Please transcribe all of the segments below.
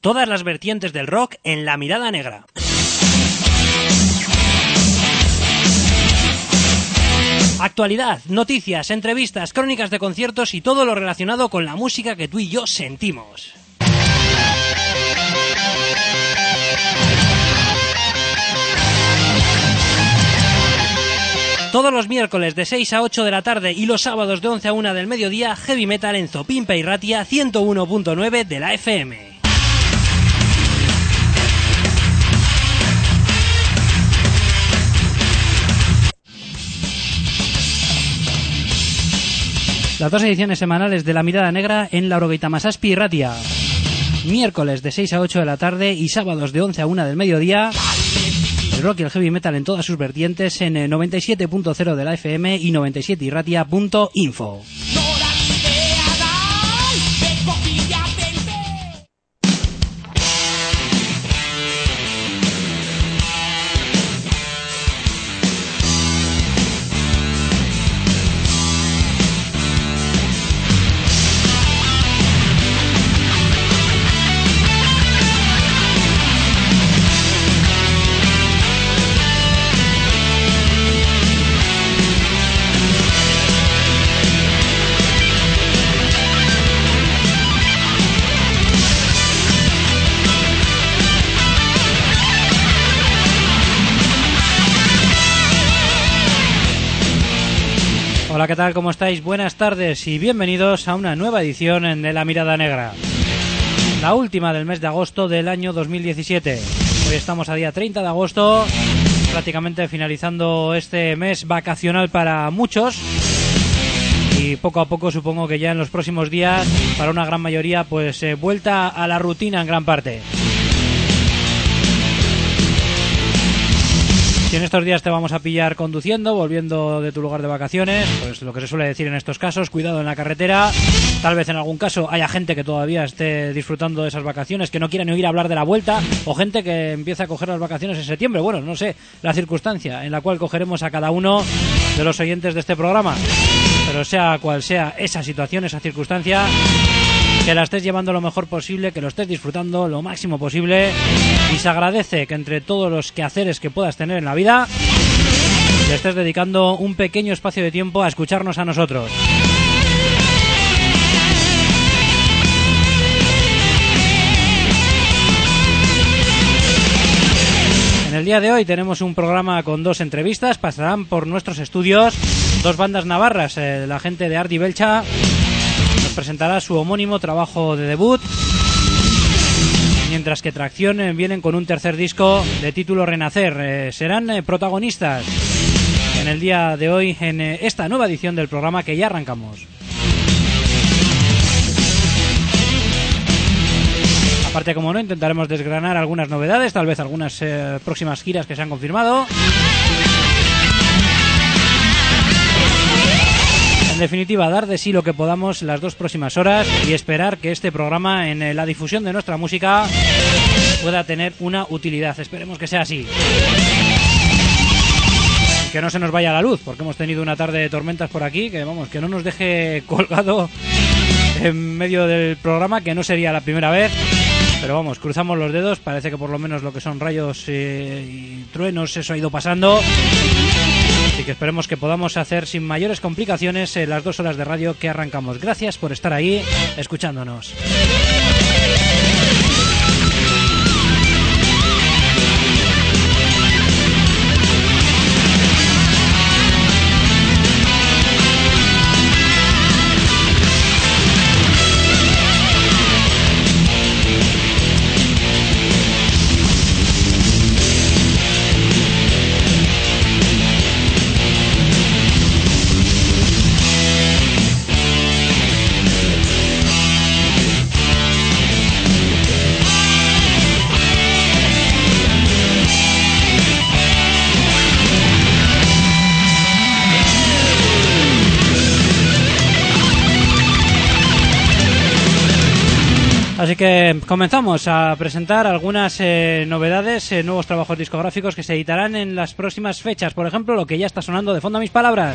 Todas las vertientes del rock en La Mirada Negra. Actualidad, noticias, entrevistas, crónicas de conciertos y todo lo relacionado con la música que tú y yo sentimos. Todos los miércoles de 6 a 8 de la tarde y los sábados de 11 a 1 del mediodía, Heavy Metal en Zopimpa y Ratia 101.9 de la FM. Las dos ediciones semanales de La Mirada Negra en Laurogeita Masazpi y Ratia. Miércoles de 6 a 8 de la tarde y sábados de 11 a 1 del mediodía. El rock y el heavy metal en todas sus vertientes en 97.0 de la FM y 97irratia.info. Hola, ¿qué tal? ¿Cómo estáis? Buenas tardes y bienvenidos a una nueva edición de La Mirada Negra. La última del mes de agosto del año 2017. Hoy estamos a día 30 de agosto, prácticamente finalizando este mes vacacional para muchos. Y poco a poco supongo que ya en los próximos días, para una gran mayoría, pues vuelta a la rutina en gran parte. Si en estos días te vamos a pillar conduciendo, volviendo de tu lugar de vacaciones, pues lo que se suele decir en estos casos, cuidado en la carretera. Tal vez en algún caso haya gente que todavía esté disfrutando de esas vacaciones, que no quiera ni oír hablar de la vuelta, o gente que empieza a coger las vacaciones en septiembre. Bueno, no sé la circunstancia en la cual cogeremos a cada uno de los oyentes de este programa. Pero sea cual sea esa situación, esa circunstancia, que la estés llevando lo mejor posible, que lo estés disfrutando lo máximo posible, y se agradece que entre todos los quehaceres que puedas tener en la vida le estés dedicando un pequeño espacio de tiempo a escucharnos a nosotros. En el día de hoy tenemos un programa con dos entrevistas. Pasarán por nuestros estudios dos bandas navarras. La gente de Ardi Belcha nos presentará su homónimo trabajo de debut, mientras que Tracción vienen con un tercer disco de título Renacer. Serán protagonistas en el día de hoy en esta nueva edición del programa que ya arrancamos. Aparte, como no, intentaremos desgranar algunas novedades, tal vez algunas próximas giras que se han confirmado. En definitiva, dar de sí lo que podamos las dos próximas horas y esperar que este programa en la difusión de nuestra música pueda tener una utilidad. Esperemos que sea así. Que no se nos vaya la luz, porque hemos tenido una tarde de tormentas por aquí, que vamos, que no nos deje colgado en medio del programa, que no sería la primera vez. Pero vamos, cruzamos los dedos, parece que por lo menos lo que son rayos y truenos, eso ha ido pasando. Así que esperemos que podamos hacer sin mayores complicaciones las 2 horas de radio que arrancamos. Gracias por estar ahí, escuchándonos. Así que comenzamos a presentar algunas novedades, nuevos trabajos discográficos que se editarán en las próximas fechas. Por ejemplo, lo que ya está sonando de fondo a mis palabras.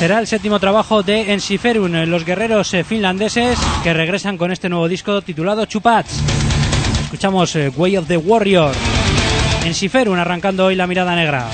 Será el séptimo trabajo de Ensiferun, los guerreros finlandeses que regresan con este nuevo disco titulado Chupats. Escuchamos Way of the Warrior. Ensiferun arrancando hoy la mirada negra.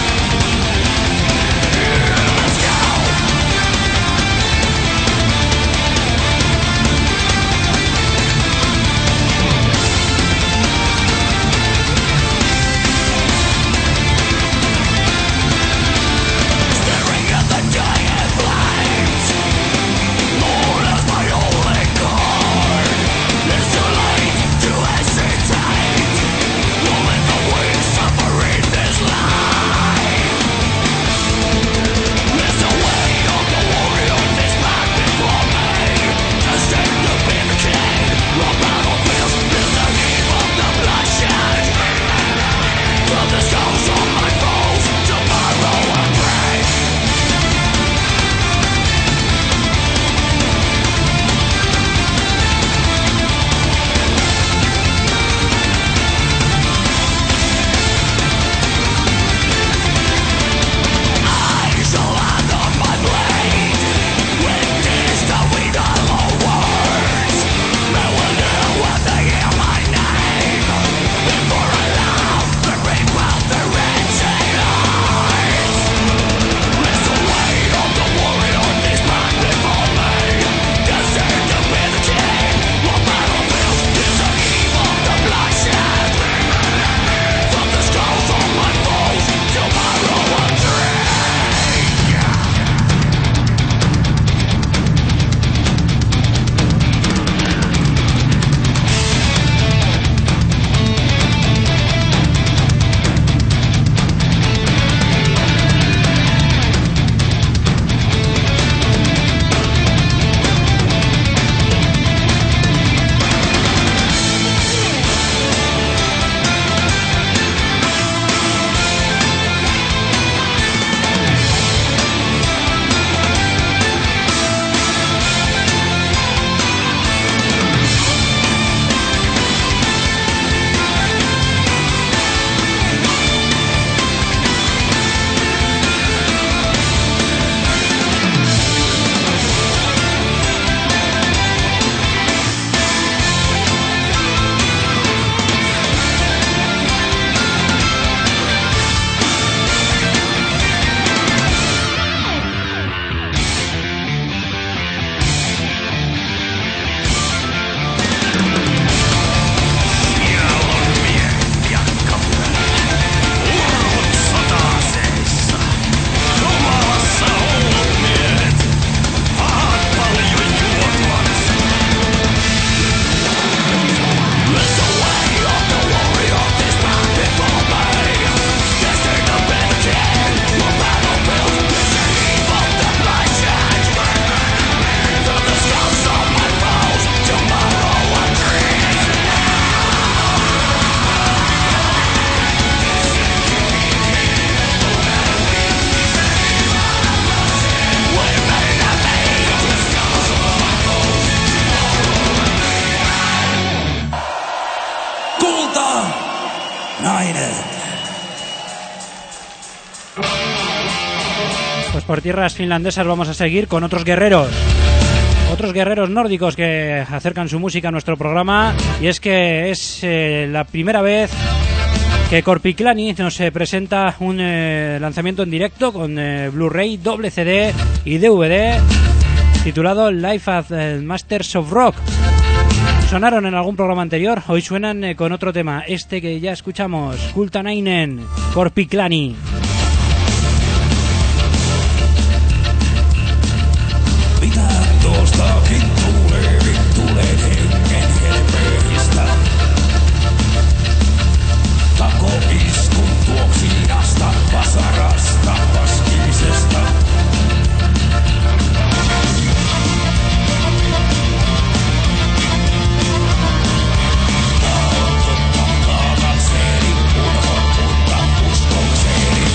Pues por tierras finlandesas vamos a seguir con otros guerreros nórdicos que acercan su música a nuestro programa, y es que es la primera vez que Korpiklani nos presenta un lanzamiento en directo con Blu-ray, doble CD y DVD titulado Live as Masters of Rock. Sonaron en algún programa anterior, hoy suenan con otro tema, este que ya escuchamos, Kultanainen, Korpiklani. Tuostakin tulee vittuleen hengen helpeistä. Takoiskun tuoksinasta, vasarasta, paskimisesta. Kaavakseni, unohdutta uskokseni.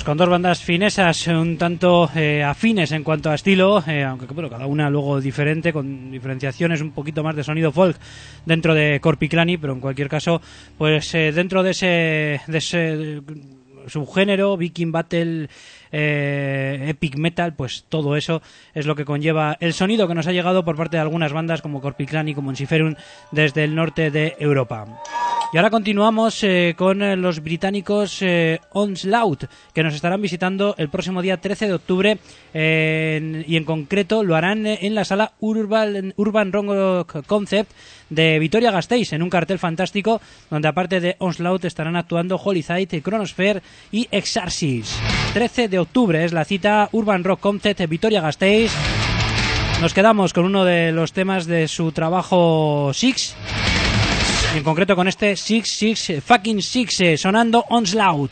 con dos bandas finesas un tanto afines en cuanto a estilo, aunque bueno, cada una luego diferente, con diferenciaciones, un poquito más de sonido folk dentro de Korpiklani, pero en cualquier caso, pues dentro de ese subgénero, Viking Battle, Epic Metal, pues todo eso es lo que conlleva el sonido que nos ha llegado por parte de algunas bandas como Korpiklani, como Ensiferum, desde el norte de Europa. Y ahora continuamos con los británicos Onslaught, que nos estarán visitando el próximo día 13 de octubre y en concreto lo harán en la sala Urban Rock Concept de Vitoria-Gasteiz, en un cartel fantástico donde aparte de Onslaught estarán actuando Holyzite, Chronosphere y Exarchis. 13 de octubre es la cita, Urban Rock Concept Vitoria-Gasteiz. Nos quedamos con uno de los temas de su trabajo Six, y en concreto con este Six sonando Onslaught.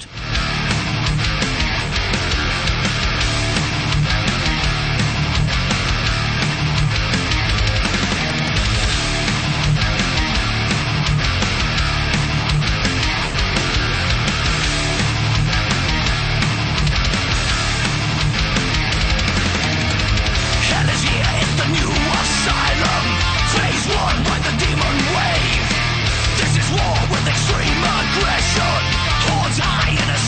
Extreme aggression, horns high in a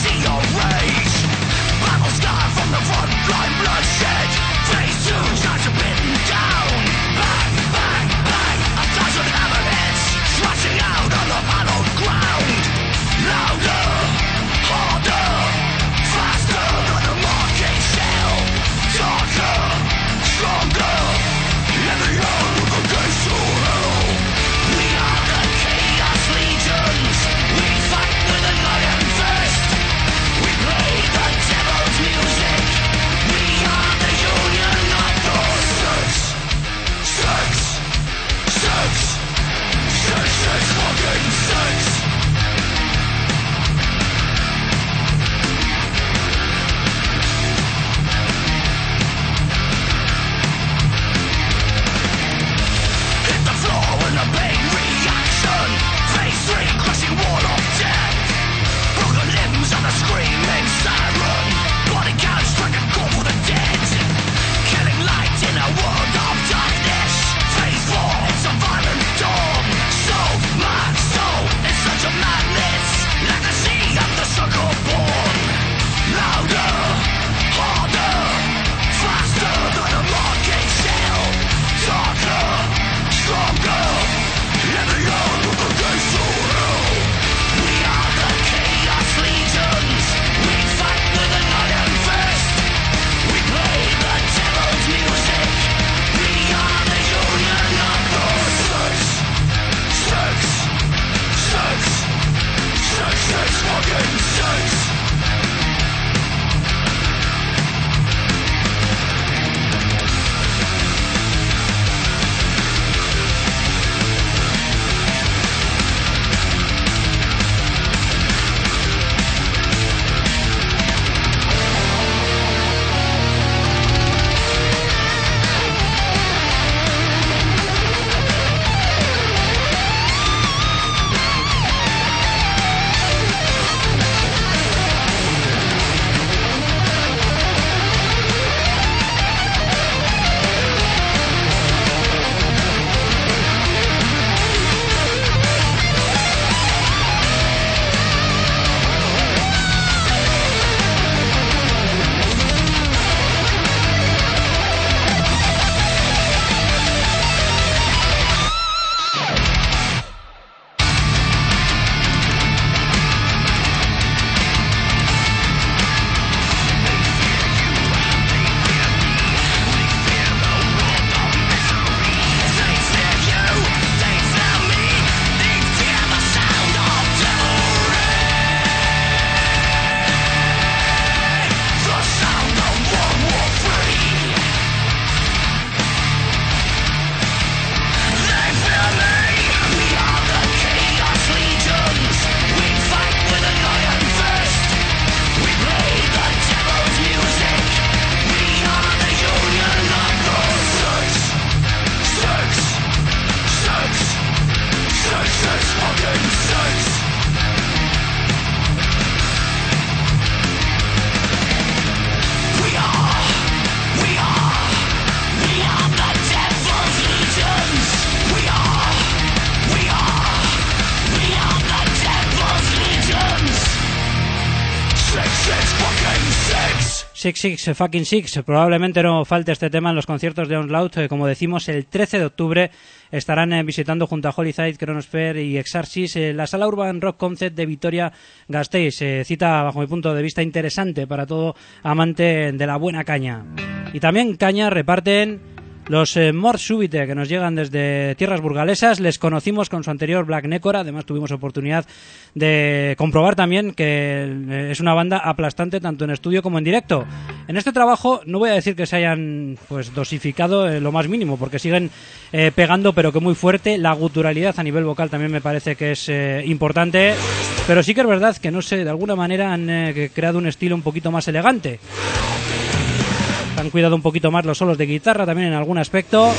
666, probablemente no falte este tema en los conciertos de Onslaught. Como decimos, el 13 de octubre estarán visitando junto a Holyzide, Chronosphere y Exarchis la sala Urban Rock Concept de Vitoria-Gasteiz. Cita, bajo mi punto de vista, interesante para todo amante de la buena caña. Y también caña reparten los Mort Súbite, que nos llegan desde tierras burgalesas. Les conocimos con su anterior Black Nécora. Además tuvimos oportunidad de comprobar también que es una banda aplastante tanto en estudio como en directo. En este trabajo no voy a decir que se hayan pues dosificado lo más mínimo, porque siguen pegando, pero que muy fuerte. La guturalidad a nivel vocal también me parece que es importante, pero sí que es verdad que, no sé, de alguna manera han creado un estilo un poquito más elegante. Han cuidado un poquito más los solos de guitarra también en algún aspecto.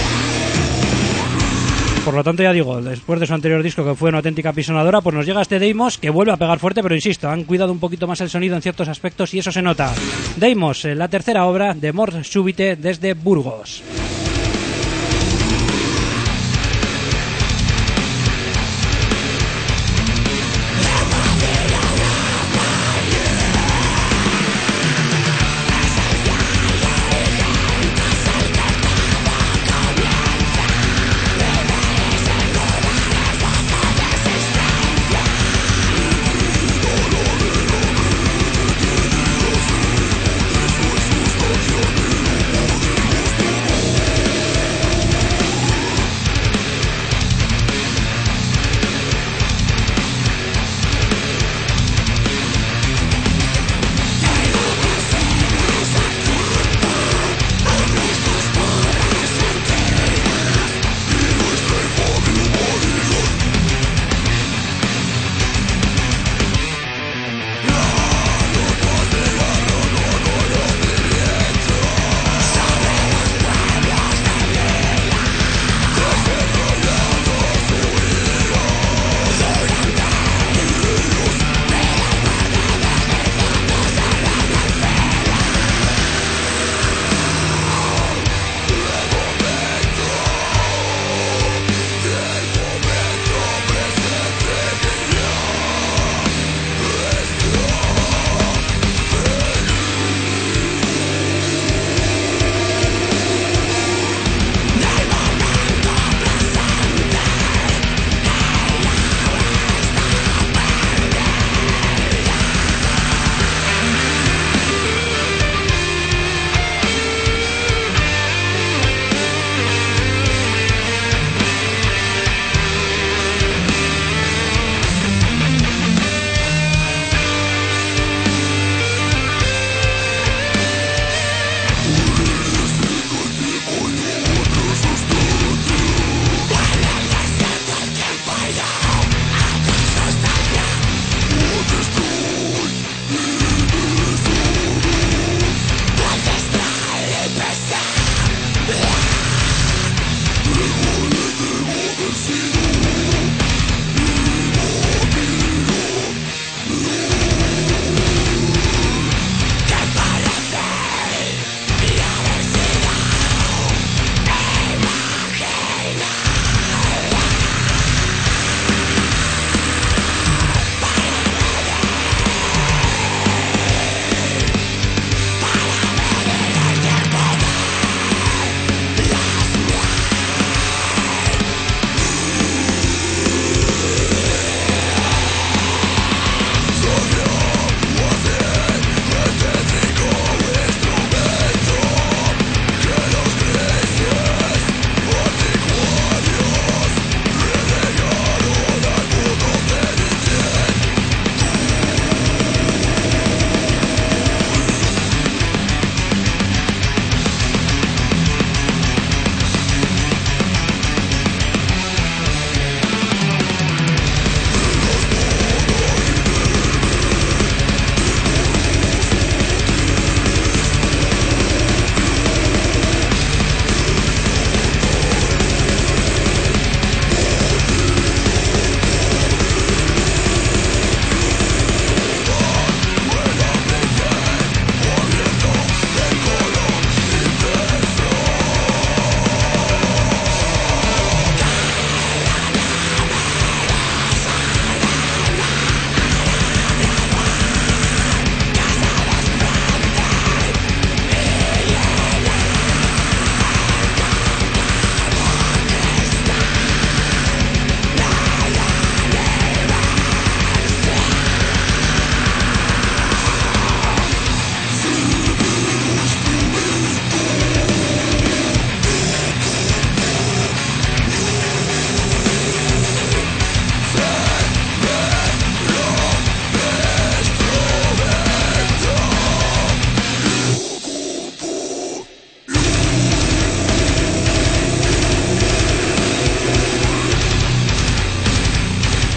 Por lo tanto, ya digo, después de su anterior disco, que fue una auténtica pisonadora, pues nos llega este Deimos, que vuelve a pegar fuerte, pero insisto, han cuidado un poquito más el sonido en ciertos aspectos y eso se nota. Deimos, la tercera obra de Mort Súbite desde Burgos.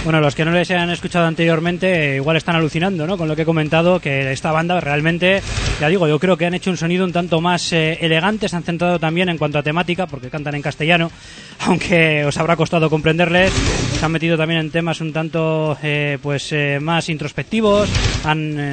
Bueno, los que no les hayan escuchado anteriormente igual están alucinando, ¿no? Con lo que he comentado, que esta banda realmente, ya digo, yo creo que han hecho un sonido un tanto más elegante, se han centrado también en cuanto a temática, porque cantan en castellano, aunque os habrá costado comprenderles. Se han metido también en temas un tanto más introspectivos, se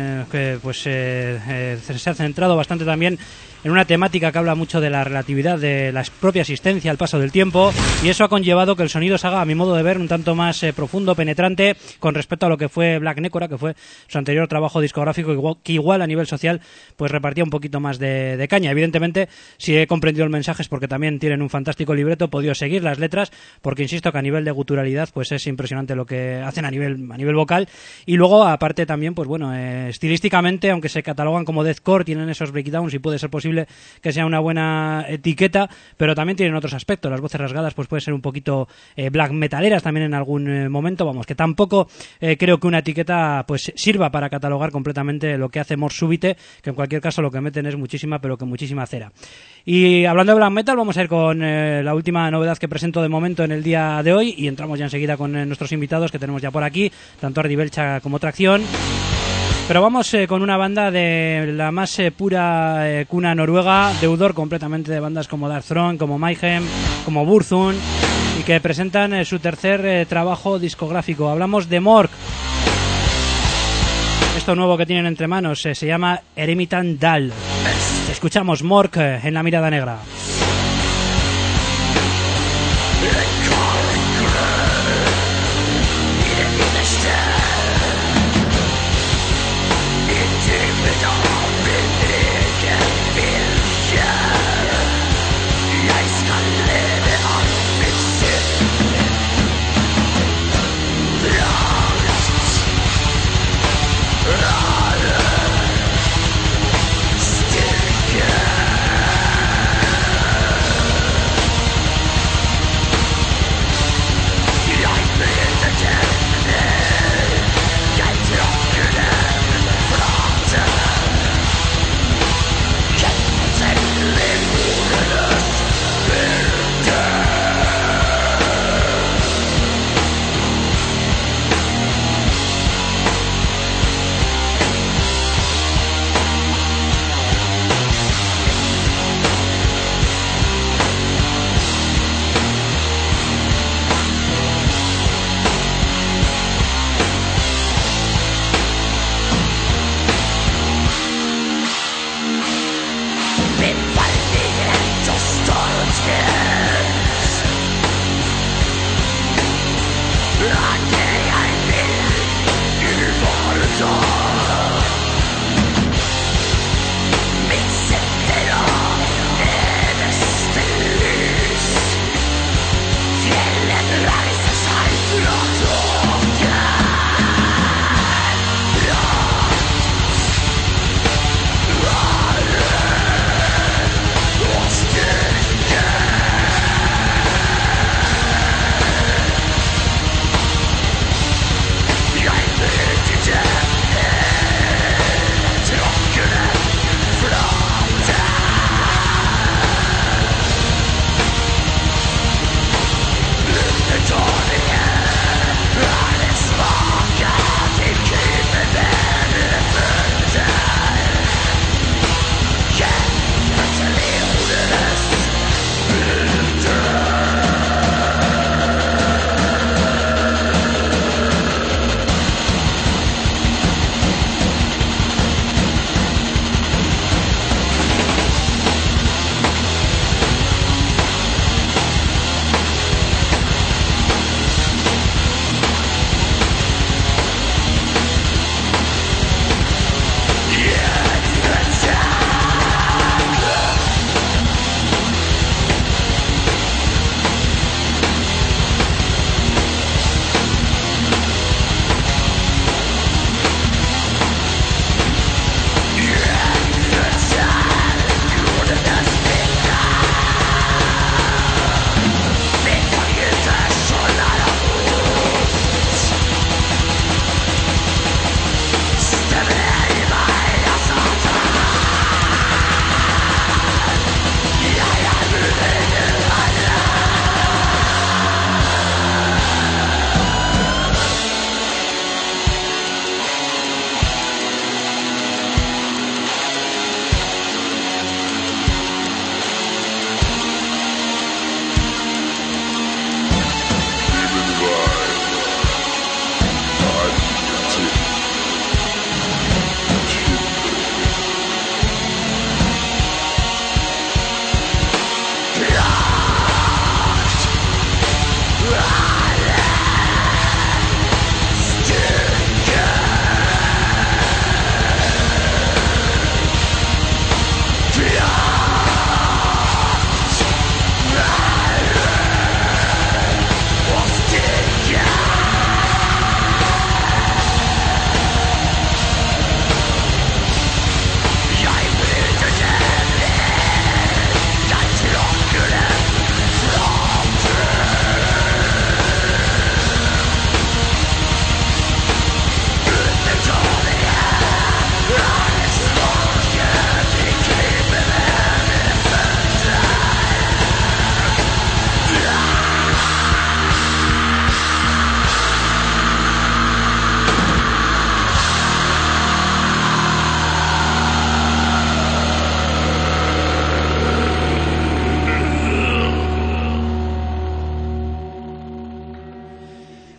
han centrado bastante también en una temática que habla mucho de la relatividad de la propia existencia al paso del tiempo, y eso ha conllevado que el sonido se haga, a mi modo de ver, un tanto más profundo, penetrante con respecto a lo que fue Black Nécora, que fue su anterior trabajo discográfico, que igual a nivel social pues repartía un poquito más de caña. Evidentemente, si he comprendido el mensaje es porque también tienen un fantástico libreto, he podido seguir las letras, porque insisto que a nivel de guturalidad pues es impresionante lo que hacen a nivel vocal, y luego aparte también pues bueno, estilísticamente, aunque se catalogan como deathcore, tienen esos breakdowns y puede ser posible que sea una buena etiqueta, pero también tienen otros aspectos. Las voces rasgadas pues pueden ser un poquito black metaleras también en algún momento, vamos, que tampoco creo que una etiqueta pues sirva para catalogar completamente lo que hace Mors Subite, que en cualquier caso lo que meten es muchísima, pero que muchísima cera. Y hablando de black metal, vamos a ir con la última novedad que presento de momento en el día de hoy, y entramos ya enseguida con nuestros invitados que tenemos ya por aquí, tanto Ardi Belcha como Tracción. Pero vamos con una banda de la más pura cuna noruega, deudor completamente de bandas como Dark Throne, como Mayhem, como Burzum, y que presentan su tercer trabajo discográfico. Hablamos de Mork. Esto nuevo que tienen entre manos se llama Eremitan Dal. Escuchamos Mork en La Mirada Negra.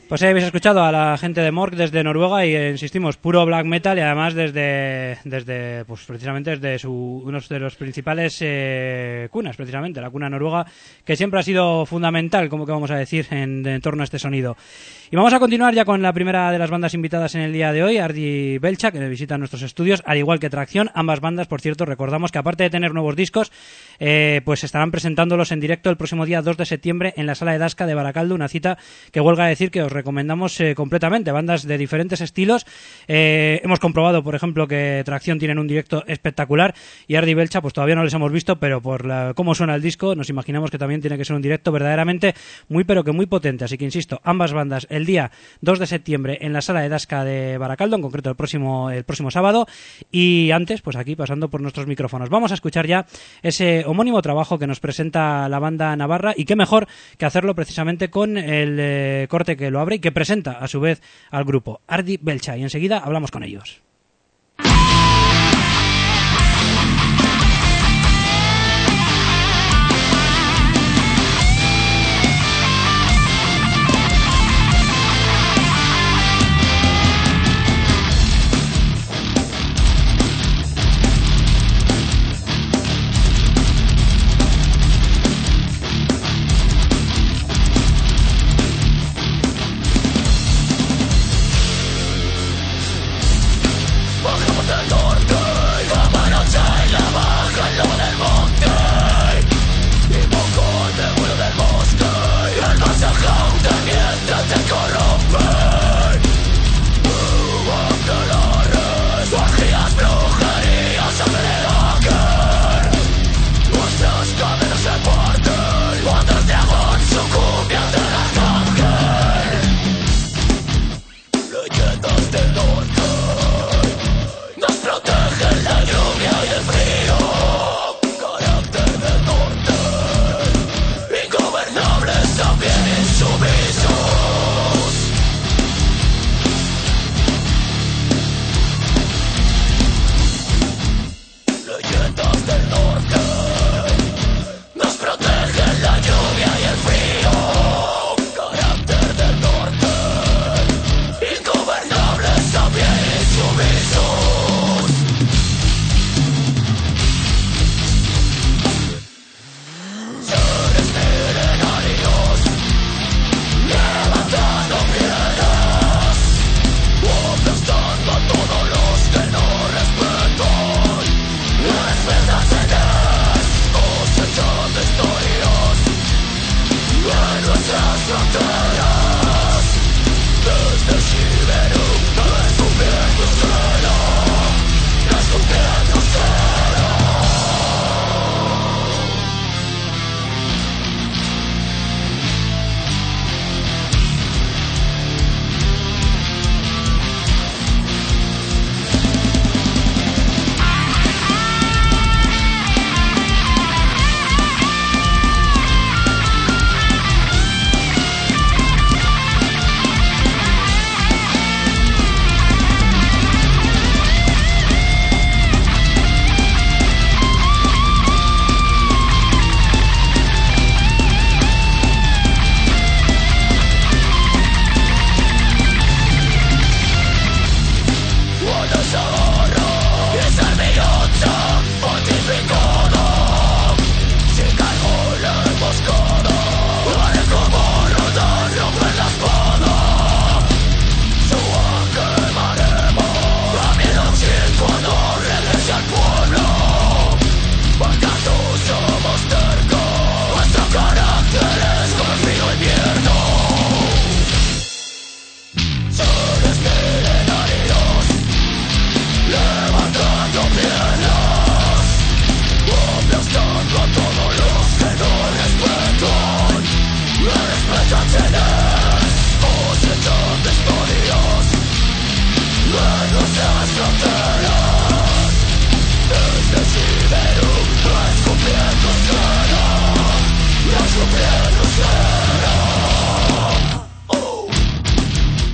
Pues habéis escuchado a la gente de Mork desde Noruega y insistimos, puro black metal y además desde pues precisamente desde uno de los principales cunas, precisamente, la cuna noruega, que siempre ha sido fundamental, como que vamos a decir, en torno a este sonido. Y vamos a continuar ya con la primera de las bandas invitadas en el día de hoy, Ardi Belcha, que visita nuestros estudios, al igual que Tracción. Ambas bandas, por cierto, recordamos que aparte de tener nuevos discos, pues estarán presentándolos en directo el próximo día 2 de septiembre en la Sala de Dasca de Barakaldo, una cita que huelga a decir que os recomendamos completamente. Bandas de diferentes estilos. Hemos comprobado, por ejemplo, que Tracción tienen un directo espectacular y Ardi Belcha, pues todavía no les hemos visto, pero por cómo suena el disco, nos imaginamos que también tiene que ser un directo verdaderamente muy, pero que muy potente. Así que insisto, ambas bandas el día 2 de septiembre en la Sala de Dasca de Barakaldo, en concreto el próximo sábado. Y antes, pues aquí pasando por nuestros micrófonos, vamos a escuchar ya ese homónimo trabajo que nos presenta la banda navarra, y qué mejor que hacerlo precisamente con el corte que lo abre y que presenta a su vez al grupo, Ardi Belcha, y enseguida hablamos con ellos.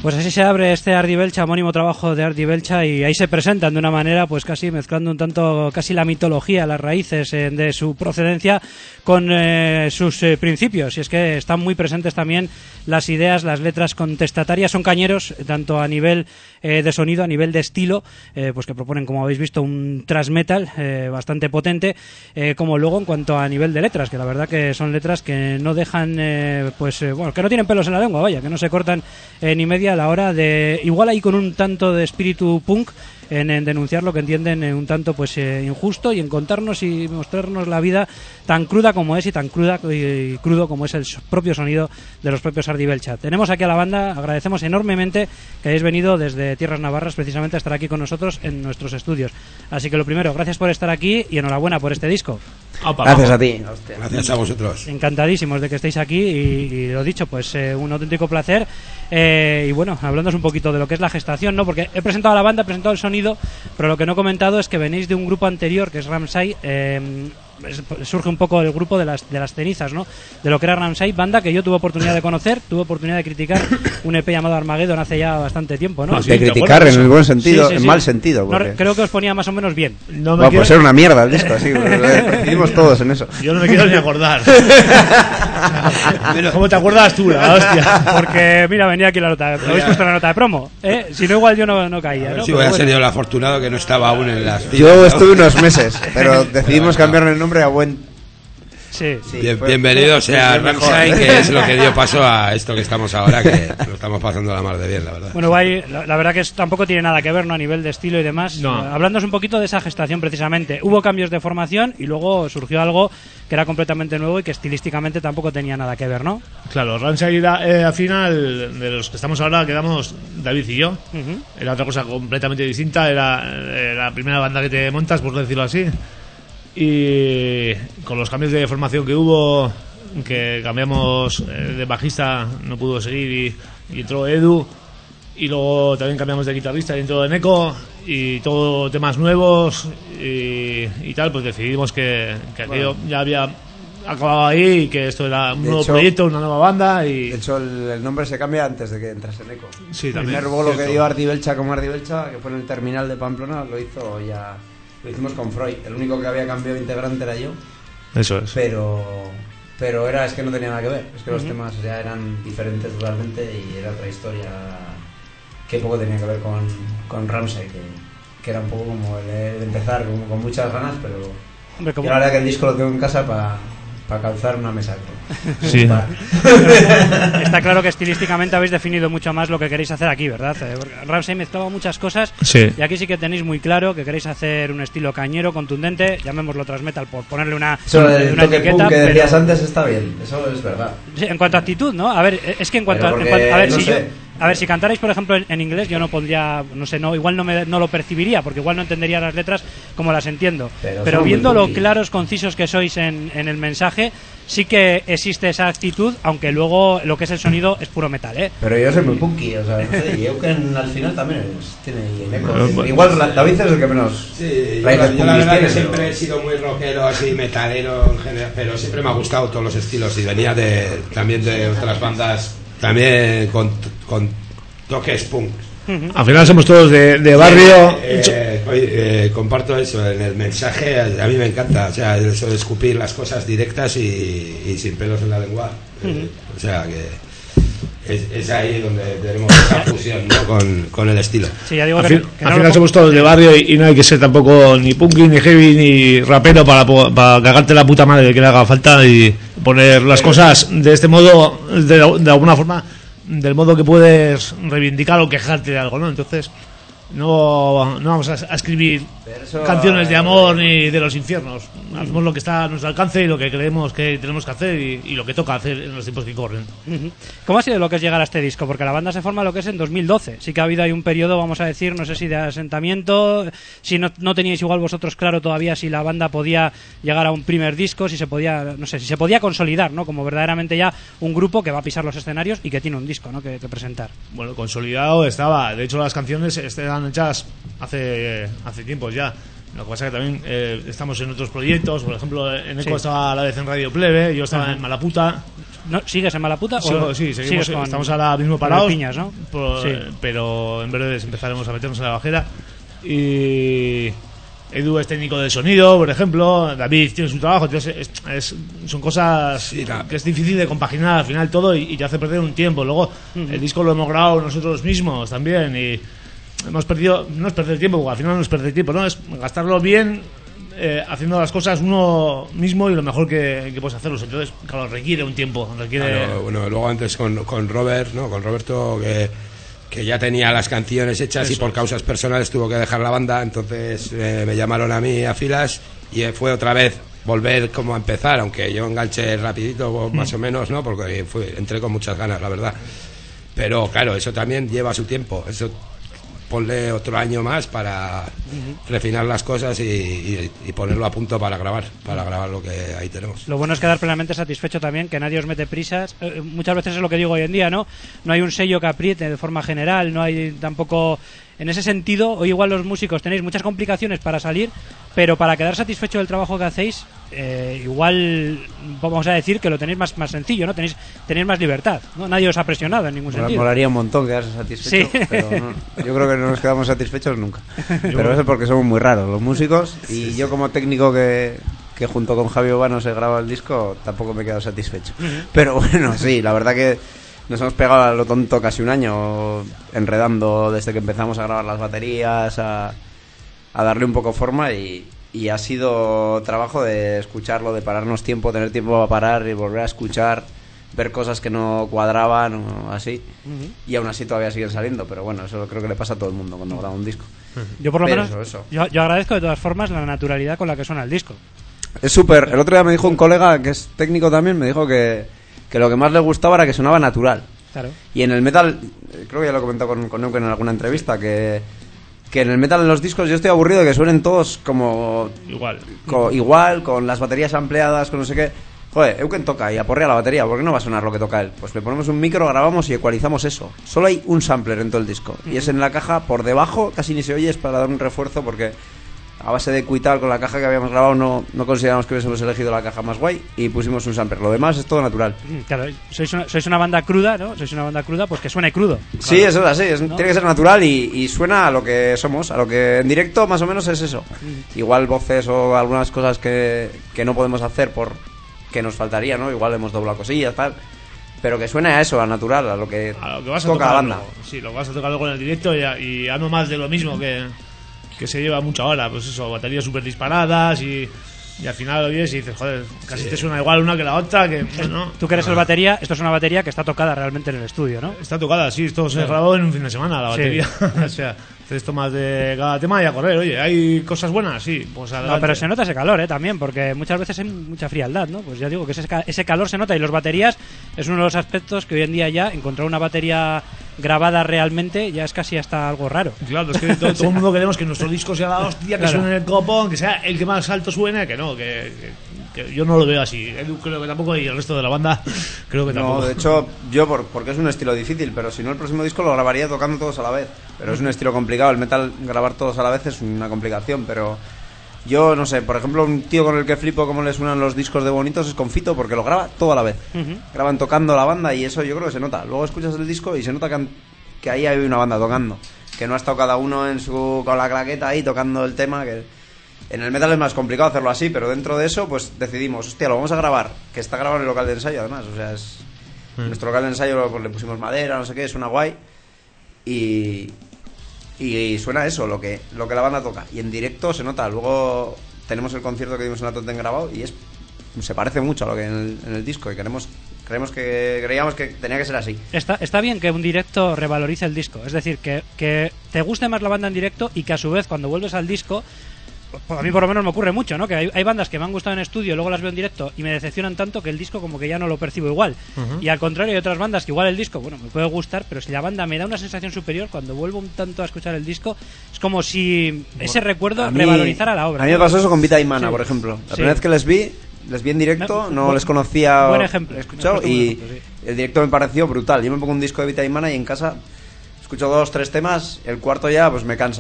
Pues así se abre este Ardi Belcha, homónimo trabajo de Ardi Belcha, y ahí se presentan de una manera pues casi mezclando un tanto casi la mitología, las raíces de su procedencia con sus principios, y es que están muy presentes también las ideas, las letras contestatarias, son cañeros tanto a nivel de sonido, a nivel de estilo, pues que proponen, como habéis visto, un thrash metal bastante potente, como luego en cuanto a nivel de letras, que la verdad que son letras que no dejan bueno, que no tienen pelos en la lengua, vaya, que no se cortan ni media a la hora de, igual ahí con un tanto de espíritu punk en denunciar lo que entienden un tanto pues injusto, y en contarnos y mostrarnos la vida tan cruda como es, y tan cruda y crudo como es el propio sonido de los propios Ardi Belcha. Tenemos aquí a la banda, agradecemos enormemente que hayáis venido desde Tierras Navarras precisamente a estar aquí con nosotros en nuestros estudios. Así que lo primero, gracias por estar aquí y enhorabuena por este disco. Gracias a ti. Gracias a vosotros. Encantadísimos de que estéis aquí y lo dicho, pues un auténtico placer. Y bueno, hablándoos un poquito de lo que es la gestación, ¿no? Porque he presentado a la banda, he presentado el sonido, pero lo que no he comentado es que venís de un grupo anterior, que es Ramsay. Surge un poco el grupo de las cenizas, ¿no? De lo que era Ramsay, banda que yo tuve oportunidad de conocer, tuve oportunidad de criticar un EP llamado Armageddon hace ya bastante tiempo, ¿no? De criticar en el buen sentido, en mal sentido. Porque... No, creo que os ponía más o menos bien. Pues era una mierda el disco, así, coincidimos todos en eso. Yo no me quiero ni acordar. ¿Cómo te acuerdas tú, la hostia? Porque, mira, venía aquí la nota, habéis puesto la nota de promo, ¿eh? Si no, igual yo no caía, ¿no? Sí, voy a ser yo el afortunado que no estaba aún en las filas. Yo estuve unos meses, pero decidimos cambiarle el nombre a buen... Sí. Bienvenido sea Ramsay, que es lo que dio paso a esto que estamos ahora, que lo estamos pasando la mar de bien, la verdad. Bueno, guay, la verdad que tampoco tiene nada que ver, ¿no? A nivel de estilo y demás. No. Hablándonos un poquito de esa gestación precisamente. Hubo cambios de formación y luego surgió algo que era completamente nuevo y que estilísticamente tampoco tenía nada que ver, ¿no? Claro, Ramsay al final, de los que estamos ahora, quedamos David y yo. Era otra cosa completamente distinta, era la primera banda que te montas, por decirlo así. Y con los cambios de formación que hubo, que cambiamos de bajista, no pudo seguir y entró Edu, y luego también cambiamos de guitarrista y entró Neko, y todo temas nuevos y tal, pues decidimos que aquello ya había acabado ahí y que esto era un nuevo proyecto, una nueva banda. Y de hecho el nombre se cambia antes de que entrase Neko. Sí, el también, primer bolo que dio Ardi Belcha como Ardi Belcha, que fue en el terminal de Pamplona, lo hicimos con Freud. El único que había cambiado de integrante era yo. Eso es. Pero es que no tenía nada que ver. Es que los temas ya eran diferentes totalmente y era otra historia que poco tenía que ver con Ramsay, que era un poco como el de empezar con muchas ganas, pero Hombre, yo la verdad que el disco lo tengo en casa para calzar una mesa. Sí. Está claro que estilísticamente habéis definido mucho más lo que queréis hacer aquí, ¿verdad? Ramsay mezclaba muchas cosas, sí. Y aquí sí que tenéis muy claro que queréis hacer un estilo cañero, contundente, llamémoslo thrash metal por ponerle una etiqueta, punk que decías antes está bien, eso es verdad. Sí, en cuanto a actitud, ¿no? A ver, es que si cantarais, por ejemplo, en inglés, yo no pondría, no sé, igual no lo percibiría, porque igual no entendería las letras como las entiendo. Pero viendo lo claros, concisos que sois en el mensaje, sí que existe esa actitud, aunque luego lo que es el sonido es puro metal, ¿eh? Pero yo soy muy punky, o sea, no sé, y Euken al final también tiene eco. Igual David es el que menos... Sí, yo la verdad que siempre he sido muy rockero, así, metalero en general, pero siempre me ha gustado todos los estilos y venía también de otras bandas, también con toques punk. Al final somos todos de barrio. Comparto eso en el mensaje, a mí me encanta, o sea, eso de escupir las cosas directas y sin pelos en la lengua. O sea que es ahí donde tenemos esa fusión, ¿no? con el estilo. Sí, ya digo al que final somos todos de barrio y no hay que ser tampoco ni punky, ni heavy, ni rapero para cagarte la puta madre que le haga falta y poner las cosas de este modo, de alguna forma, del modo que puedes reivindicar o quejarte de algo, ¿no? Entonces no vamos a escribir canciones de amor ni de los infiernos. Hacemos lo que está a nuestro alcance y lo que creemos que tenemos que hacer y lo que toca hacer en los tiempos que corren. ¿Cómo ha sido lo que es llegar a este disco? Porque la banda se forma lo que es en 2012. Sí que ha habido ahí un periodo, vamos a decir, no sé si de asentamiento, si no teníais igual vosotros claro todavía si la banda podía llegar a un primer disco, si se podía, no sé, si se podía consolidar, ¿no? Como verdaderamente ya un grupo que va a pisar los escenarios y que tiene un disco, ¿no? que presentar. Bueno, consolidado estaba. De hecho, las canciones estaban hechas hace tiempos ya. Lo que pasa es que también estamos en otros proyectos. Por ejemplo, en Eco Sí. estaba a la vez en Radio Plebe, yo estaba Ajá. en Malaputa. ¿No, ¿Sigues en Malaputa? o Sí, seguimos, sigues con- estamos ahora mismo con parados. el Piñas, ¿no? Sí. Pero en breve empezaremos a meternos en la bajera. Y Edu es técnico de sonido, por ejemplo. David tiene su trabajo. Entonces son cosas Sí, que es difícil de compaginar al final todo y te hace perder un tiempo. Luego el disco lo hemos grabado nosotros mismos también y hemos perdido, no es perder tiempo, porque al final no es perder tiempo, no es gastarlo bien, haciendo las cosas uno mismo y lo mejor que puedes hacerlos. Entonces, claro, requiere un tiempo, requiere... Claro, bueno, luego antes con Robert, ¿no? Con Roberto, que ya tenía las canciones hechas y por causas personales tuvo que dejar la banda, entonces me llamaron a mí a filas y fue otra vez volver como a empezar, aunque yo enganché rapidito más o menos, ¿no? Porque entré con muchas ganas, la verdad. Pero claro, eso también lleva su tiempo, eso ponle otro año más para refinar las cosas y ponerlo a punto para grabar lo que ahí tenemos. Lo bueno es quedar plenamente satisfecho también, que nadie os mete prisas. Muchas veces es lo que digo hoy en día, ¿no? No hay un sello que apriete de forma general, no hay tampoco... En ese sentido, hoy igual los músicos tenéis muchas complicaciones para salir, pero para quedar satisfecho del trabajo que hacéis, igual vamos a decir que lo tenéis más sencillo, ¿no? Tenéis más libertad, ¿no? Nadie os ha presionado en ningún sentido. Molaría un montón quedarse satisfecho, Sí. pero yo creo que no nos quedamos satisfechos nunca. Pero eso es porque somos muy raros los músicos y yo como técnico que junto con Javi Obano se graba el disco tampoco me he quedado satisfecho. Pero bueno, sí, la verdad que nos hemos pegado a lo tonto casi un año enredando desde que empezamos a grabar las baterías, a darle un poco forma y ha sido trabajo de escucharlo, de pararnos tiempo, tener tiempo para parar y volver a escuchar, ver cosas que no cuadraban o así. Y aún así todavía siguen saliendo, pero bueno, eso creo que le pasa a todo el mundo cuando graba un disco. Yo por lo Pero menos, eso. Yo agradezco de todas formas la naturalidad con la que suena el disco. Es súper. El otro día me dijo un colega que es técnico también, me dijo que lo que más le gustaba era que sonaba natural. Claro. Y en el metal, creo que ya lo he comentado con Neuken en alguna entrevista, que en el metal en los discos yo estoy aburrido de que suenen todos como igual, con las baterías ampliadas, con no sé qué. Joder, Euken toca y aporrea la batería, ¿por qué no va a sonar lo que toca él? Pues le ponemos un micro, grabamos y ecualizamos eso. Solo hay un sampler en todo el disco y es en la caja por debajo, casi ni se oye, es para dar un refuerzo porque a base de Quital con la caja que habíamos grabado no consideramos que hubiésemos elegido la caja más guay y pusimos un sampler. Lo demás es todo natural. Claro, sois una banda cruda, ¿no? Sois una banda cruda, pues que suene crudo. Sí, eso es así, ¿no? Tiene que ser natural y suena a lo que somos, a lo que en directo más o menos es eso. Igual voces o algunas cosas que no podemos hacer por que nos faltaría, ¿no? Igual hemos doblado cosillas, tal. Pero que suene a eso, a natural, a lo que vas a toca tocar la banda. luego. Sí, lo que vas a tocar luego en el directo y no más de lo mismo que se lleva mucho ahora. Pues eso, baterías súper disparadas y al final lo oyes y dices, joder, casi te suena igual una que la otra. Que no. Tú que eres el batería, esto es una batería que está tocada realmente en el estudio, ¿no? Está tocada, sí, esto se grabó en un fin de semana, la batería. Sí. O sea, haces tomas de cada tema y a correr. Oye, ¿hay cosas buenas? Sí, pues adelante. No, pero se nota ese calor, también, porque muchas veces hay mucha frialdad, ¿no? Pues ya digo que ese calor se nota y los baterías es uno de los aspectos que hoy en día ya encontrar una batería grabada realmente ya es casi hasta algo raro. Claro, es que todo el mundo queremos que nuestro disco sea la hostia, que Claro. suene el copón, que sea el que más alto suene, que no, que yo no lo veo así. Edu creo que tampoco y el resto de la banda creo que tampoco. No, de hecho, yo porque es un estilo difícil, pero si no el próximo disco lo grabaría tocando todos a la vez. Pero es un estilo complicado, el metal grabar todos a la vez es una complicación, pero yo no sé, por ejemplo, un tío con el que flipo cómo le suenan los discos de Bonitos es con Fito, porque lo graba todo a la vez. Graban tocando la banda y eso yo creo que se nota. Luego escuchas el disco y se nota que ahí hay una banda tocando, que no ha estado cada uno con la claqueta ahí tocando el tema, que en el metal es más complicado hacerlo así, pero dentro de eso pues decidimos, hostia, lo vamos a grabar, que está grabado en el local de ensayo además, o sea, es nuestro local de ensayo, pues le pusimos madera, no sé qué, suena guay y suena eso, lo que la banda toca, y en directo se nota. Luego tenemos el concierto que dimos en la Totem grabado y se parece mucho a lo que en el disco y creíamos que tenía que ser así. Está bien que un directo revalorice el disco, es decir, que te guste más la banda en directo y que a su vez cuando vuelves al disco, pues a mí por lo menos me ocurre mucho, ¿no? Que hay bandas que me han gustado en estudio, luego las veo en directo y me decepcionan tanto que el disco como que ya no lo percibo igual. Y al contrario, hay otras bandas que igual el disco, bueno, me puede gustar, pero si la banda me da una sensación superior, cuando vuelvo un tanto a escuchar el disco, es como si ese recuerdo revalorizara la obra. A mí me ¿no? pasó eso con Vita y Mana, Sí. por ejemplo. La Sí. primera vez que les vi en directo, no les conocía, buen ejemplo. he escuchado Buen y ejemplo, sí. el directo me pareció brutal. Yo me pongo un disco de Vita y Mana y en casa escucho 2-3 temas, el cuarto ya pues me cansa.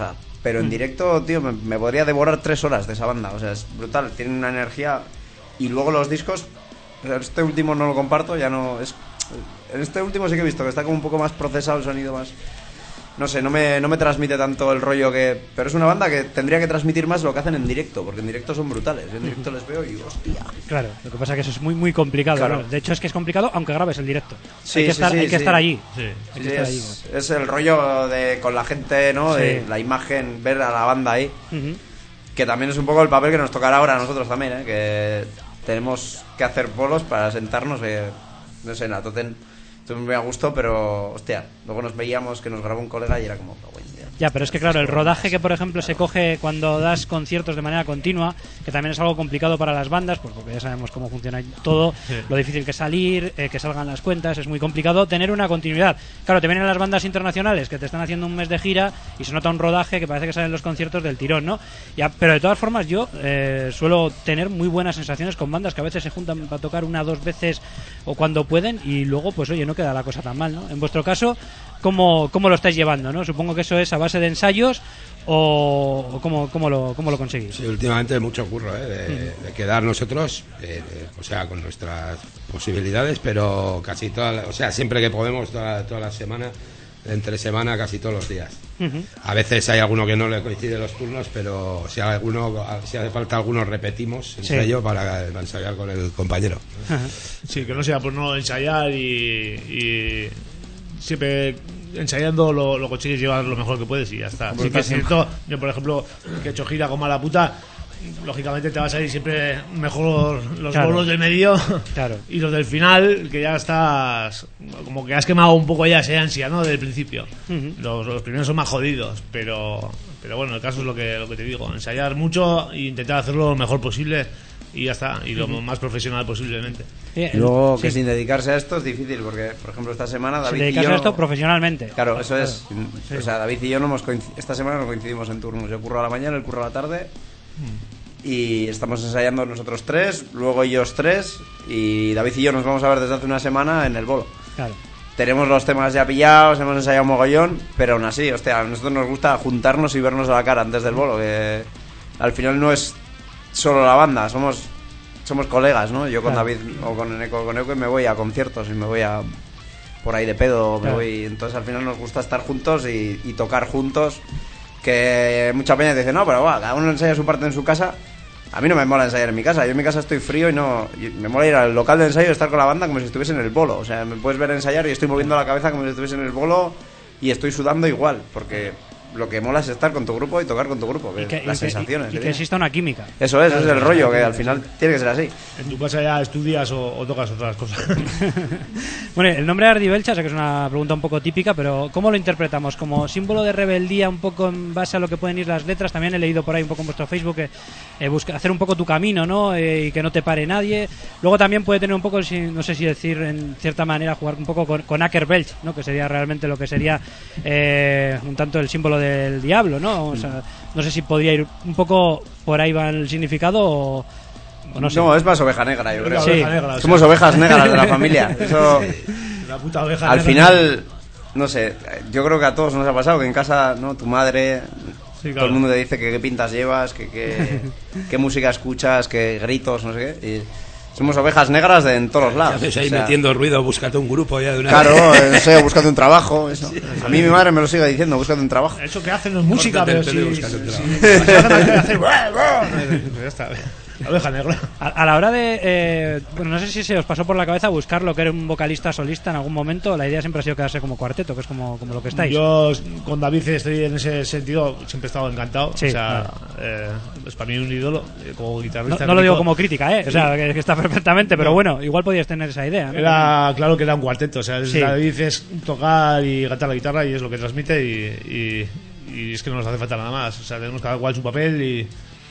pero en directo, tío, me podría devorar 3 horas de esa banda. O sea, es brutal, tienen una energía. Y luego los discos, o sea, este último no lo comparto, ya no es. En este último sí que he visto que está como un poco más procesado el sonido, más. No sé, no me transmite tanto el rollo que... Pero es una banda que tendría que transmitir más lo que hacen en directo, porque en directo son brutales. Yo en directo les veo y hostia. Claro, lo que pasa es que eso es muy, muy complicado. Claro. ¿no? De hecho, es que es complicado aunque grabes el directo. Sí, hay que estar, hay que estar allí. Sí. Hay Sí, que estar allí. es el rollo de con la gente, ¿no? Sí. De la imagen, ver a la banda ahí. Ujú. Que también es un poco el papel que nos tocará ahora a nosotros también, ¿eh? Que tenemos que hacer bolos para sentarnos, no sé, en la Totem. Estuve muy a gusto, pero, hostia, luego nos veíamos que nos grabó un colega y era como, bueno, Ya, pero es que claro, el rodaje que por ejemplo se coge cuando das conciertos de manera continua, que también es algo complicado para las bandas, pues porque ya sabemos cómo funciona todo, Sí. lo difícil que es salir, que salgan las cuentas, es muy complicado tener una continuidad. Claro, te vienen las bandas internacionales que te están haciendo un mes de gira y se nota un rodaje que parece que salen los conciertos del tirón, ¿no? Ya, pero de todas formas yo suelo tener muy buenas sensaciones con bandas que a veces se juntan para tocar 1 o 2 veces o cuando pueden y luego pues oye, no queda la cosa tan mal, ¿no? En vuestro caso, ¿cómo lo estáis llevando, no? Supongo que eso es a base de ensayos o ¿cómo lo conseguís? Sí, últimamente mucho curro, de quedar nosotros, o sea, con nuestras posibilidades, pero casi o sea, siempre que podemos, toda la semana, entre semana, casi todos los días. Ujú. A veces hay alguno que no le coincide los turnos, pero si hace falta algunos repetimos ensayo para ensayar con el compañero. Sí, que no sea por no ensayar y siempre ensayando lo consigues llevar lo mejor que puedes y ya está. Sí que es cierto, yo por ejemplo, que he hecho gira con Mala Puta, lógicamente te va a salir siempre mejor los Claro. bolos del medio Claro. y los del final, que ya estás como que has quemado un poco ya esa ansia, ¿no? Del principio. Ujú. Los primeros son más jodidos, pero bueno, el caso es lo que te digo, ensayar mucho e intentar hacerlo lo mejor posible y ya está, y lo más profesional posiblemente. Luego, Sí. que sin dedicarse a esto es difícil, porque, por ejemplo, esta semana Si David y dedicas yo... a esto profesionalmente. Claro, eso es. Sí. O sea, David y yo no hemos esta semana no coincidimos en turnos. Yo curro a la mañana, él curro a la tarde. Y estamos ensayando nosotros 3, luego ellos 3. Y David y yo nos vamos a ver desde hace una semana en el bolo. Claro. Tenemos los temas ya pillados, hemos ensayado mogollón. Pero aún así, hostia, a nosotros nos gusta juntarnos y vernos a la cara antes del bolo. Que al final no es solo la banda, somos colegas, ¿no? Yo con Claro. David o con Eco me voy a conciertos y me voy a por ahí de pedo, Claro. entonces al final nos gusta estar juntos y tocar juntos, que mucha peña te dice, no, pero cada uno ensaya su parte en su casa. A mí no me mola ensayar en mi casa, yo en mi casa estoy frío y me mola ir al local de ensayo y estar con la banda como si estuviese en el bolo. O sea, me puedes ver ensayar y estoy moviendo la cabeza como si estuviese en el bolo y estoy sudando igual, porque lo que mola es estar con tu grupo y tocar con tu grupo, las sensaciones. Y que exista una química. Eso es el rollo, que al final tiene que ser así. En tu casa ya estudias o tocas otras cosas. Bueno, el nombre de Ardibelcha, sé que es una pregunta un poco típica, pero ¿cómo lo interpretamos? ¿Como símbolo de rebeldía un poco en base a lo que pueden ir las letras? También he leído por ahí un poco en vuestro Facebook que hacer un poco tu camino, ¿no? Y que no te pare nadie. Luego también puede tener un poco, no sé si decir en cierta manera, jugar un poco con Ackerbelch, ¿no? Que sería realmente lo que sería un tanto el símbolo del diablo, ¿no? O sea, no sé si podría ir un poco por ahí va el significado o no sé. No, es más oveja negra, yo creo. Sí. Oveja negra, o sea, Somos ovejas negras de la familia. Eso, la puta oveja al negra. final, no sé, yo creo que a todos nos ha pasado que en casa, ¿no? Tu madre, Sí, todo claro. el mundo te dice que qué pintas llevas, qué música escuchas, qué gritos, no sé qué. Y somos ovejas negras en todos los ¿Qué lados. haces ahí O sea, metiendo ruido? Búscate un grupo ya de una Claro, vez. no sé, búscate un trabajo. Eso. A mí mi madre me lo sigue diciendo, búscate un trabajo. Eso que hacen no es música, Córtate el pero pelo y sí. búscate un sí, trabajo. se hacen hacer ya está. La oveja negra. A la hora de... bueno, no sé si se os pasó por la cabeza buscar lo que era un vocalista solista en algún momento. La idea siempre ha sido quedarse como cuarteto, que es como lo que estáis. Yo con David estoy en ese sentido, siempre he estado encantado. Sí, o sea, claro. es para mí un ídolo como guitarrista. No lo digo crítico. como crítica, ¿eh? O sea, que está perfectamente, pero No. bueno, igual podías tener esa idea, ¿no? Era claro que era un cuarteto, o sea, Sí. David es tocar y cantar la guitarra y es lo que transmite y es que no nos hace falta nada más, o sea, tenemos cada cual su papel y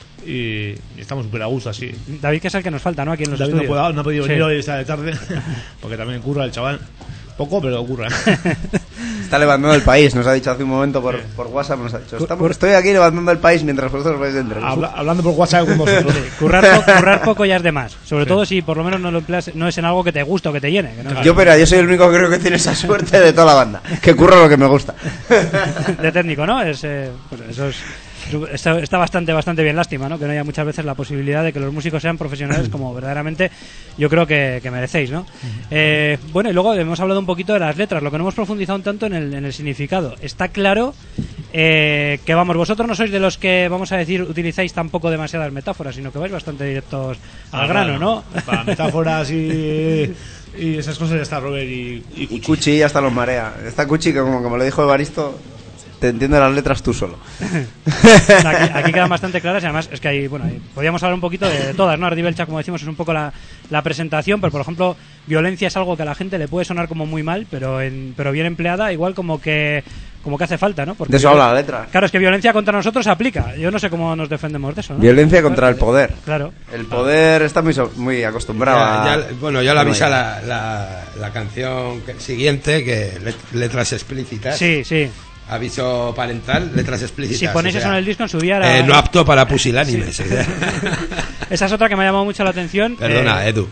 estamos súper a gusto así. David, que es el que nos falta, ¿no? Aquí en los David estudios. no ha podido Sí. venir hoy esta de tarde porque también curra el chaval, poco pero curra. Está levantando el país, nos ha dicho hace un momento por WhatsApp, nos ha dicho, estoy aquí levantando el país mientras vosotros vais dentro. Hablando por WhatsApp con vosotros. Currar poco ya es de más, sobre todo si por lo menos no lo empleas, no es en algo que te gusta o que te llene. Que no yo soy el único que creo que tiene esa suerte de toda la banda, que curro lo que me gusta. De técnico, ¿no? Pues eso es... Está bastante bien, lástima, ¿no? Que no haya muchas veces la posibilidad de que los músicos sean profesionales como verdaderamente yo creo que merecéis, ¿no? Bueno, y luego hemos hablado un poquito de las letras, lo que no hemos profundizado tanto en el significado. Está claro que, vamos, vosotros no sois de los que, vamos a decir, utilizáis tampoco demasiadas metáforas, sino que vais bastante directos al grano, ¿no? Para metáforas y esas cosas ya está Robert y Cuchi ya está los marea. Está Cuchi que como le dijo Evaristo, te entiende las letras tú solo. Aquí quedan bastante claras y además es que hay, podríamos hablar un poquito de todas, ¿no? Ardi Belcha, como decimos, es un poco la presentación, pero por ejemplo, violencia es algo que a la gente le puede sonar como muy mal, pero bien empleada, igual como que hace falta, ¿no? Porque de eso habla la letra. Claro, es que violencia contra nosotros se aplica. Yo no sé cómo nos defendemos de eso, ¿no? Violencia contra el poder. Claro. El poder está muy acostumbrado ya lo avisa la canción siguiente, que letras explícitas. Sí. Aviso parental, letras explícitas. Si ponéis eso en el disco, en su día no apto para pusilánimes. Sí. Esa es otra que me ha llamado mucho la atención. Perdona, Edu.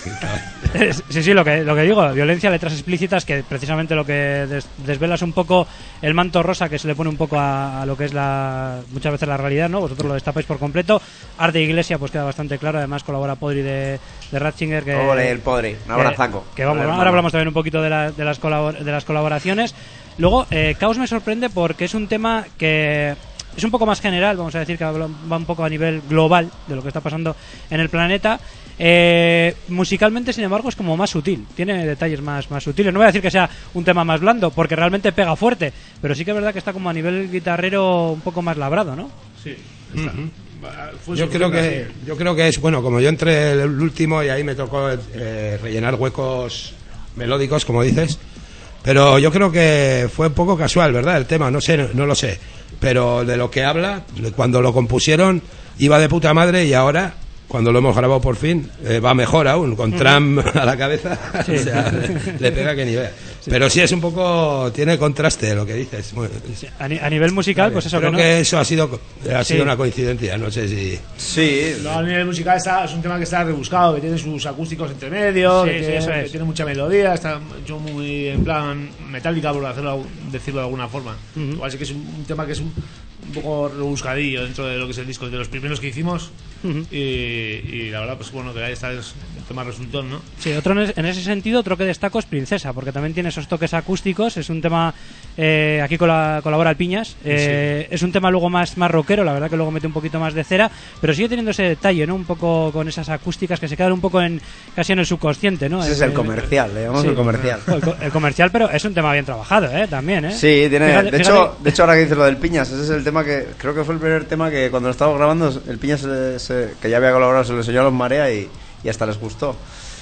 Sí, lo que digo, violencia, letras explícitas, que precisamente lo que desvela es un poco el manto rosa que se le pone un poco a lo que es muchas veces la realidad, ¿no? Vosotros lo destapáis por completo. Arte de Iglesia pues queda bastante claro, además colabora Podri de Ratzinger, que ole, el Podri, un abrazaco. Que vamos, ahora hablamos también un poquito de las colaboraciones. Luego, Caos me sorprende porque es un tema que es un poco más general, vamos a decir que va un poco a nivel global de lo que está pasando en el planeta. Musicalmente, sin embargo, es como más sutil, tiene detalles más sutiles. No voy a decir que sea un tema más blando, porque realmente pega fuerte, pero sí que es verdad que está como a nivel guitarrero un poco más labrado, ¿no? Sí, está. Yo creo que es, bueno, como yo entré el último y ahí me tocó rellenar huecos melódicos, como dices, pero yo creo que fue un poco casual, ¿verdad? El tema, no lo sé, pero de lo que habla, cuando lo compusieron iba de puta madre y ahora, cuando lo hemos grabado por fin, va mejor aún, con Trump a la cabeza, sí. O sea, le pega que nivel. Sí. Pero sí es un poco, tiene contraste lo que dices. Sí, a nivel musical, pues eso. Creo que eso ha sido una coincidencia, no sé si... Sí. No, a nivel musical es un tema que está rebuscado, que tiene sus acústicos entre medio, que tiene mucha melodía, está hecho muy en plan metálica, por decirlo de alguna forma. Igual sí que es un tema que es un poco rebuscadillo dentro de lo que es el disco, de los primeros que hicimos. Y la verdad, pues bueno, que ahí está el tema resultón, ¿no? Sí, otro en ese sentido, otro que destaco es Princesa, porque también tiene esos toques acústicos, es un tema, aquí colabora el Piñas, es un tema luego más rockero, la verdad que luego mete un poquito más de cera, pero sigue teniendo ese detalle, ¿no? Un poco con esas acústicas que se quedan un poco casi en el subconsciente, ¿no? Ese es el comercial, le llamamos el comercial. El comercial, pero es un tema bien trabajado, también, Sí, tiene, de hecho ahora que dices lo del Piñas, ese es el tema que, creo que fue el primer tema que cuando lo estábamos grabando, el Piñas que ya había colaborado, se lo enseñó a los Marea y hasta les gustó.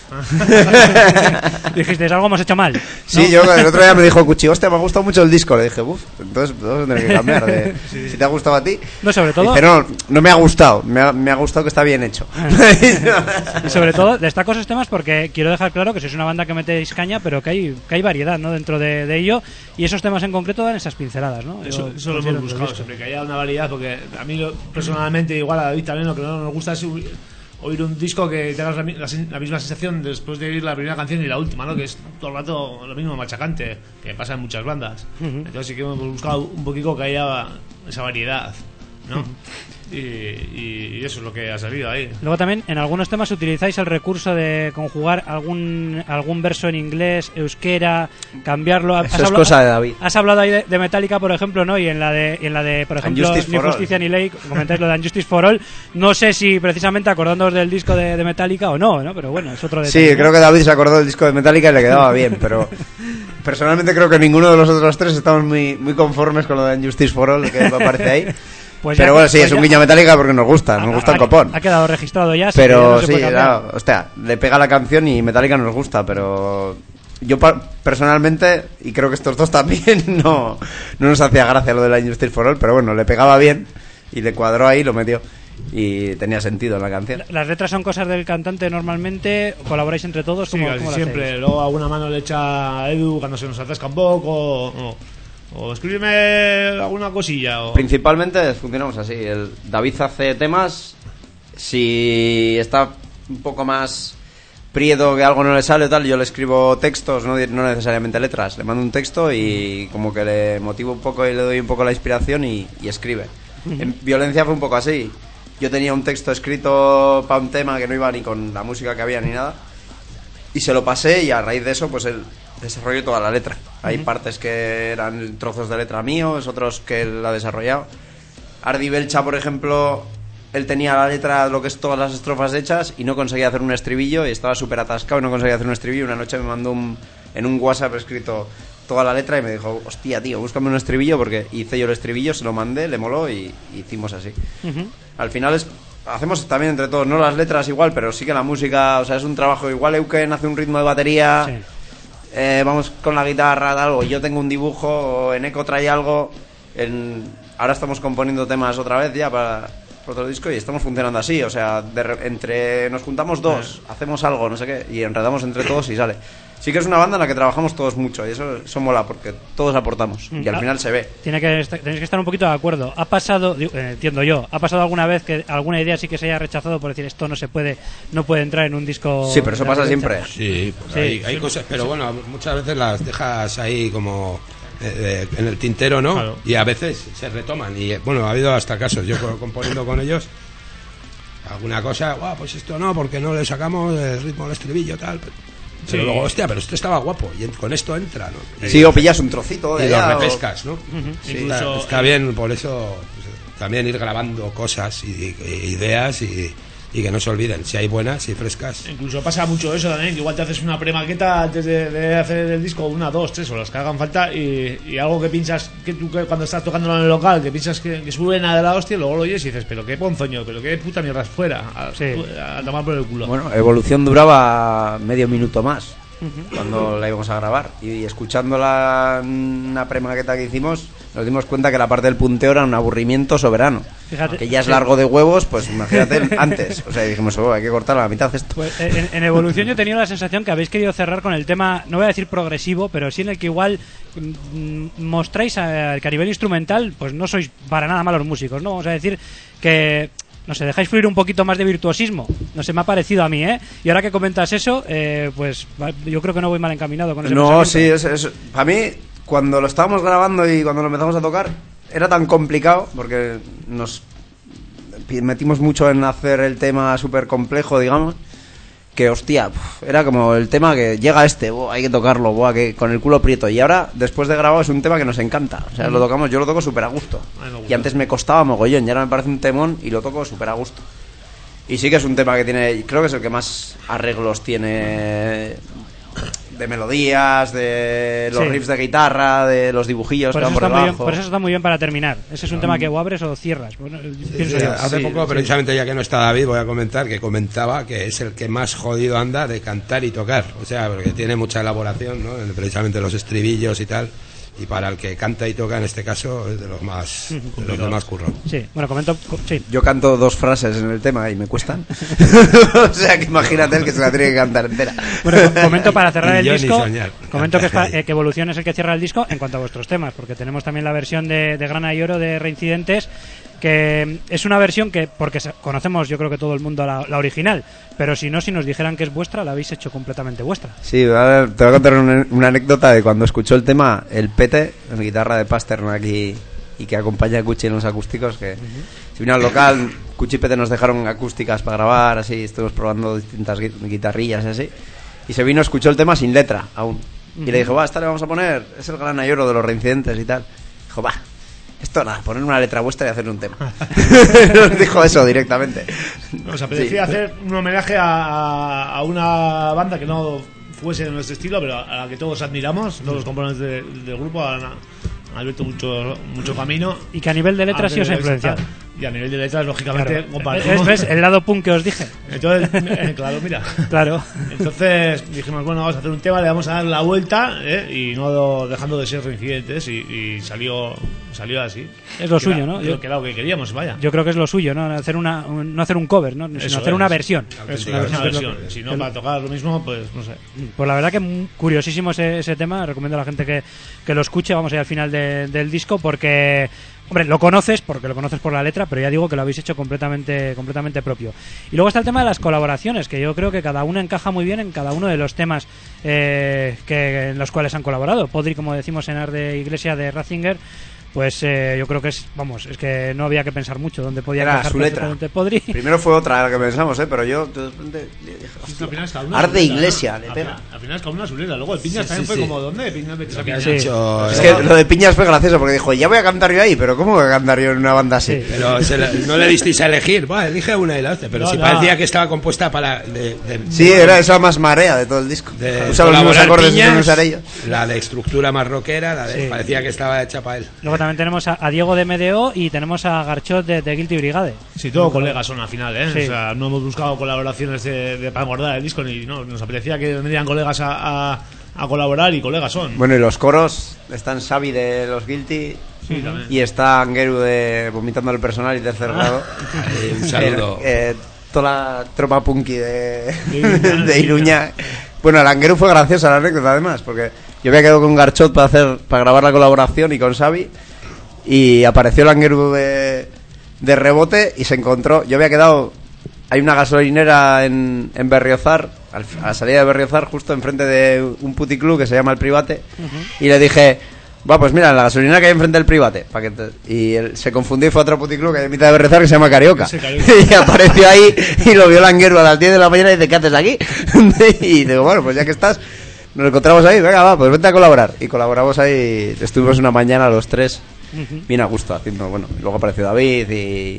Dijiste, algo hemos hecho mal, ¿no? Sí, yo el otro día me dijo Cuchi, hostia, me ha gustado mucho el disco. Le dije, entonces vamos a tener que cambiar si te ha gustado a ti. No, sobre todo. Dice, no me ha gustado, me ha gustado que está bien hecho. Y sobre todo destaco esos temas porque quiero dejar claro que sois una banda que metéis caña, pero que hay variedad, ¿no? Dentro de ello, y esos temas en concreto dan esas pinceladas, ¿no? Eso lo hemos buscado siempre, que haya una variedad, porque a mí personalmente, igual a David también, lo que no nos gusta es oír un disco que tengas la misma sensación después de oír la primera canción y la última, ¿no? Que es todo el rato lo mismo, machacante, que pasa en muchas bandas. Entonces sí que hemos buscado un poquito que haya esa variedad, ¿no? Y eso es lo que ha salido ahí. Luego también en algunos temas utilizáis el recurso de conjugar algún verso en inglés, euskera, cambiarlo. Eso es cosa de David. Has hablado ahí de Metallica, por ejemplo, ¿no? Y en la de por ejemplo, Ni Justicia ni Ley, comentáis lo de Unjustice for All. No sé si precisamente acordándoos del disco de Metallica o no, pero bueno, es otro detalle. Sí, creo que David se acordó del disco de Metallica y le quedaba bien, pero personalmente creo que ninguno de los otros tres estamos muy conformes con lo de Unjustice for All que aparece ahí. Pues pero bueno, sí, es un guiño Metallica porque nos gusta el copón. Ha quedado registrado ya. Pero sí, hostia, le pega la canción y Metallica nos gusta, pero yo personalmente, y creo que estos dos también, no nos hacía gracia lo de la Injustice for All, pero bueno, le pegaba bien y le cuadró ahí y lo metió. y tenía sentido en la canción. ¿Las letras son cosas del cantante normalmente? ¿Colaboráis entre todos? Sí, ¿Cómo casi lo siempre. hacéis? Luego alguna mano le echa a Edu cuando se nos atasca un poco, o escríbeme alguna cosilla. Principalmente funcionamos así. David hace temas. Si está un poco más prieto que algo no le sale o tal, yo le escribo textos, no necesariamente letras. Le mando un texto y como que le motivo un poco y le doy un poco la inspiración y escribe. En Violencia fue un poco así. Yo tenía un texto escrito para un tema que no iba ni con la música que había ni nada, y se lo pasé, y a raíz de eso pues él desarrolló toda la letra. Hay partes que eran trozos de letra míos, otros que él ha desarrollado. Ardi Belcha, por ejemplo, él tenía la letra, lo que es todas las estrofas hechas, y no conseguía hacer un estribillo, y estaba súper atascado y no conseguía hacer un estribillo. Una noche me mandó en un WhatsApp escrito toda la letra y me dijo, hostia, tío, búscame un estribillo, porque hice yo el estribillo, se lo mandé, le moló y hicimos así. Al final hacemos también entre todos, no las letras igual, pero sí que la música, o sea, es un trabajo. Igual Euken hace un ritmo de batería, sí. Vamos con la guitarra, algo, yo tengo un dibujo, o Eneco trae algo. Ahora estamos componiendo temas otra vez ya para otro disco y estamos funcionando así, o sea, nos juntamos dos, hacemos algo, no sé qué, y enredamos entre todos y sale. Sí que es una banda en la que trabajamos todos mucho, y eso mola, porque todos aportamos, y al final se ve. Tenéis que estar un poquito de acuerdo. ¿Ha pasado, entiendo yo, ha pasado alguna vez que alguna idea sí que se haya rechazado por decir esto no puede entrar en un disco? Sí, pero eso pasa siempre. Sí, pues hay cosas, pero bueno, muchas veces las dejas ahí como en el tintero, ¿no? Claro. Y a veces se retoman, y bueno, ha habido hasta casos, yo componiendo con ellos alguna cosa, pues esto no, porque no le sacamos el ritmo del estribillo, tal. Pero luego, hostia, pero esto estaba guapo y con esto entra, ¿no? Sí, o pillas un trocito de y lo repescas, ¿no? Sí, está bien, por eso pues, también ir grabando cosas y ideas y que no se olviden, si hay buenas y frescas. Incluso pasa mucho eso también, que igual te haces una premaqueta antes de hacer el disco, 1, 2, 3 o las que hagan falta, y algo que piensas que tú cuando estás tocándolo en el local, que piensas que suena de la hostia, luego lo oyes y dices, pero qué ponzoño, pero qué puta mierda fuera, a tomar por el culo. Bueno, Evolución duraba medio minuto más cuando la íbamos a grabar, y escuchándola en una premaqueta que hicimos nos dimos cuenta que la parte del punteo era un aburrimiento soberano. Fíjate, que ya es largo de huevos, pues imagínate antes. O sea, dijimos, hay que cortar a la mitad esto. Pues, en Evolución yo he tenido la sensación que habéis querido cerrar con el tema, no voy a decir progresivo, pero sí en el que igual mostráis que a nivel instrumental pues no sois para nada malos músicos, ¿no? Vamos a decir que, no sé, dejáis fluir un poquito más de virtuosismo. No sé, me ha parecido a mí, ¿eh? Y ahora que comentas eso, pues yo creo que no voy mal encaminado con ese No, sí, es para mí, cuando lo estábamos grabando y cuando lo empezamos a tocar, era tan complicado, porque nos metimos mucho en hacer el tema súper complejo, digamos, que hostia, era como el tema que llega hay que tocarlo, que con el culo prieto. Y ahora, después de grabado, es un tema que nos encanta. O sea, yo lo toco súper a gusto. Y antes me costaba mogollón, y ahora me parece un temón y lo toco súper a gusto. Y sí que es un tema que tiene, creo que es el que más arreglos tiene, de melodías, de los riffs de guitarra, de los dibujillos que van por debajo. Por eso está muy bien para terminar. Ese es un tema que o abres o cierras. Bueno, hace poco, precisamente, ya que no está David, voy a comentar que comentaba que es el que más jodido anda de cantar y tocar. O sea, porque tiene mucha elaboración, ¿no? Precisamente los estribillos y tal. Y para el que canta y toca, en este caso, es de los más currón. Sí, bueno, comento. Sí. Yo canto 2 frases en el tema y me cuestan. O sea, que imagínate el que se la tiene que cantar entera. Bueno, comento para cerrar el disco. Comento que Evolución es el que cierra el disco en cuanto a vuestros temas, porque tenemos también la versión de Grana y Oro de Reincidentes, que es una versión que, porque conocemos yo creo que todo el mundo la original, pero si nos dijeran que es vuestra, la habéis hecho completamente vuestra. Sí, te voy a contar una anécdota de cuando escuchó el tema el Pete, en guitarra de Pasternak y que acompaña a Cuchi en los acústicos, que se vino al local, Cuchi y Pete nos dejaron acústicas para grabar, así, estuvimos probando distintas guitarrillas y así, y se vino, escuchó el tema sin letra aún, y le dijo, esta le vamos a poner, es el Grana y Oro de los Reincidentes y tal. Dijo, esto nada, poner una letra vuestra y hacer un tema. Nos dijo eso directamente. Nos apetecía hacer un homenaje a una banda que no fuese de nuestro estilo, pero a la que todos admiramos, todos los componentes del grupo han abierto mucho camino. Y que a nivel de letras sí os ha influenciado. Y a nivel de letras, lógicamente, Claro. compartimos. ¿Ves el lado punk que os dije? Entonces, claro, mira. Claro. Entonces dijimos, bueno, vamos a hacer un tema, le vamos a dar la vuelta, y no dejando de ser reincidentes, y salió así. Es lo suyo, ¿no? Que era lo que queríamos, vaya. Yo creo que es lo suyo, ¿no? No hacer un cover, ¿no? Sino Eso hacer es. una versión. Es Una una versión. versión. Si no, para tocar lo mismo, pues no sé. Pues la verdad que curiosísimo ese tema. Recomiendo a la gente que lo escuche. Vamos a ir al final del disco porque, hombre, lo conoces porque lo conoces por la letra, pero ya digo que lo habéis hecho completamente propio. Y luego está el tema de las colaboraciones, que yo creo que cada una encaja muy bien en cada uno de los temas en los cuales han colaborado. Podri, como decimos en Arde Iglesia de Ratzinger, pues yo creo que es que no había que pensar mucho dónde podía Era encajar su letra. perfectamente Podri. Primero fue otra la que pensamos, pero yo de repente dije, Al final es cada una Arde su letra, Iglesia, ¿no? le Al pega. final- Al final es cada una su letra. Luego el Piñas Sí, también sí, fue sí. como, ¿dónde? Piñas, vete a piñas. Sí. Hecho, Es que lo de Piñas fue gracioso porque dijo, ya voy a cantar yo ahí, pero ¿cómo voy a cantar yo en una banda así? Sí. Pero no le disteis a elegir. Bueno, elige una y la otra. Pero No, si no. parecía que estaba compuesta para. Sí, era esa más marea de todo el disco. de Usa los mismos colaborar acordes que Piñas, usar ellos. la de estructura más rockera, la de, Sí. parecía que estaba hecha para él. Luego también tenemos a Diego de MDO y tenemos a Garchot de Guilty Brigade. Sí, todo colegas son al final, ¿eh? Sí. O sea, no hemos buscado colaboraciones para engordar el disco, ni no, nos apetecía que vendrían colegas a colaborar y colegas son. Bueno, y los coros, están Xavi de los Guilty Sí, también. y está Angeru de Vomitando el Personal y Tercer Grado. Un saludo. Toda la tropa punky Iruña, de Iruña. Bueno, el Angeru fue graciosa la anécdota además, porque yo había quedado con Garchot para grabar la colaboración y con Xavi, y apareció el Angeru de rebote y se encontró. Yo había quedado. Hay una gasolinera en Berriozar, a la salida de Berriozar, justo enfrente de un puticlub que se llama El Private, y le dije, va, pues mira, la gasolinera que hay enfrente del Private, y él se confundió y fue a otro puticlub que hay en mitad de Berriozar que se llama Carioca. Sí, Carioca. Y apareció ahí y lo vio el Anguero a las 10 de la mañana y dice, ¿qué haces aquí? Y digo, bueno, pues ya que estás, nos encontramos ahí, venga, va, pues vente a colaborar. Y colaboramos ahí, estuvimos una mañana los tres, bien a gusto haciendo, bueno, luego apareció David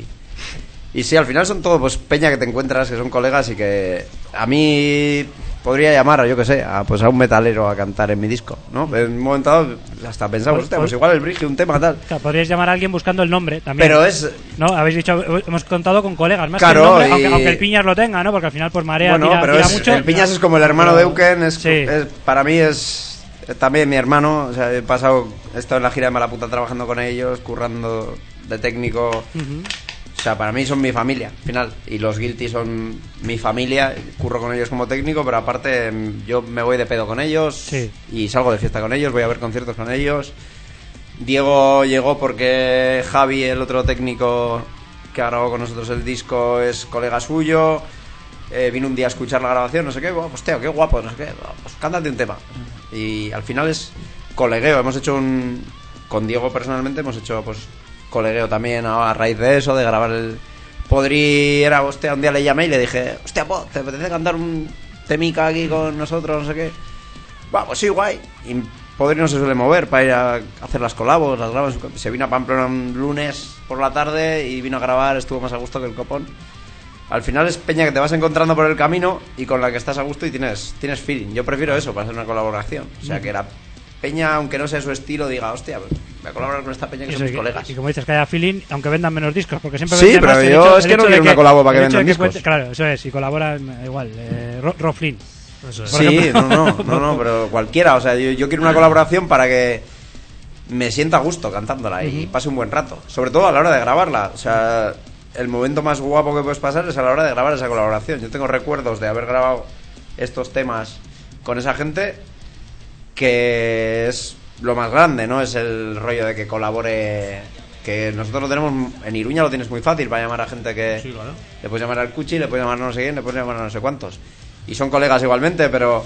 y sí, al final son todo pues peña que te encuentras, que son colegas y que a mí podría llamar, yo que sé, a un metalero a cantar en mi disco, ¿no? En un momento dado hasta pensamos, hostia, pues igual el Brigi, un tema tal. Claro, podríais llamar a alguien buscando el nombre también. Pero es... ¿No? Habéis dicho, hemos contado con colegas más Claro, que el nombre, y- aunque el Piñas lo tenga, ¿no? Porque al final pues marea, Bueno, pero tira mucho. el Piñas es como el hermano de Euken, Sí. para mí es también mi hermano, o sea, he estado en la gira de Malaputa trabajando con ellos, currando de técnico. Ujú. O sea, para mí son mi familia, al final. Y los Guilty son mi familia. Curro con ellos como técnico, pero aparte yo me voy de pedo con ellos. Sí. Y salgo de fiesta con ellos, voy a ver conciertos con ellos. Diego llegó porque Javi, el otro técnico que grabó con nosotros el disco, es colega suyo. Vino un día a escuchar la grabación, no sé qué. Pues tío, qué guapo, no sé qué. Pues cántate un tema. Y al final es colegueo. Hemos hecho con Diego personalmente hemos hecho pues colegueo también a raíz de eso, de grabar el Podri. Era, hostia, un día le llamé y le dije, hostia, ¿te apetece cantar un temica aquí con nosotros? No sé qué. Va, pues sí, guay. Y Podri no se suele mover para ir a hacer las colabos, las graba en su... Se vino a Pamplona un lunes por la tarde y vino a grabar, estuvo más a gusto que el copón. Al final es peña que te vas encontrando por el camino y con la que estás a gusto y tienes feeling. Yo prefiero eso para hacer una colaboración. O sea, que la peña, aunque no sea su estilo, diga, hostia, pues voy a colaborar con esta peña que Y son eso, mis colegas. y como dices, que haya feeling, aunque vendan menos discos, porque siempre Sí, venden pero más el yo hecho- es el que no hecho de quiero una colabo para que el hecho de vendan discos. claro, eso es, si colabora, igual, Rob Flynn. Eso es. Por Sí, ejemplo. no, pero cualquiera. O sea, yo quiero una colaboración para que me sienta a gusto cantándola y pase un buen rato. Sobre todo a la hora de grabarla. O sea, el momento más guapo que puedes pasar es a la hora de grabar esa colaboración. Yo tengo recuerdos de haber grabado estos temas con esa gente, que es lo más grande, ¿no? Es el rollo de que colabore. Que nosotros lo tenemos en Iruña, lo tienes muy fácil para llamar a gente que... Sí, claro. Le puedes llamar al Cuchi, le puedes llamar a no sé quién, le puedes llamar a no sé cuántos. Y son colegas igualmente, pero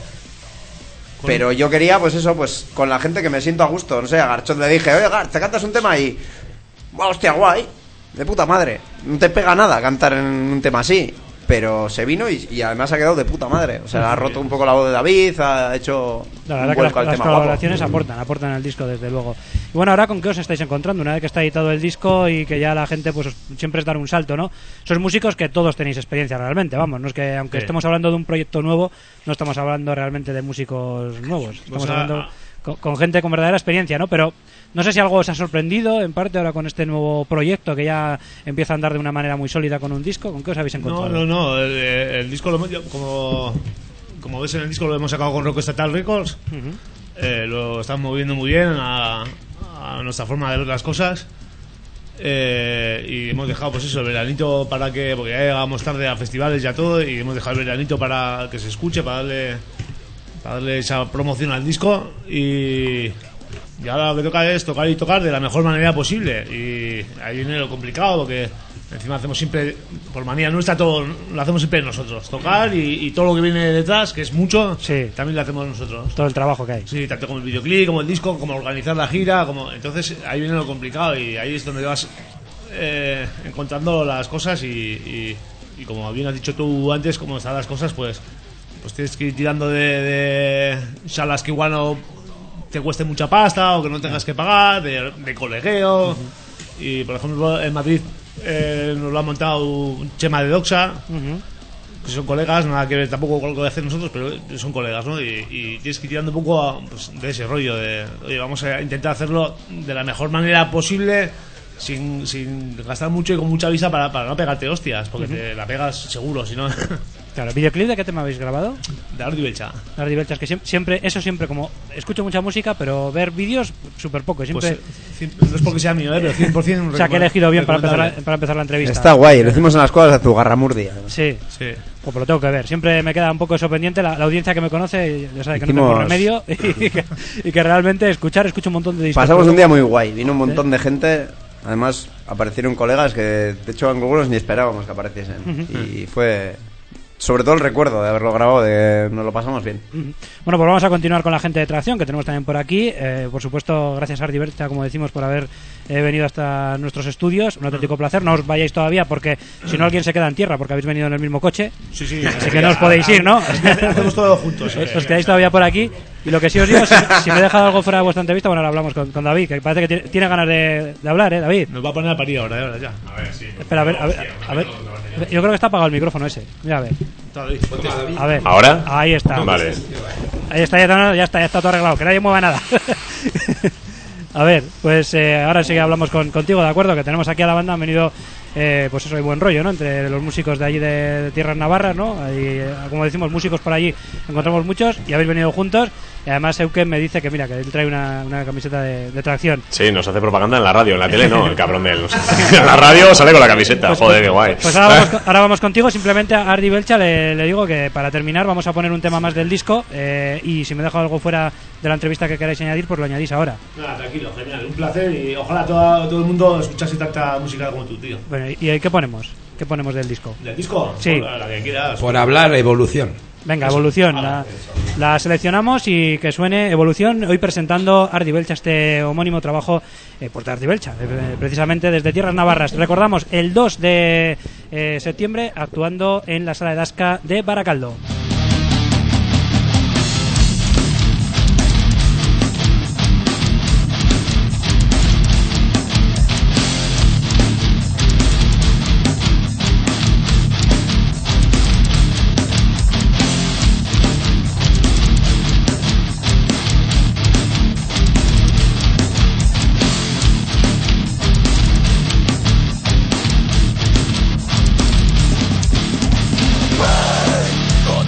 yo quería, pues eso, pues con la gente que me siento a gusto. No sé, a Garchot le dije, oye, Gar, ¿te cantas un tema? Y, "Buah, hostia, guay, de puta madre. No te pega nada cantar en un tema así. Pero se vino y además ha quedado de puta madre. O sea, ha roto un poco la voz de David, ha hecho La un verdad que vuelco al las tema guapo. colaboraciones aportan al disco, desde luego. Y bueno, ahora, ¿con qué os estáis encontrando? Una vez que está editado el disco y que ya la gente, pues siempre es dar un salto, ¿no? Sois músicos que todos tenéis experiencia realmente, vamos. No es que, aunque Sí. estemos hablando de un proyecto nuevo, no estamos hablando realmente de músicos nuevos. Estamos Pues hablando con gente con verdadera experiencia, ¿no? Pero no sé si algo os ha sorprendido, en parte, ahora con este nuevo proyecto que ya empieza a andar de una manera muy sólida con un disco. ¿Con qué os habéis encontrado? No. El disco, como ves en el disco, lo hemos sacado con Rock Estatal Records. Lo están moviendo muy bien a nuestra forma de ver las cosas. Y hemos dejado, pues eso, el veranito porque ya llegamos tarde a festivales y a todo, y hemos dejado el veranito para que se escuche, para darle esa promoción al disco. Y ahora lo que toca es tocar y tocar de la mejor manera posible. Y ahí viene lo complicado, porque encima hacemos siempre, por manía nuestra, todo lo hacemos siempre nosotros. Tocar y todo lo que viene detrás, que es mucho, Sí. también lo hacemos nosotros. Todo el trabajo que hay. Sí, tanto como el videoclip, como el disco, como organizar la gira, entonces ahí viene lo complicado, y ahí es donde vas encontrando las cosas, y como bien has dicho tú antes, cómo están las cosas, pues tienes que ir tirando de salas que igual no te cueste mucha pasta o que no tengas que pagar, de colegueo. Y por ejemplo en Madrid nos lo ha montado Chema de Doxa, que son colegas, nada que ver tampoco con lo que hacemos nosotros, pero son colegas, ¿no? Y tienes que ir tirando un poco de ese rollo de, oye, vamos a intentar hacerlo de la mejor manera posible, sin gastar mucho y con mucha vista, para no pegarte hostias, porque te la pegas seguro, si no. Claro, ¿videoclip de qué tema habéis grabado? De Ardi Belcha. Ardi Belcha, es que siempre como escucho mucha música, pero ver vídeos súper poco. Siempre, Pues, no es porque sea mío, pero 100%. o sea, que he elegido bien para empezar la entrevista. Está guay, lo hicimos en las cuevas de Zugarramurdi. Sí, Sí. pues lo tengo que ver. Siempre me queda un poco eso pendiente. La audiencia que me conoce ya sabe que no Hicimos- tengo remedio y que realmente escucho un montón de discos. Pasamos un día muy guay, vino un montón de gente. Además aparecieron colegas que de hecho algunos ni esperábamos que apareciesen. Y fue sobre todo el recuerdo de haberlo grabado, de que nos lo pasamos bien. Bueno, pues vamos a continuar con la gente de Tracción, que tenemos también por aquí. Por supuesto, gracias a Ardi Belcha, como decimos, por haber venido hasta nuestros estudios. Un auténtico placer. No os vayáis todavía, porque si no alguien se queda en tierra, porque habéis venido en el mismo coche. Sí. Así que no os podéis ir, ¿no? Hacemos todo juntos. Os quedáis todavía por aquí. Y lo que sí os digo, si me he dejado algo fuera de vuestra entrevista, bueno, ahora hablamos con David, que parece que tiene ganas de hablar, ¿David? Nos va a poner a parir ahora ya. A ver, sí. Espera, a ver. Yo creo que está apagado el micrófono ese. Mira, a ver. A ver. ¿Ahora? Ahí está. Vale. Ahí está, ya está todo arreglado, que nadie mueva nada. A ver, pues ahora sí que hablamos contigo, ¿de acuerdo? Que tenemos aquí a la banda, han venido, pues eso, hay buen rollo, ¿no? Entre los músicos de allí de Tierras Navarras, ¿no? Hay, como decimos, músicos por allí, encontramos muchos y habéis venido juntos. Y además Euken me dice que, mira, que él trae una camiseta de Tracción. Sí, nos hace propaganda en la radio, en la tele no, el cabrón de él. En la radio sale con la camiseta, joder, qué guay. Pues ahora vamos contigo. Simplemente a Ardi Belcha le digo que para terminar vamos a poner un tema más del disco, y si me dejo algo fuera de la entrevista que queráis añadir, pues lo añadís ahora. Nada, tranquilo, genial, un placer, y ojalá todo el mundo escuchase tanta música como tú, tío. Bueno, ¿y qué ponemos? ¿Qué ponemos del disco? ¿Del disco? Sí. La que quieras. Por hablar, evolución. Venga, Evolución. La seleccionamos y que suene Evolución. Hoy presentando Ardi Belcha, este homónimo trabajo pues de Ardi Belcha, precisamente desde Tierras Navarras. Recordamos, el 2 de septiembre actuando en la Sala de Dasca de Baracaldo. Con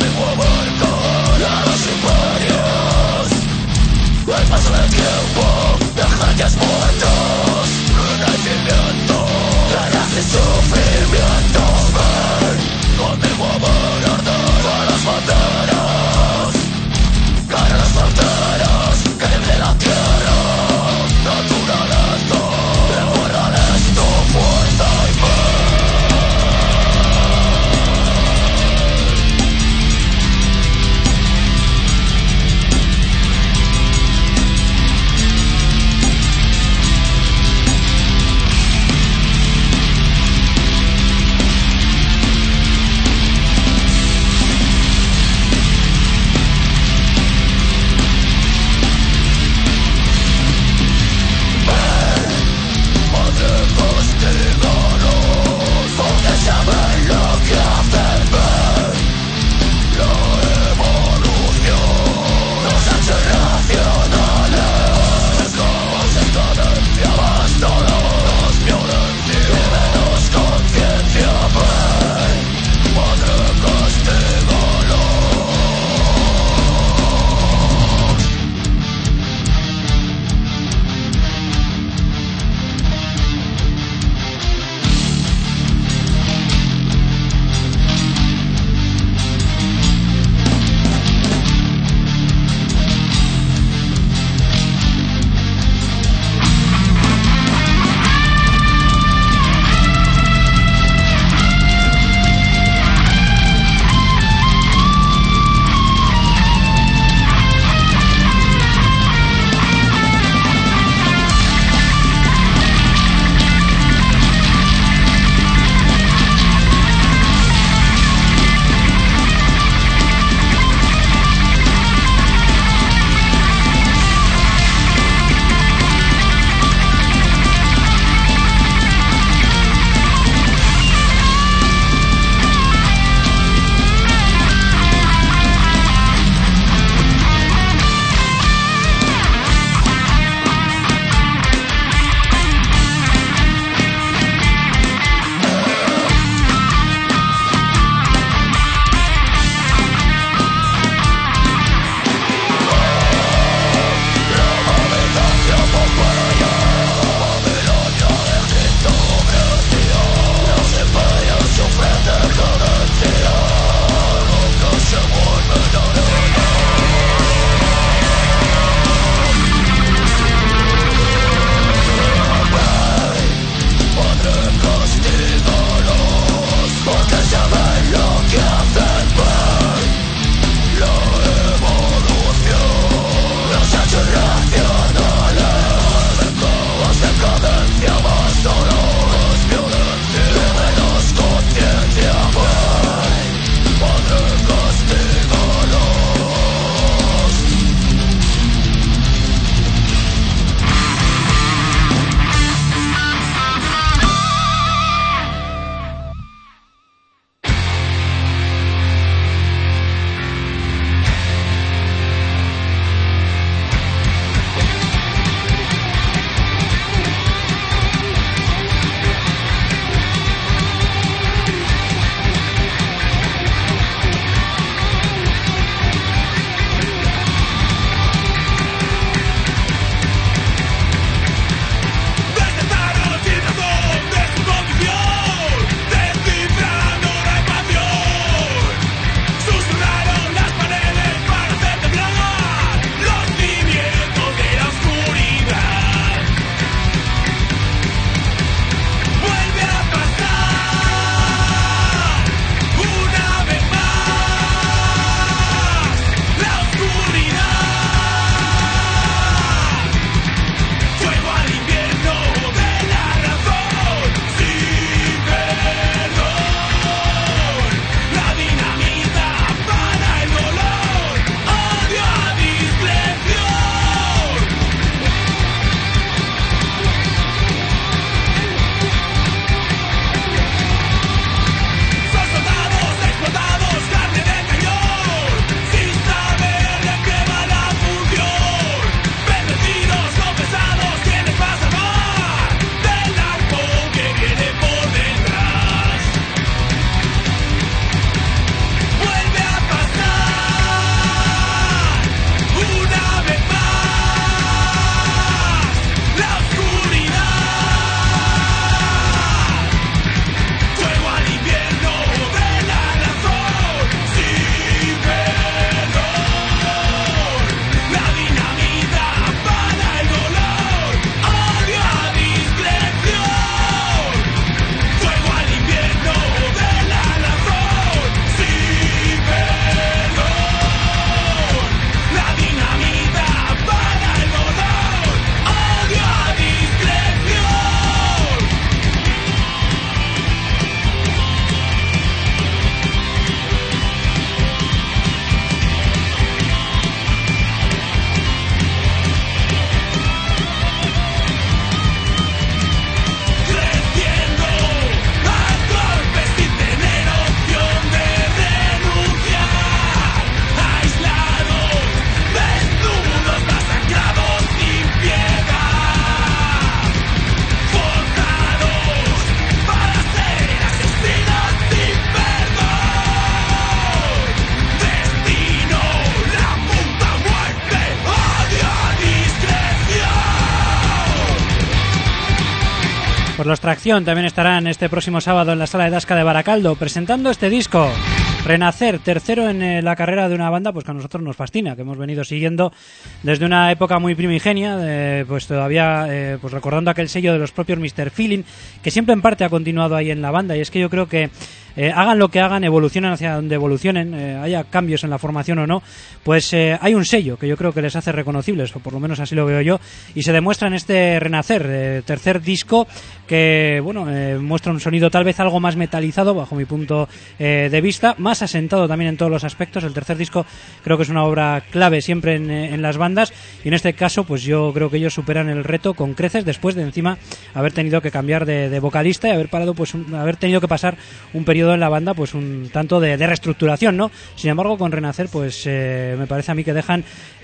Pues los Tracción también estarán este próximo sábado en la Sala de Dasca de Baracaldo presentando este disco. Renacer, tercero en la carrera de una banda pues que a nosotros nos fascina, que hemos venido siguiendo desde una época muy primigenia, pues todavía pues recordando aquel sello de los propios Mr. Feeling, que siempre en parte ha continuado ahí en la banda, y es que yo creo que hagan lo que hagan, evolucionen hacia donde evolucionen, haya cambios en la formación o no, pues hay un sello que yo creo que les hace reconocibles, o por lo menos así lo veo yo, y se demuestra en este Renacer, tercer disco, que bueno, muestra un sonido tal vez algo más metalizado bajo mi punto de vista, más asentado también en todos los aspectos. El tercer disco creo que es una obra clave siempre en las bandas, y en este caso pues yo creo que ellos superan el reto con creces, después de encima haber tenido que cambiar de vocalista y haber parado pues haber tenido que pasar un periodo en la banda pues un tanto de reestructuración, ¿no? Sin embargo, con Renacer pues me parece a mí que dejan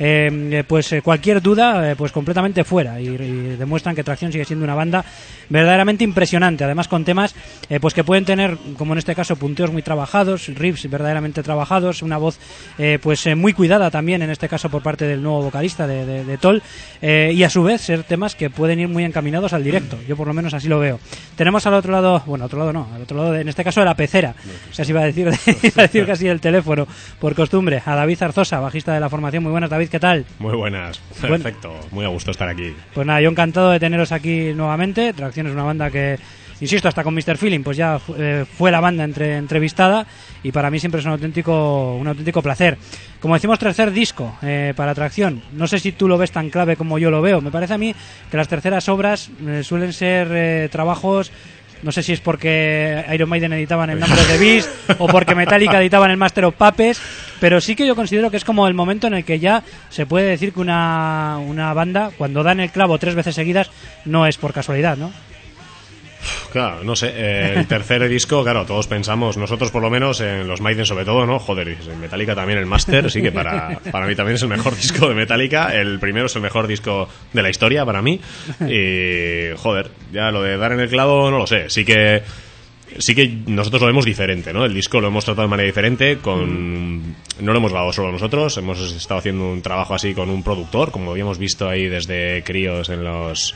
cualquier duda pues completamente fuera, y demuestran que Tracción sigue siendo una banda verdaderamente impresionante, además con temas pues que pueden tener, como en este caso, punteos muy trabajados, riffs verdaderamente trabajados, una voz muy cuidada también, en este caso por parte del nuevo vocalista de Tol, y a su vez ser temas que pueden ir muy encaminados al directo. Yo por lo menos así lo veo. Tenemos al otro lado, bueno, al otro lado en este caso de la pecera, casi iba a decir casi el teléfono, por costumbre, a David Zarzosa, bajista de la formación. Muy buenas, David, ¿qué tal? Muy buenas, perfecto, muy a gusto estar aquí. Pues nada, yo encantado de teneros aquí nuevamente. Tracción es una banda que, insisto, hasta con Mr. Feeling pues ya fue la banda entrevistada, y para mí siempre es un auténtico placer. Como decimos, tercer disco para Tracción. No sé si tú lo ves tan clave como yo lo veo. Me parece a mí que las terceras obras suelen ser trabajos, no sé si es porque Iron Maiden editaban el Number of the Beast o porque Metallica editaban el Master of Puppets, pero sí que yo considero que es como el momento en el que ya se puede decir que una banda, cuando dan el clavo 3 veces seguidas, no es por casualidad, ¿no? Claro, no sé, el tercer disco, claro, todos pensamos, nosotros por lo menos, en los Maiden sobre todo, ¿no? Joder, en Metallica también el Master, sí que para mí también es el mejor disco de Metallica, el primero es el mejor disco de la historia para mí, y joder, ya lo de dar en el clavo no lo sé, sí que nosotros lo vemos diferente, ¿no? El disco lo hemos tratado de manera diferente, no lo hemos grabado solo nosotros, hemos estado haciendo un trabajo así con un productor, como habíamos visto ahí desde críos en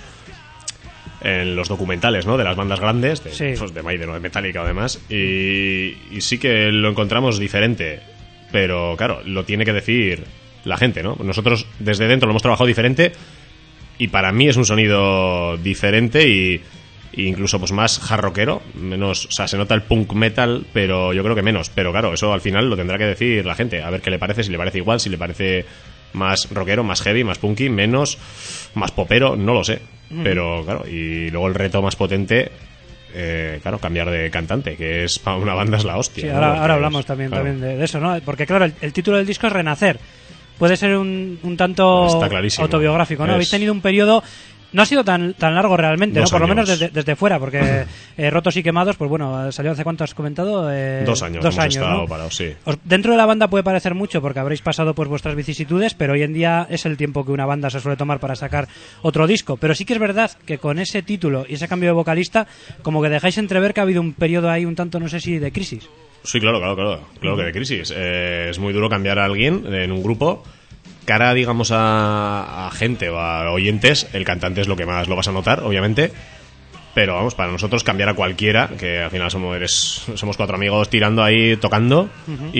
los documentales, ¿no? De las bandas grandes, de Maiden o de Metallica o demás, y sí que lo encontramos diferente, pero claro, lo tiene que decir la gente, ¿no? Nosotros desde dentro lo hemos trabajado diferente, y para mí es un sonido diferente y incluso pues más hard rockero, menos, o sea, se nota el punk metal, pero yo creo que menos, pero claro, eso al final lo tendrá que decir la gente, a ver qué le parece, si le parece igual, si le parece más rockero, más heavy, más punky, menos, más popero, no lo sé. Pero claro, y luego el reto más potente, claro, cambiar de cantante, que es para una banda es la hostia. Sí, ¿no? ahora hablamos también de eso, ¿no? Porque claro, el título del disco es Renacer. Puede ser un tanto autobiográfico, ¿no? Habéis tenido un periodo. No ha sido tan largo realmente, ¿no? Por lo menos desde fuera, porque Rotos y Quemados, pues bueno, salió hace cuánto has comentado. 2 años. 2 años, estado ¿no? parados, sí. Dentro de la banda puede parecer mucho porque habréis pasado pues vuestras vicisitudes, pero hoy en día es el tiempo que una banda se suele tomar para sacar otro disco. Pero sí que es verdad que con ese título y ese cambio de vocalista, como que dejáis entrever que ha habido un periodo ahí un tanto, no sé si de crisis. Sí, claro que de crisis. Es muy duro cambiar a alguien en un grupo. Cara, digamos, a gente o a oyentes, el cantante es lo que más lo vas a notar, obviamente. Pero vamos, para nosotros cambiar a cualquiera, que al final somos 4 amigos tirando ahí, tocando,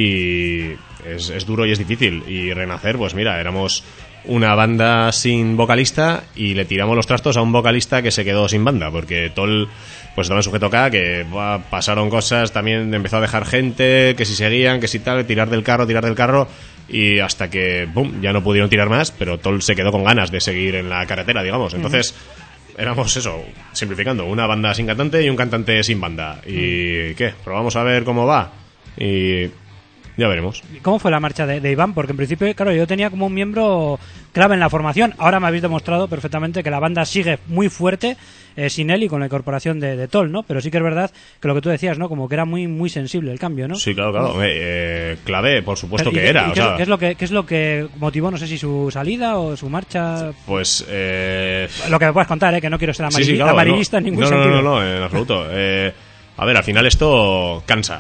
y es duro y es difícil. Y Renacer, pues mira, éramos una banda sin vocalista y le tiramos los trastos a un vocalista que se quedó sin banda, porque Tol pues estaba en sujeto K, que pasaron cosas, también empezó a dejar gente, que si seguían, que si tal, tirar del carro, y hasta que, ¡bum!, ya no pudieron tirar más, pero Tol se quedó con ganas de seguir en la carretera, digamos. Entonces, éramos eso, simplificando, una banda sin cantante y un cantante sin banda. ¿Y qué? Probamos a ver cómo va. Y ya veremos. ¿Cómo fue la marcha de Iván? Porque en principio, claro, yo tenía como un miembro clave en la formación. Ahora me habéis demostrado perfectamente que la banda sigue muy fuerte sin él y con la incorporación de Tol, ¿no? Pero sí que es verdad que lo que tú decías, ¿no? Como que era muy muy sensible el cambio, ¿no? Sí, claro. Clave, por supuesto que era. ¿Qué es lo que motivó, no sé si su salida o su marcha? Pues lo que me puedas contar, que no quiero ser amarillista en ningún sentido. No, en absoluto. A ver, al final esto cansa.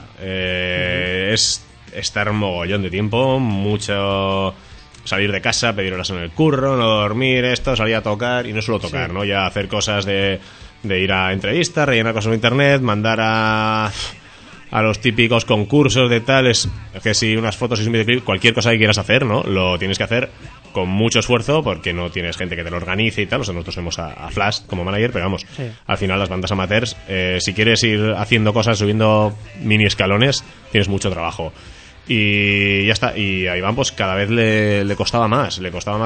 Es estar un mogollón de tiempo, mucho salir de casa, pedir horas en el curro, no dormir, salir a tocar, y no solo tocar, ¿no? Ya hacer cosas de de ir a entrevistas, rellenar cosas en internet, mandar a los típicos concursos de tal, es que si unas fotos y un videoclip, cualquier cosa que quieras hacer, ¿no? Lo tienes que hacer con mucho esfuerzo porque no tienes gente que te lo organice y tal. O sea, nosotros tenemos a Flash como manager, pero vamos, Sí. al final las bandas amateurs, si quieres ir haciendo cosas, subiendo mini escalones, tienes mucho trabajo. Y ya está. Y a Iván pues cada vez le costaba más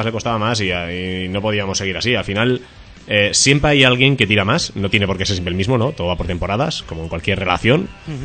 y no podíamos seguir así. Al final siempre hay alguien que tira más, no tiene por qué ser siempre el mismo, ¿no? Todo va por temporadas, como en cualquier relación.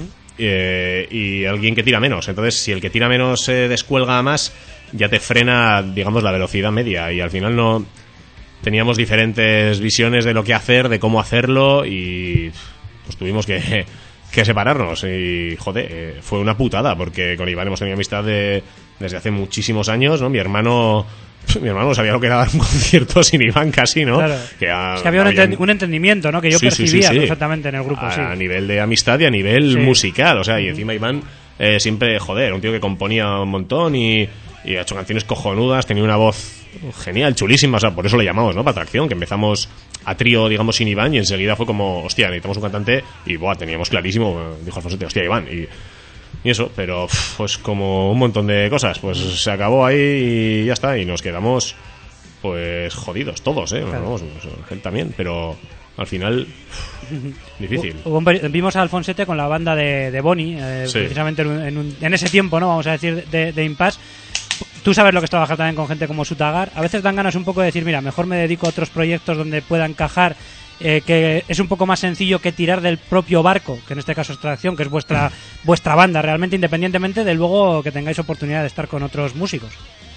Y alguien que tira menos. Entonces, si el que tira menos se descuelga más, ya te frena, digamos, la velocidad media. Y al final no teníamos diferentes visiones de lo que hacer, de cómo hacerlo, y pues tuvimos que separarnos. Y joder, fue una putada, porque con Iván hemos tenido amistad desde hace muchísimos años, ¿no? Mi hermano no sabía lo que era dar un concierto sin Iván casi, ¿no? Claro. Es que había un entendimiento, ¿no? Que yo percibía perfectamente en el grupo. A nivel de amistad y a nivel musical, o sea, y encima Iván siempre, joder, un tío que componía un montón y ha hecho canciones cojonudas, tenía una voz genial, chulísima, o sea, por eso le llamamos, ¿no? Para Atracción, que empezamos a trío, digamos, sin Iván, y enseguida fue como, hostia, necesitamos un cantante, y teníamos clarísimo, dijo Alfonso, hostia, Iván, y eso, pero pues como un montón de cosas, pues se acabó ahí y ya está, y nos quedamos pues jodidos todos, Claro. Vamos, él también, pero al final difícil. Vimos a Alfonsete con la banda de Bonnie, Sí. precisamente en ese tiempo, ¿no? Vamos a decir, de Impasse. Tú sabes lo que es trabajar también con gente como Sutagar. A veces dan ganas un poco de decir, mira, mejor me dedico a otros proyectos donde pueda encajar, que es un poco más sencillo que tirar del propio barco, que en este caso es Tracción, que es vuestra banda, realmente, independientemente de luego que tengáis oportunidad de estar con otros músicos.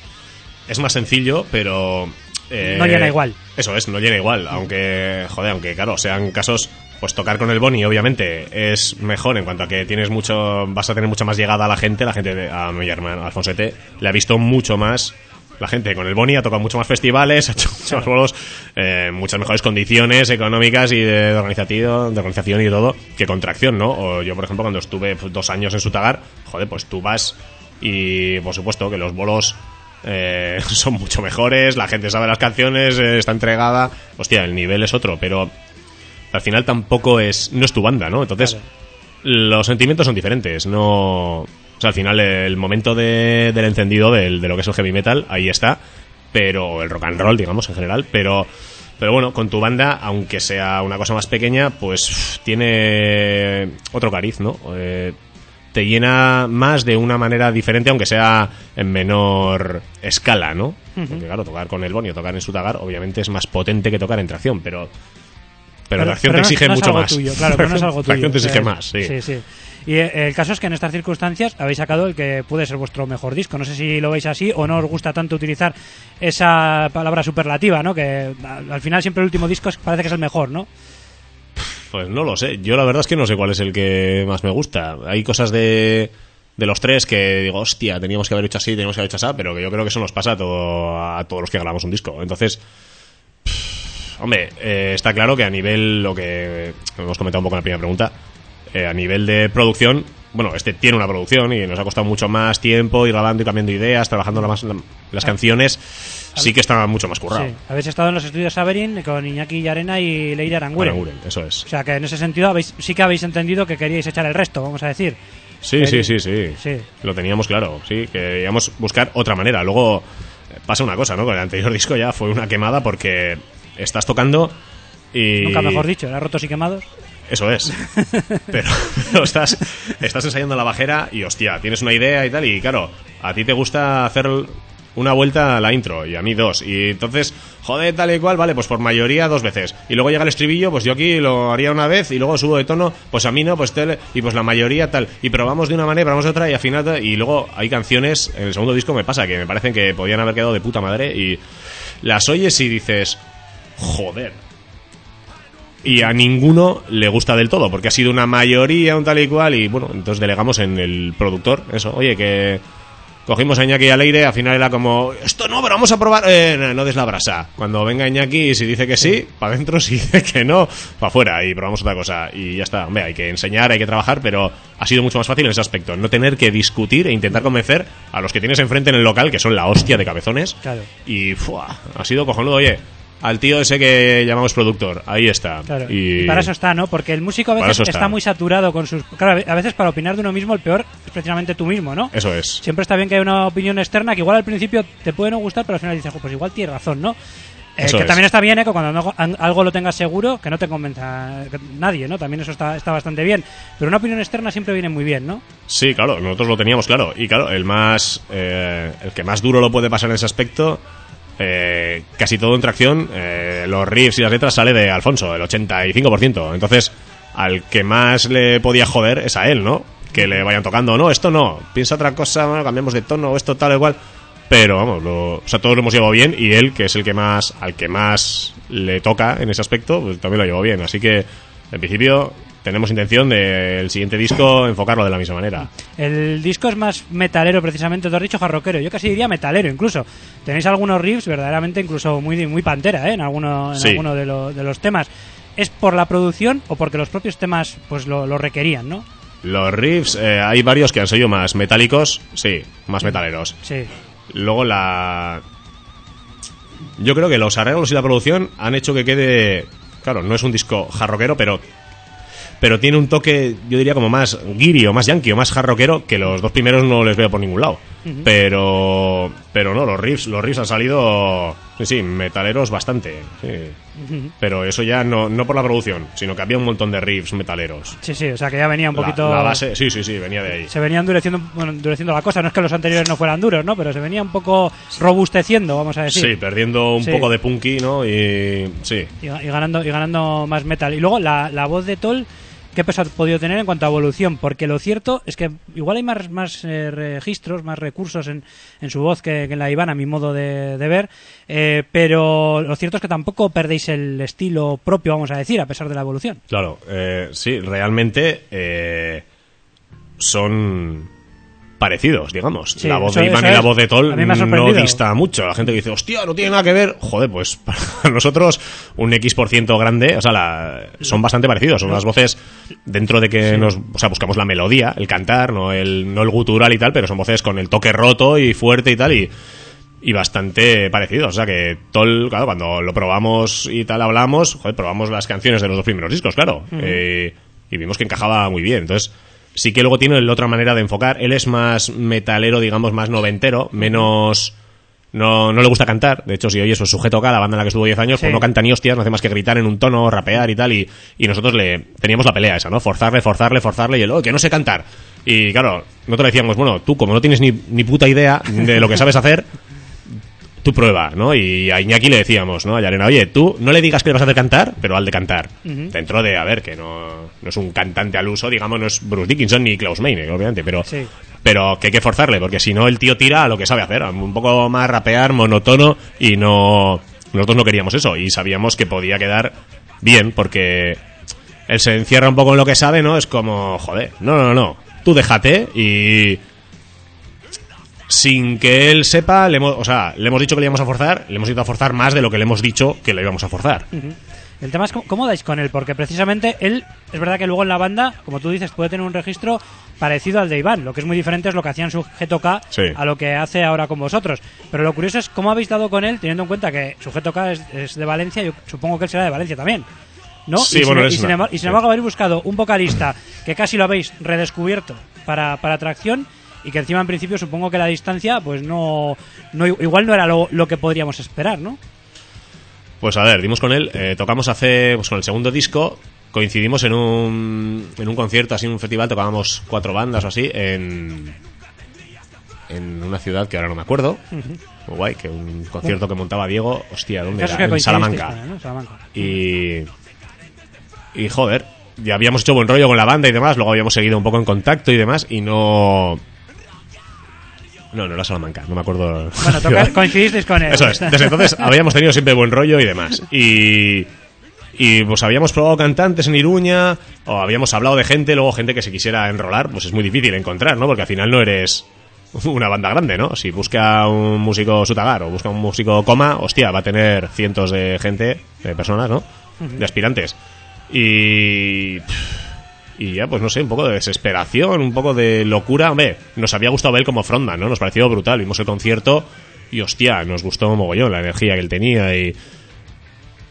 Es más sencillo, pero No llena igual. Eso es, no llena igual. Aunque claro, sean casos, pues tocar con el Bonnie obviamente es mejor en cuanto a que vas a tener mucha más llegada a la gente a mi hermano Alfonsete le ha visto mucho más. La gente con el Bonnie ha tocado mucho más festivales, ha hecho muchos más bolos, muchas mejores condiciones económicas y de organización y todo, que con Tracción, ¿no? O yo, por ejemplo, cuando estuve 2 años en Sutagar, joder, pues tú vas y, por supuesto, que los bolos son mucho mejores, la gente sabe las canciones, está entregada, hostia, el nivel es otro, pero al final tampoco no es tu banda, ¿no? Entonces, Claro. Los sentimientos son diferentes, no... O sea, al final el momento del encendido de lo que es el heavy metal, ahí está, pero el rock and roll, digamos, en general, pero bueno, con tu banda, aunque sea una cosa más pequeña, pues tiene otro cariz, ¿no? Te llena más de una manera diferente, aunque sea en menor escala, ¿no? Porque claro, tocar con el Bonnie o tocar en Sutagar, obviamente es más potente que tocar en Tracción, pero Tracción te exige no es mucho algo más. tuyo, claro, pero no es algo tuyo. Tracción te exige más, sí. Sí. Y el caso es que en estas circunstancias habéis sacado el que puede ser vuestro mejor disco. No sé si lo veis así o no os gusta tanto utilizar esa palabra superlativa, ¿no? Que al final siempre el último disco parece que es el mejor, ¿no? Pues no lo sé. Yo la verdad es que no sé cuál es el que más me gusta. Hay cosas de los tres que digo, hostia, teníamos que haber hecho así, teníamos que haber hecho así, pero que yo creo que eso nos pasa a todos los que grabamos un disco. Entonces, hombre, está claro que a nivel, lo que hemos comentado un poco en la primera pregunta, a nivel de producción, bueno, tiene una producción y nos ha costado mucho más tiempo ir grabando y cambiando ideas, trabajando las canciones, sí que está mucho más currado. Sí. Habéis estado en los estudios Saverin con Iñaki Llarena y Leire Aranguren. Aranguren, eso es. O sea que en ese sentido sí que habéis entendido que queríais echar el resto, vamos a decir. Sí. Sí. Lo teníamos claro, sí, que queríamos buscar otra manera. Luego pasa una cosa, ¿no? Con el anterior disco ya fue una quemada porque estás tocando y... Nunca mejor dicho, era Rotos y Quemados. Eso es. Pero estás ensayando la bajera y, hostia, tienes una idea y tal, y claro, a ti te gusta hacer una vuelta a la intro y a mí 2, y entonces, joder, tal y cual, vale, pues por mayoría 2 veces, y luego llega el estribillo, pues yo aquí lo haría una vez y luego subo de tono, pues a mí no, pues y pues la mayoría tal, y probamos de una manera, probamos de otra, y al final y luego hay canciones, en el segundo disco me pasa que me parecen que podían haber quedado de puta madre y las oyes y dices, joder, y a ninguno le gusta del todo, porque ha sido una mayoría, un tal y cual, y bueno, entonces delegamos en el productor eso, oye, que cogimos a Iñaki y a Leire, al final era como, esto no, pero vamos a probar, no des la brasa, cuando venga Iñaki, si dice que sí, para adentro, si dice que no, para afuera, y probamos otra cosa, y ya está. Hombre, hay que enseñar, hay que trabajar, pero ha sido mucho más fácil en ese aspecto, no tener que discutir e intentar convencer a los que tienes enfrente en el local, que son la hostia de cabezones, Claro. y ha sido cojonudo, oye, al tío ese que llamamos productor. Ahí está. Claro. Y Y para eso está, ¿no? Porque el músico a Para veces eso está. está muy saturado con sus... Claro, a veces para opinar de uno mismo el peor es precisamente tú mismo, ¿no? Eso es. Siempre está bien que haya una opinión externa que igual al principio te puede no gustar, pero al final dices, pues igual tienes razón, ¿no? Eso Que es. también está bien, que cuando algo lo tengas seguro, que no te convenza nadie, ¿no? También eso está bastante bien. Pero una opinión externa siempre viene muy bien, ¿no? Sí, claro, nosotros lo teníamos claro. Y claro, el que más duro lo puede pasar en ese aspecto, casi todo en tracción, los riffs y las letras sale de Alfonso, el 85%. Entonces, al que más le podía joder es a él, ¿no? Que le vayan tocando, no, esto no, piensa otra cosa, bueno, cambiamos de tono, esto tal, igual. Pero vamos, o sea, todos lo hemos llevado bien y él, que es el que más, al que más le toca en ese aspecto, pues también lo llevó bien. Así que, en principio, tenemos intención de el siguiente disco enfocarlo de la misma manera. El disco es más metalero, precisamente, tú has dicho jarroquero. Yo casi diría metalero, incluso. Tenéis algunos riffs verdaderamente incluso muy Pantera, ¿eh? En alguno Sí. de los temas. ¿Es por la producción o porque los propios temas pues lo requerían, no? Los riffs, hay varios que han sido más metálicos, sí, más metaleros. Sí. Luego yo creo que los arreglos y la producción han hecho que quede... Claro, no es un disco jarroquero, pero tiene un toque, yo diría, como más guiri o más yankee o más jarroquero, que los dos primeros no les veo por ningún lado. Ujú. Pero no, los riffs han salido, sí, metaleros bastante. Sí. Ujú. Pero eso ya no por la producción, sino que había un montón de riffs metaleros. Sí, o sea que ya venía un poquito... La base, sí, venía de ahí. Se venía endureciendo la cosa. No es que los anteriores no fueran duros, ¿no? Pero se venía un poco robusteciendo, vamos a decir. Sí, perdiendo un Sí. poco de punky, ¿no? Y sí. Y ganando más metal. Y luego la voz de Tol, ¿qué peso ha podido tener en cuanto a evolución? Porque lo cierto es que igual hay más registros, más recursos en su voz que en la de Iván, a mi modo de ver, pero lo cierto es que tampoco perdéis el estilo propio, vamos a decir, a pesar de la evolución. Claro, sí, realmente son parecidos, digamos. Sí, la voz eso- de Iván eso y la es. voz de A Tol mí me ha no sorprendido. dista mucho. La gente que dice, hostia, no tiene nada que ver. Joder, pues para nosotros un X% grande, o sea, son bastante parecidos. Son las voces dentro de que buscamos la melodía, el cantar, no el gutural y tal, pero son voces con el toque roto y fuerte y tal, y bastante parecidos. O sea que Tol, claro, cuando lo probamos y tal, hablamos, joder, probamos las canciones de los dos primeros discos, claro. Y vimos que encajaba muy bien. Entonces, sí que luego tiene la otra manera de enfocar. Él es más metalero, digamos, más noventero, menos... No le gusta cantar. De hecho, si oyes pues, Sujeto K, la banda en la que estuvo 10 años, Sí. pues no canta ni hostias, no hace más que gritar en un tono, rapear y tal. Y nosotros teníamos la pelea esa, ¿no? Forzarle y él, que no sé cantar. Y claro, nosotros le decíamos, bueno, tú como no tienes ni puta idea de lo que sabes hacer, tú prueba, ¿no? Y a Iñaki le decíamos, ¿no? A Yarena, oye, tú no le digas que le vas a hacer cantar, pero al de cantar. Ujú. Dentro de, a ver, que no es un cantante al uso, digamos, no es Bruce Dickinson ni Klaus Meine, obviamente, pero Sí. que hay que forzarle, porque si no el tío tira a lo que sabe hacer, un poco más rapear, monotono, y nosotros no queríamos eso, y sabíamos que podía quedar bien, porque él se encierra un poco en lo que sabe, ¿no? Es como, joder, no, tú déjate y... Sin que él sepa, le hemos dicho que le íbamos a forzar, le hemos ido a forzar más de lo que le hemos dicho que le íbamos a forzar. Ujú. El tema es cómo dais con él, porque precisamente él, es verdad que luego en la banda, como tú dices, puede tener un registro parecido al de Iván. Lo que es muy diferente es lo que hacía en Sujeto K Sí. a lo que hace ahora con vosotros. Pero lo curioso es cómo habéis dado con él, teniendo en cuenta que Sujeto K es de Valencia, yo supongo que él será de Valencia también, ¿no? Sí, y bueno, sin embargo habéis buscado un vocalista que casi lo habéis redescubierto para Tracción, y que encima en principio supongo que la distancia pues igual no era lo que podríamos esperar, ¿no? Pues a ver, dimos con él, tocamos con el segundo disco, coincidimos en un concierto, así en un festival, tocábamos 4 bandas o así, en una ciudad que ahora no me acuerdo, muy guay, que un concierto que montaba Diego, hostia, ¿dónde Caso era? que En Salamanca. coincidisteis con él, ¿no? Salamanca. Y joder, ya habíamos hecho buen rollo con la banda y demás, luego habíamos seguido un poco en contacto y demás, y no era Salamanca, no me acuerdo. Bueno, coincidisteis con él. Eso es, desde entonces habíamos tenido siempre buen rollo y demás. Y pues habíamos probado cantantes en Iruña, o habíamos hablado de gente, luego gente que se quisiera enrolar, pues es muy difícil encontrar, ¿no? Porque al final no eres una banda grande, ¿no? Si busca un músico Sutagar o busca un músico Coma, hostia, va a tener cientos de gente, de personas, ¿no? De aspirantes. Y ya, pues no sé, un poco de desesperación, un poco de locura. Hombre, nos había gustado ver como frontman, ¿no? Nos pareció brutal. Vimos el concierto y, hostia, nos gustó mogollón la energía que él tenía.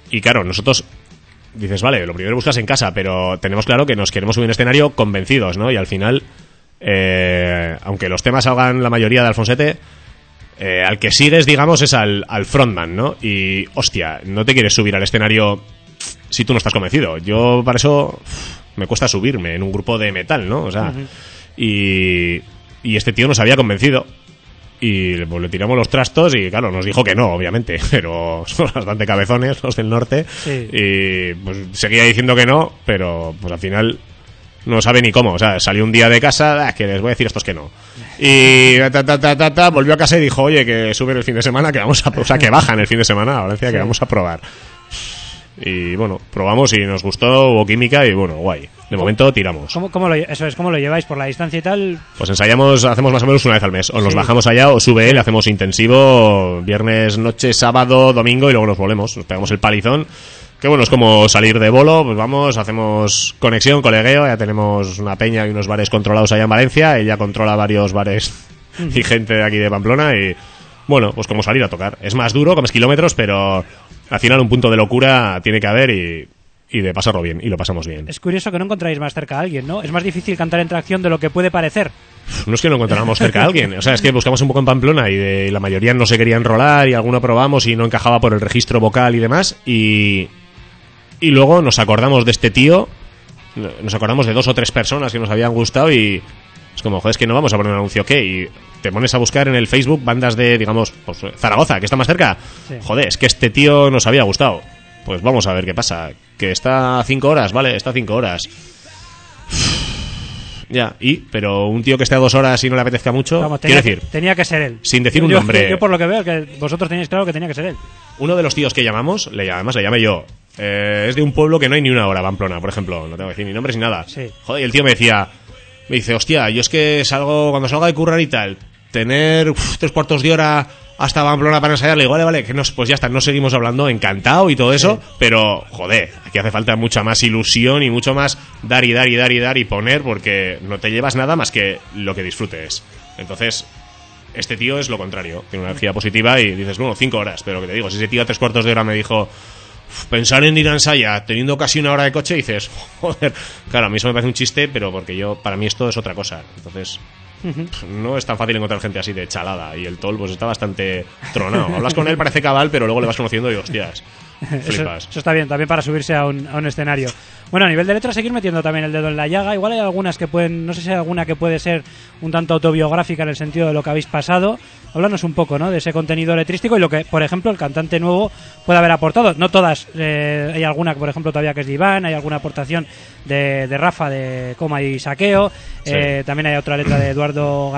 Y claro, nosotros dices, vale, lo primero buscas en casa, pero tenemos claro que nos queremos subir a un escenario convencidos, ¿no? Y al final, aunque los temas salgan la mayoría de Alfonsete, al que sigues, digamos, es al frontman, ¿no? Y, hostia, no te quieres subir al escenario si tú no estás convencido. Yo, para eso, me cuesta subirme en un grupo de metal, ¿no? O sea, y este tío nos había convencido. Y pues le tiramos los trastos y, claro, nos dijo que no, obviamente. Pero son bastante cabezones los del norte. Sí. Y, pues, seguía diciendo que no, pero, pues, al final no sabe ni cómo. O sea, salió un día de casa, que les voy a decir estos que no. Y volvió a casa y dijo, oye, que suben el fin de semana, que vamos a... O sea, que bajan el fin de semana a Valencia, que vamos a probar. Y bueno, probamos y nos gustó, hubo química y bueno, guay. De momento tiramos. ¿Cómo lo lleváis por la distancia y tal? Pues ensayamos, hacemos más o menos una vez al mes. O nos bajamos allá o sube él, hacemos intensivo viernes noche, sábado, domingo y luego nos volvemos. Nos pegamos el palizón. Que bueno, es como salir de bolo, pues vamos, hacemos conexión, colegueo, ya tenemos una peña y unos bares controlados allá en Valencia, ella controla varios bares y gente de aquí de Pamplona y bueno, pues como salir a tocar. Es más duro, comes kilómetros, pero al final un punto de locura tiene que haber y de pasarlo bien, y lo pasamos bien. Es curioso que no encontráis más cerca a alguien, ¿no? Es más difícil cantar en Tracción de lo que puede parecer. No es que no encontráramos cerca a alguien, o sea, es que buscamos un poco en Pamplona y la mayoría no se querían rolar y alguno probamos y no encajaba por el registro vocal y demás y luego nos acordamos de este tío, nos acordamos de 2 o 3 personas que nos habían gustado y es como, joder, es que no vamos a poner un anuncio, ¿qué? Y te pones a buscar en el Facebook bandas de, digamos, pues, Zaragoza, que está más cerca. Sí. Joder, es que este tío nos había gustado. Pues vamos a ver qué pasa. Que está a 5 horas, vale, está a 5 horas. Ya, pero un tío que esté a 2 horas y no le apetezca mucho, vamos, quiero decir, tenía que ser él. Sin decir un nombre. Yo por lo que veo, que vosotros tenéis claro que tenía que ser él. Uno de los tíos que llamamos, además le llamé yo, es de un pueblo que no hay ni una hora, Pamplona, por ejemplo. No tengo que decir ni nombres ni nada. Sí. Joder, y el tío me dice, hostia, yo es que cuando salga de currar y tal, tener 3/4 de hora hasta Pamplona para ensayar, le digo, vale, que pues ya está, no seguimos hablando, encantado y todo eso, pero, joder, aquí hace falta mucha más ilusión y mucho más dar y poner, porque no te llevas nada más que lo que disfrutes. Entonces, este tío es lo contrario, tiene una energía positiva y dices, bueno, 5 horas, pero que te digo, si ese tío a 3/4 de hora me dijo, pensar en ir a ensayar teniendo casi 1 hora de coche, dices, joder, claro, a mí eso me parece un chiste, pero porque para mí esto es otra cosa, entonces no es tan fácil encontrar gente así de chalada y el Tol pues está bastante tronado. Hablas con él, parece cabal, pero luego le vas conociendo y hostias, flipas. Eso está bien, también para subirse a un escenario. Bueno, a nivel de letra, seguir metiendo también el dedo en la llaga. Igual hay algunas que pueden, no sé si hay alguna que puede ser un tanto autobiográfica en el sentido de lo que habéis pasado. Háblanos un poco, ¿no?, de ese contenido letrístico y lo que, por ejemplo, el cantante nuevo puede haber aportado. No todas, hay alguna, por ejemplo, todavía que es de Iván, hay alguna aportación de Rafa de Coma y Saqueo. Sí. También hay otra letra de Eduardo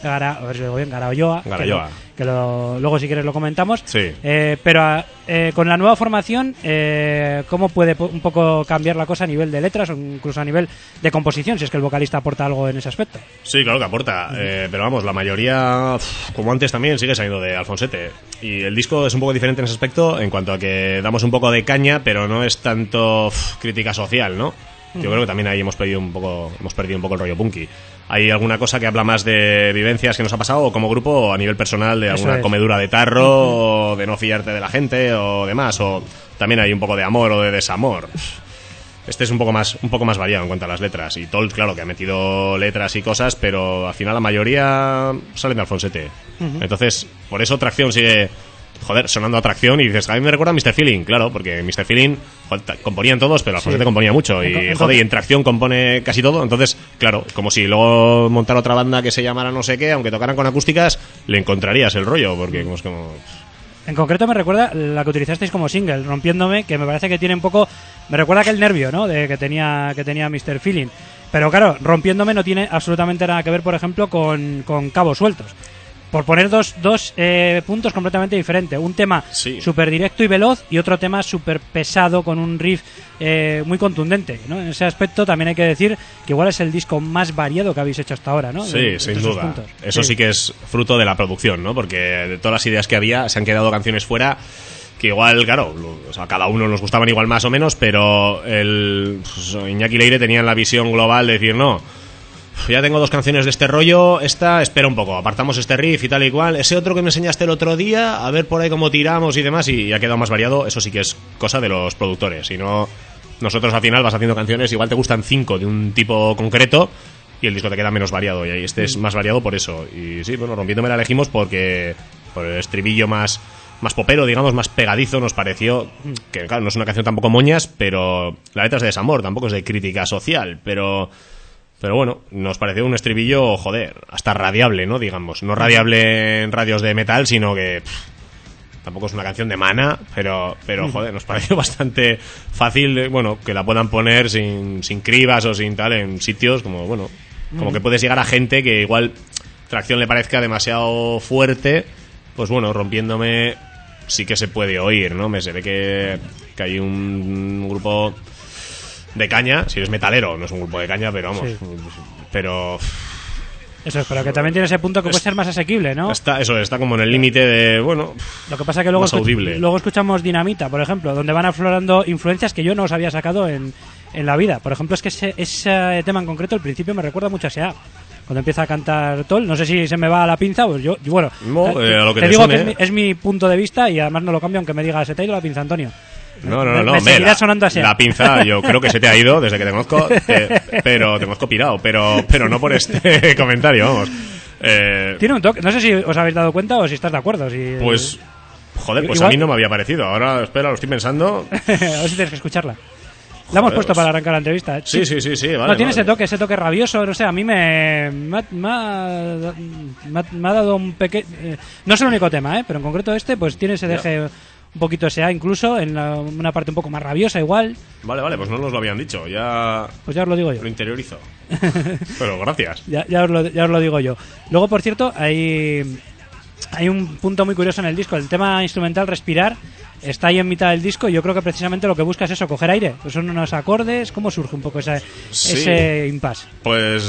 Garaolloa. Que luego si quieres lo comentamos. Sí. Pero con la nueva formación, ¿cómo puede un poco cambiar la cosa a nivel de letras o incluso a nivel de composición, si es que el vocalista aporta algo en ese aspecto? Sí, claro que aporta, pero vamos, la mayoría, como antes también, sigue saliendo de Alfonsete. Y el disco es un poco diferente en ese aspecto, en cuanto a que damos un poco de caña, pero no es tanto crítica social, ¿no? Yo creo que también ahí hemos perdido un poco el rollo punky. Hay alguna cosa que habla más de vivencias que nos ha pasado o como grupo o a nivel personal de alguna comedura de tarro o de no fiarte de la gente o demás, o también hay un poco de amor o de desamor. Este es un poco más variado en cuanto a las letras y Tolt, claro, que ha metido letras y cosas, pero al final la mayoría salen de Alfonsete. Entonces, por eso Tracción sigue sonando a Tracción y dices, a mí me recuerda a Mr. Feeling, claro, porque Mr. Feeling componían todos, pero Alfonsete componía mucho y y en Tracción compone casi todo, entonces, claro, como si luego montara otra banda que se llamara no sé qué, aunque tocaran con acústicas, le encontrarías el rollo, porque es como... En concreto me recuerda la que utilizasteis como single, Rompiéndome, que me parece que tiene un poco... Me recuerda aquel nervio, ¿no?, que tenía Mr. Feeling. Pero claro, Rompiéndome no tiene absolutamente nada que ver, por ejemplo, con Cabos Sueltos. Por poner dos puntos completamente diferentes. Un tema súper directo y veloz y otro tema súper pesado con un riff muy contundente, ¿no? En ese aspecto también hay que decir que igual es el disco más variado que habéis hecho hasta ahora, ¿no? Sí, sin duda. Eso sí que es fruto de la producción, ¿no? Porque de todas las ideas que había se han quedado canciones fuera que igual, claro, o sea, cada uno nos gustaban igual más o menos, pero Iñaki Leire tenía la visión global de decir, no, ya tengo 2 canciones de este rollo, esta, espera un poco, apartamos este riff y tal y cual, ese otro que me enseñaste el otro día, a ver por ahí cómo tiramos y demás, y ha quedado más variado. Eso sí que es cosa de los productores, si no, nosotros al final vas haciendo canciones, igual te gustan 5 de un tipo concreto y el disco te queda menos variado, y ahí este es más variado por eso. Y sí, bueno, Rompiéndome la elegimos porque por el estribillo más popero, digamos, más pegadizo nos pareció, que claro, no es una canción tampoco moñas, pero la letra es de desamor, tampoco es de crítica social, pero bueno, nos pareció un estribillo, joder, hasta radiable, ¿no? Digamos, no radiable en radios de metal, sino que tampoco es una canción de Mana, pero joder, nos pareció bastante fácil, bueno, que la puedan poner sin cribas o sin tal en sitios como, bueno, como que puedes llegar a gente que igual Tracción le parezca demasiado fuerte, pues bueno, Rompiéndome sí que se puede oír, ¿no? Me se ve que hay un grupo de caña, si eres metalero, no es un grupo de caña, pero vamos, pero eso es, pero que también tiene ese punto que puede ser más asequible, ¿no? Está como en el límite de, bueno, lo que pasa es que luego, más audible. Luego escuchamos Dinamita, por ejemplo, donde van aflorando influencias que yo no os había sacado en la vida. Por ejemplo, es que ese tema en concreto, al principio me recuerda mucho a S.A. Cuando empieza a cantar Tol, no sé si se me va a la pinza, pues yo bueno, no, a lo que te digo suene, que es mi punto de vista y además no lo cambio aunque me diga se te ha ido la pinza, Antonio. No, me seguirá sonando así. La pinza yo creo que se te ha ido desde que te conozco, pero te conozco pirado, pero no por este comentario, vamos. Tiene un toque, no sé si os habéis dado cuenta o si estás de acuerdo. Pues, joder, pues igual, a mí no me había parecido. Ahora, espera, lo estoy pensando. A ver si tienes que escucharla. La hemos puesto para arrancar la entrevista. Sí, vale. No, tiene ese toque rabioso, no sé, a mí me ha dado un pequeño... no es el único tema, pero en concreto este, pues tiene ese deje un poquito S.A. incluso, en una parte un poco más rabiosa igual. Vale, pues no nos lo habían dicho, pues ya os lo digo yo. Lo interiorizo. Pero gracias. Ya os lo digo yo. Luego, por cierto, hay un punto muy curioso en el disco, el tema instrumental Respirar. Está ahí en mitad del disco y yo creo que precisamente lo que busca es eso, coger aire. Pues son unos acordes. ¿Cómo surge un poco ese impasse? Pues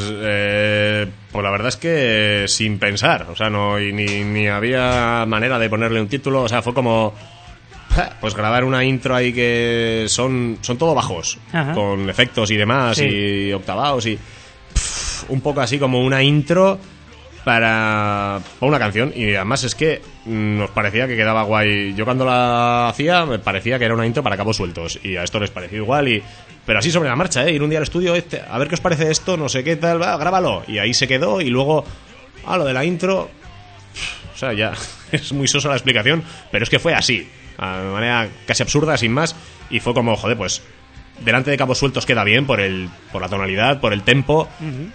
la verdad es que sin pensar. O sea, no ni había manera de ponerle un título. O sea, fue como pues grabar una intro ahí que son todo bajos. Ajá. Con efectos y demás, y octavados y un poco así como una intro para una canción. Y además es que nos parecía que quedaba guay. Yo cuando la hacía me parecía que era una intro para cabos sueltos, y a esto les pareció igual, pero así sobre la marcha, ir un día al estudio, a ver qué os parece esto, no sé qué tal, grábalo, y ahí se quedó. Y luego lo de la intro, o sea, ya es muy sosa la explicación, pero es que fue así, de manera casi absurda, sin más. Y fue como, joder, pues delante de cabos sueltos queda bien por la tonalidad, por el tempo.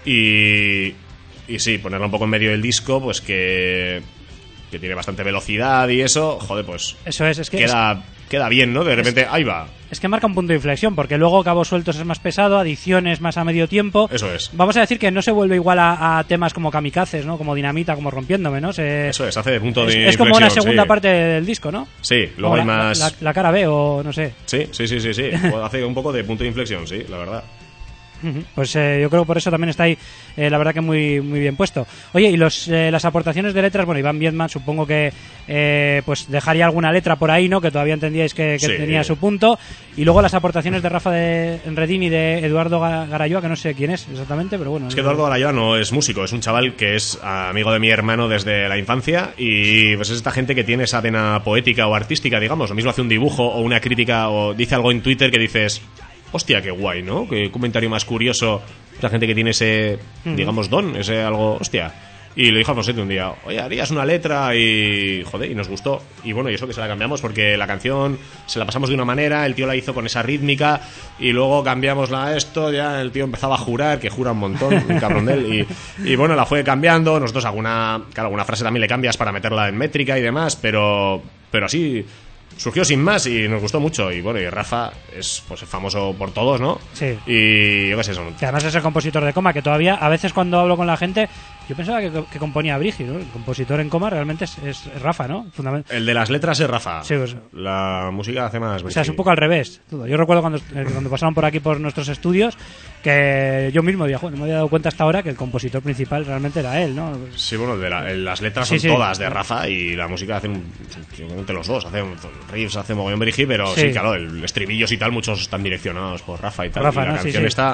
Y sí, ponerlo un poco en medio del disco, pues que tiene bastante velocidad y eso, joder, pues eso es que queda bien, ¿no? De repente, ahí va. Es que marca un punto de inflexión, porque luego Cabos Sueltos es más pesado, Adicciones más a medio tiempo. Eso es. Vamos a decir que no se vuelve igual a temas como Kamikazes, ¿no? Como Dinamita, como Rompiéndome, ¿no? Eso es, hace de punto de inflexión. Es como una segunda parte del disco, ¿no? Sí, luego hay más... La cara B o no sé. Sí. Hace un poco de punto de inflexión, sí, la verdad. Pues yo creo que por eso también está ahí, la verdad que muy bien puesto. Oye, y las aportaciones de letras, bueno, Iván Biedman supongo que pues dejaría alguna letra por ahí, ¿no? Que todavía entendíais que tenía su punto. Y luego las aportaciones de Rafa Redín y de Eduardo Garayoa, que no sé quién es exactamente, pero bueno. Es que Eduardo Garayoa no es músico, es un chaval que es amigo de mi hermano desde la infancia, y pues es esta gente que tiene esa vena poética o artística, digamos. Lo mismo hace un dibujo o una crítica o dice algo en Twitter que dices... Hostia, qué guay, ¿no? Qué comentario más curioso. La gente que tiene ese, digamos, don, ese algo, hostia. Y le dijo a Fonseca un día, oye, harías una letra, y joder, y nos gustó. Y bueno, y eso que se la cambiamos porque la canción se la pasamos de una manera, el tío la hizo con esa rítmica, y luego cambiamos esto, ya el tío empezaba a jurar, que jura un montón, un cabrón de él, y bueno, la fue cambiando. Nosotros alguna frase también le cambias para meterla en métrica y demás, pero así... Surgió sin más y nos gustó mucho. Y bueno, y Rafa es pues famoso por todos, ¿no? Sí. Y yo qué sé, que además es el compositor de Coma, que todavía, a veces cuando hablo con la gente, yo pensaba que componía Brigi, ¿no? El compositor en Coma realmente es Rafa, ¿no? El de las letras es Rafa. Sí, pues, la música hace más Brigi. O sea, es un poco al revés. Todo. Yo recuerdo cuando pasaron por aquí por nuestros estudios, que yo mismo no me había dado cuenta hasta ahora que el compositor principal realmente era él, ¿no? Sí, bueno, las letras son todas de Rafa, y la música hacen los dos, hacen riffs, hace mogollón Brigi, pero sí, claro, el estribillos y tal, muchos están direccionados por Rafa y tal. Rafa, y la canción está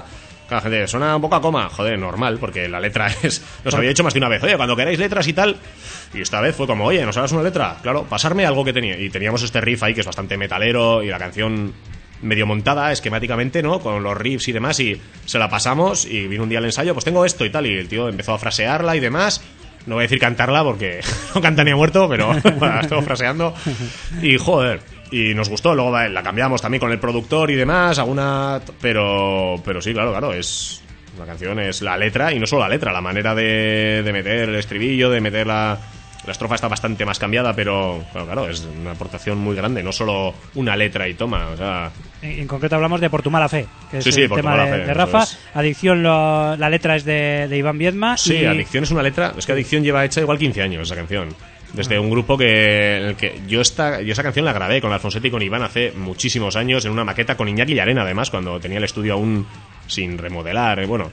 Cada gente suena un poco a coma, joder, normal, porque la letra es... Nos había dicho más de una vez, oye, cuando queráis letras y tal. Y esta vez fue como, oye, ¿nos hagas una letra? Claro, pasarme algo que tenía. Y teníamos este riff ahí que es bastante metalero y la canción medio montada esquemáticamente, ¿no? Con los riffs y demás, y se la pasamos y vino un día al ensayo, pues tengo esto y tal, y el tío empezó a frasearla y demás. No voy a decir cantarla porque no canta ni a muerto, pero bueno, estuvo fraseando. Y joder, y nos gustó. Luego la cambiamos también con el productor y demás, pero sí, claro, es... La canción es la letra, y no solo la letra, la manera de meter el estribillo, de meter la estrofa está bastante más cambiada, pero claro, es una aportación muy grande, no solo una letra y toma, o sea... En concreto hablamos de Por tu mala fe, que es sí, el Por tu tema mala fe, de Rafa. es. Adicción, la letra es de Iván Viedma. Sí, Adicción es una letra, es que Adicción lleva hecha igual 15 años esa canción. Desde un grupo en el que yo esa canción la grabé con Alfonsetti y con Iván hace muchísimos años en una maqueta con Iñaki Llarena, además, cuando tenía el estudio aún sin remodelar, bueno,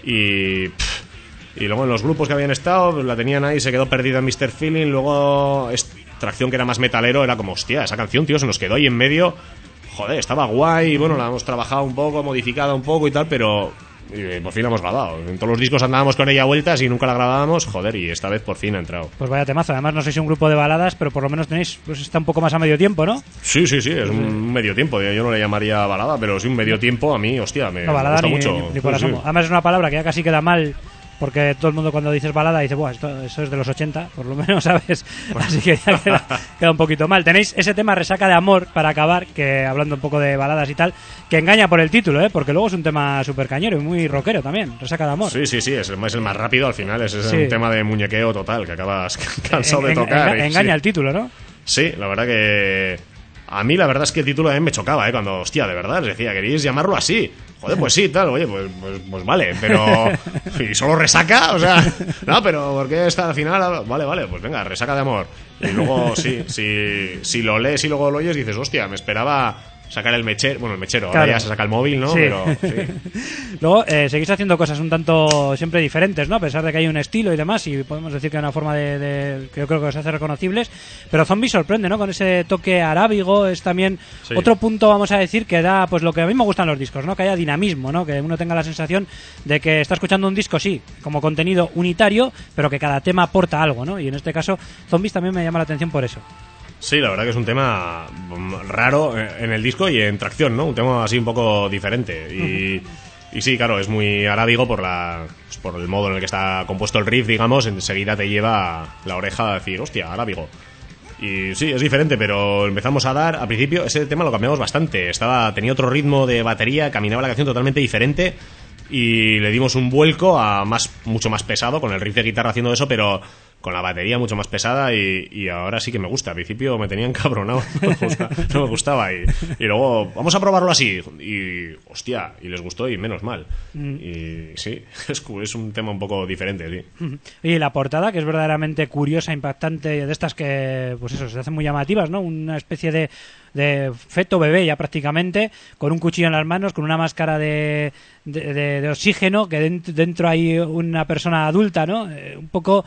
y luego en los grupos que habían estado, pues la tenían ahí, se quedó perdida en Mr. Feeling. Luego Tracción, que era más metalero, era como, hostia, esa canción, tío, se nos quedó ahí en medio. Joder, estaba guay, bueno, la hemos trabajado un poco, modificado un poco y tal, pero por fin la hemos grabado. En todos los discos andábamos con ella a vueltas y nunca la grabábamos, joder, y esta vez por fin ha entrado. Pues vaya temazo, además no sois un grupo de baladas, pero por lo menos tenéis, pues está un poco más a medio tiempo, ¿no? Sí, es un medio tiempo, yo no le llamaría balada, pero sí un medio tiempo a mí, hostia, me gusta mucho. Ni por asomo. Además es una palabra que ya casi queda mal, porque todo el mundo cuando dices balada dice, buah, eso es de los 80, por lo menos, ¿sabes? Así que ya queda un poquito mal. Tenéis ese tema Resaca de Amor para acabar, que hablando un poco de baladas y tal, que engaña por el título, porque luego es un tema súper cañero y muy rockero también, Resaca de Amor. Sí, es el más rápido al final, es un tema de muñequeo total, que acabas cansado de tocar. Engaña el título, ¿no? Sí, la verdad que... A mí la verdad es que el título también me chocaba, cuando, hostia, de verdad, les decía, ¿queréis llamarlo así? Joder, pues sí, tal, oye, pues vale, pero... ¿Y solo Resaca? O sea, no, pero ¿por qué está al final? Vale, pues venga, Resaca de Amor. Y luego, si lo lees y luego lo oyes, dices, hostia, me esperaba sacar el mechero, claro. Ahora ya se saca el móvil, ¿no? Sí. Pero sí. Luego seguís haciendo cosas un tanto siempre diferentes, ¿no? A pesar de que hay un estilo y demás, y podemos decir que hay una forma que yo creo que os hace reconocibles, pero Zombie sorprende, ¿no? Con ese toque arábigo, es también otro punto, vamos a decir, que da pues lo que a mí me gustan los discos, ¿no? Que haya dinamismo, ¿no? Que uno tenga la sensación de que está escuchando un disco, sí, como contenido unitario, pero que cada tema aporta algo, ¿no? Y en este caso Zombies también me llama la atención por eso. Sí, la verdad que es un tema raro en el disco y en Tracción, ¿no? Un tema así un poco diferente. Y sí, claro, es muy arábigo por el modo en el que está compuesto el riff, digamos. Enseguida te lleva la oreja a decir, hostia, arábigo. Y sí, es diferente, pero empezamos a dar... Al principio ese tema lo cambiamos bastante. Tenía otro ritmo de batería, caminaba la canción totalmente diferente. Y le dimos un vuelco a mucho más pesado, con el riff de guitarra haciendo eso, pero con la batería mucho más pesada, y ahora sí que me gusta. Al principio me tenía encabronado, no me gustaba, y luego vamos a probarlo así, y hostia, y les gustó, y menos mal. Y sí, es un tema un poco diferente, sí. Y la portada, que es verdaderamente curiosa, impactante, de estas que pues eso, se hacen muy llamativas, ¿no? Una especie de feto bebé ya prácticamente, con un cuchillo en las manos, con una máscara de oxígeno, que dentro hay una persona adulta, ¿no? Un poco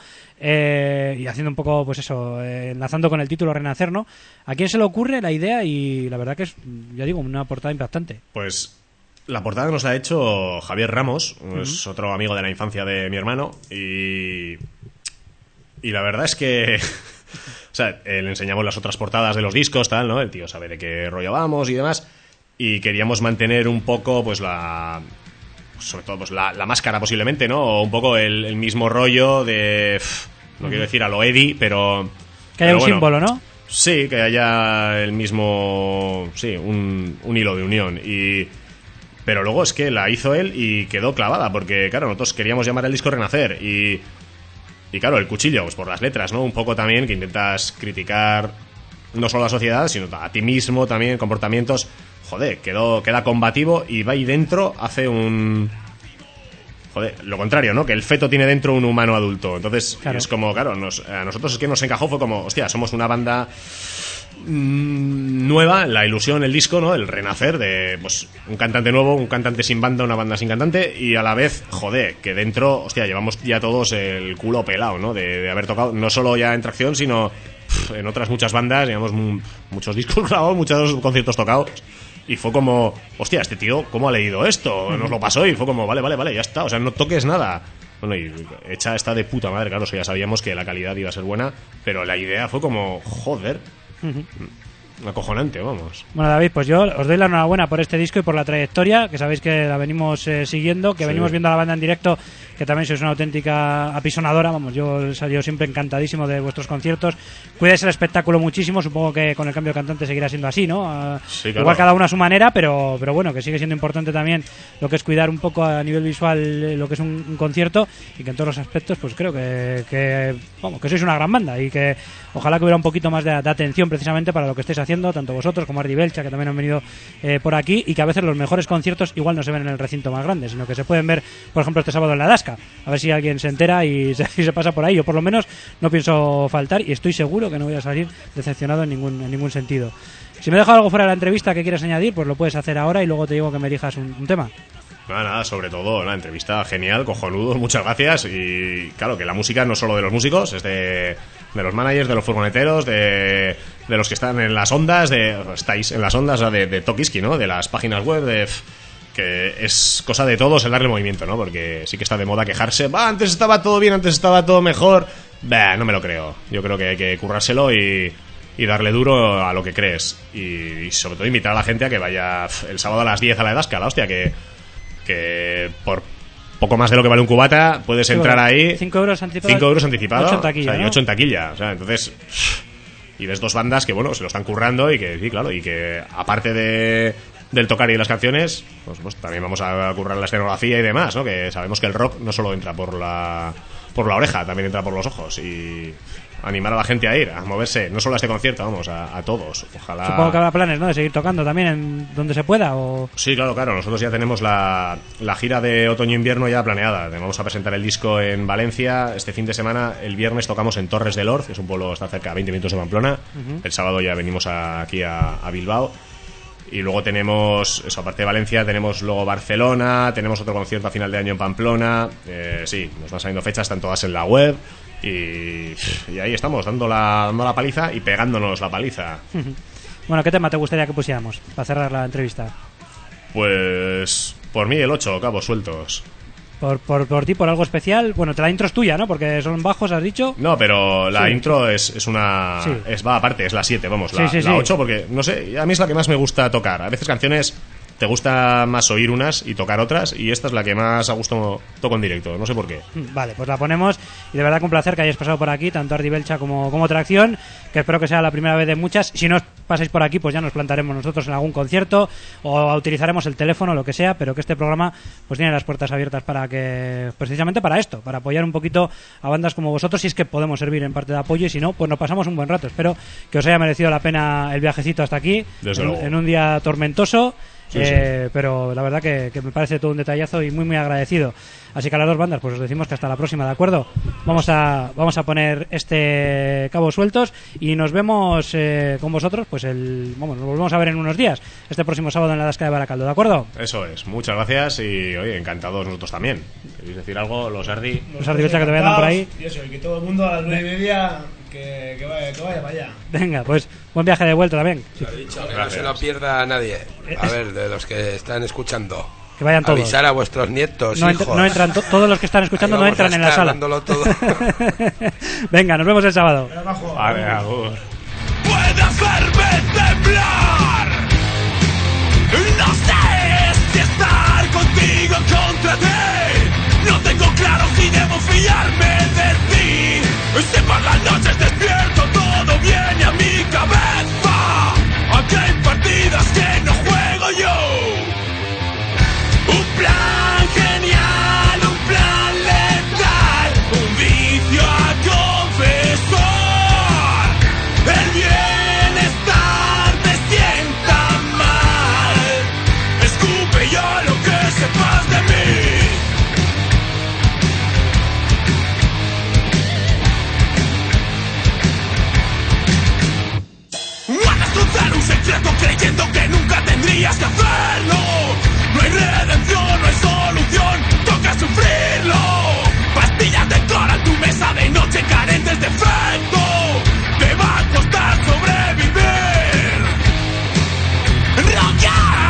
y haciendo un poco, pues eso, enlazando con el título Renacer, ¿no? ¿A quién se le ocurre la idea? Y la verdad que es, ya digo, una portada impactante. Pues la portada nos la ha hecho Javier Ramos, es otro amigo de la infancia de mi hermano, y la verdad es que o sea, le enseñamos las otras portadas de los discos, tal, ¿no? El tío sabe de qué rollo vamos y demás, y queríamos mantener un poco, pues sobre todo pues la máscara posiblemente, ¿no? O un poco el mismo rollo de... no quiero decir a lo Eddie, pero... Que haya un símbolo, ¿no? Sí, que haya el mismo... Sí, un hilo de unión. Pero luego es que la hizo él y quedó clavada, porque claro, nosotros queríamos llamar el disco Renacer, y claro, el cuchillo, pues por las letras, ¿no? Un poco también que intentas criticar no solo a la sociedad, sino a ti mismo también, comportamientos... Joder, queda combativo, y va ahí dentro, hace un... Joder, lo contrario, ¿no? Que el feto tiene dentro un humano adulto. Entonces, claro, es como, claro, a nosotros es que nos encajó, fue como, hostia, somos una banda nueva, la ilusión, el disco, ¿no? El renacer de, pues, un cantante nuevo, un cantante sin banda, una banda sin cantante, y a la vez, joder, que dentro, hostia, llevamos ya todos el culo pelado, ¿no? De haber tocado, no solo ya en Tracción, sino en otras muchas bandas, llevamos muchos discos grabados, muchos conciertos tocados. Y fue como, hostia, este tío, ¿cómo ha leído esto? Nos lo pasó y fue como, vale, ya está. O sea, no toques nada. Bueno, y hecha está de puta madre, claro, ya sabíamos que la calidad iba a ser buena, pero la idea fue como, joder, acojonante, vamos. Bueno, David, pues yo os doy la enhorabuena por este disco y por la trayectoria, que sabéis que la venimos siguiendo, que venimos viendo a la banda en directo, que también sois una auténtica apisonadora, vamos, yo siempre encantadísimo de vuestros conciertos. Cuidáis el espectáculo muchísimo, supongo que con el cambio de cantante seguirá siendo así, ¿no? Sí, claro. Igual cada uno a su manera, pero bueno, que sigue siendo importante también lo que es cuidar un poco a nivel visual lo que es un concierto, y que en todos los aspectos pues creo que sois una gran banda, y que ojalá que hubiera un poquito más de atención precisamente para lo que estéis haciendo, tanto vosotros como Ardi Belcha, que también han venido por aquí, y que a veces los mejores conciertos igual no se ven en el recinto más grande, sino que se pueden ver, por ejemplo, este sábado en la Dasca. A ver si alguien se entera y se pasa por ahí. Yo por lo menos no pienso faltar, y estoy seguro que no voy a salir decepcionado en ningún sentido. Si me he dejado algo fuera de la entrevista que quieres añadir, pues lo puedes hacer ahora, y luego te digo que me elijas un tema. Nada, sobre todo la entrevista genial, cojonudo, muchas gracias. Y claro, que la música no solo de los músicos, es de los managers, de los furgoneteros, de los que están en las ondas, estáis en las ondas de Tokiski, ¿no? De las páginas web, que es cosa de todos el darle movimiento, ¿no? Porque sí que está de moda quejarse, antes estaba todo bien, antes estaba todo mejor. No me lo creo. Yo creo que hay que currárselo y darle duro a lo que crees. Y sobre todo invitar a la gente a que vaya el sábado a las 10 a la Edasca, la hostia, que por poco más de lo que vale un cubata puedes entrar ahí. 5 euros anticipados. 5 euros anticipados. 8 en taquilla, o sea, ¿no? Y 8 en taquilla. O sea, entonces. Y ves dos bandas que, bueno, se lo están currando y que, sí, claro, y que aparte del tocar y de las canciones, pues también vamos a currar la escenografía y demás, ¿no? Que sabemos que el rock no solo entra por la oreja, también entra por los ojos. Y animar a la gente a ir, a moverse, no solo a este concierto, vamos, a todos. Ojalá. Supongo que habrá planes, ¿no? De seguir tocando también en donde se pueda, o... Sí, claro. Nosotros ya tenemos la gira de otoño-invierno ya planeada. Vamos a presentar el disco en Valencia este fin de semana. El viernes tocamos en Torres del Orz, que es un pueblo que está cerca, 20 minutos de Pamplona. El sábado ya venimos aquí a Bilbao. Y luego tenemos, eso, aparte de Valencia, tenemos luego Barcelona, tenemos otro concierto a final de año en Pamplona. Sí, nos van saliendo fechas, están todas en la web. Y ahí estamos, dando la paliza y pegándonos la paliza. Bueno, ¿qué tema te gustaría que pusiéramos para cerrar la entrevista? Pues por mí el 8, cabos sueltos. Por ti, por algo especial. Bueno, la intro es tuya, ¿no? Porque son bajos, has dicho. No, pero la Sí. intro es una... Sí. Va aparte, es la 7, vamos. Sí, sí, la sí. 8 porque, no sé, a mí es la que más me gusta tocar. A veces canciones te gusta más oír unas y tocar otras, y esta es la que más a gusto toco en directo, no sé por qué. Vale, pues la ponemos, y de verdad que un placer que hayáis pasado por aquí, tanto Ardi Belcha como Tracción, que espero que sea la primera vez de muchas. Si no pasáis por aquí, pues ya nos plantaremos nosotros en algún concierto, o utilizaremos el teléfono, lo que sea, pero que este programa pues tiene las puertas abiertas para que, precisamente para esto, para apoyar un poquito a bandas como vosotros, si es que podemos servir en parte de apoyo, y si no, pues nos pasamos un buen rato. Espero que os haya merecido la pena el viajecito hasta aquí, Desde luego. en un día tormentoso. Sí, sí. Pero la verdad que me parece todo un detallazo y muy muy agradecido. Así que a las dos bandas pues os decimos que hasta la próxima, ¿de acuerdo? Vamos a poner este cabos sueltos, y nos vemos con vosotros, pues nos volvemos a ver en unos días, este próximo sábado en la Dasca de Baracaldo, ¿de acuerdo? Eso es, muchas gracias y, oye, encantados nosotros también. ¿Queréis decir algo, los Ardi? Los Ardi Belcha que te vayan por ahí. Yo soy que todo el mundo a las 9:30 que vaya para allá. Venga, pues buen viaje de vuelta también. Lo he dicho, que no Gracias. se lo pierda a nadie. A ver, de los que están escuchando. Que vayan todos. Avisar a vuestros nietos, No, hijos. no entran todos los que están escuchando, Ahí no vamos entran a en la estar sala. dándolo todo. Venga, nos vemos el sábado. Vale, agur. Puede hacerme temblar. No sé si estar contigo o contra ti. No tengo claro si debo fiarme de ti. Si por las noches despierto todo viene a mi cabeza. Aquí hay partidas que no juego yo. Un plan genial, un plan letal, un vicio a confesar. El bienestar me sienta mal. Escupe yo lo que sepas de mí. Guardas contar un secreto creyendo que nunca tendrías que hacerlo. No hay redención, no hay solución, toca sufrirlo. Pastillas de cora en tu mesa de noche carentes de efecto. Te va a costar sobrevivir. Rock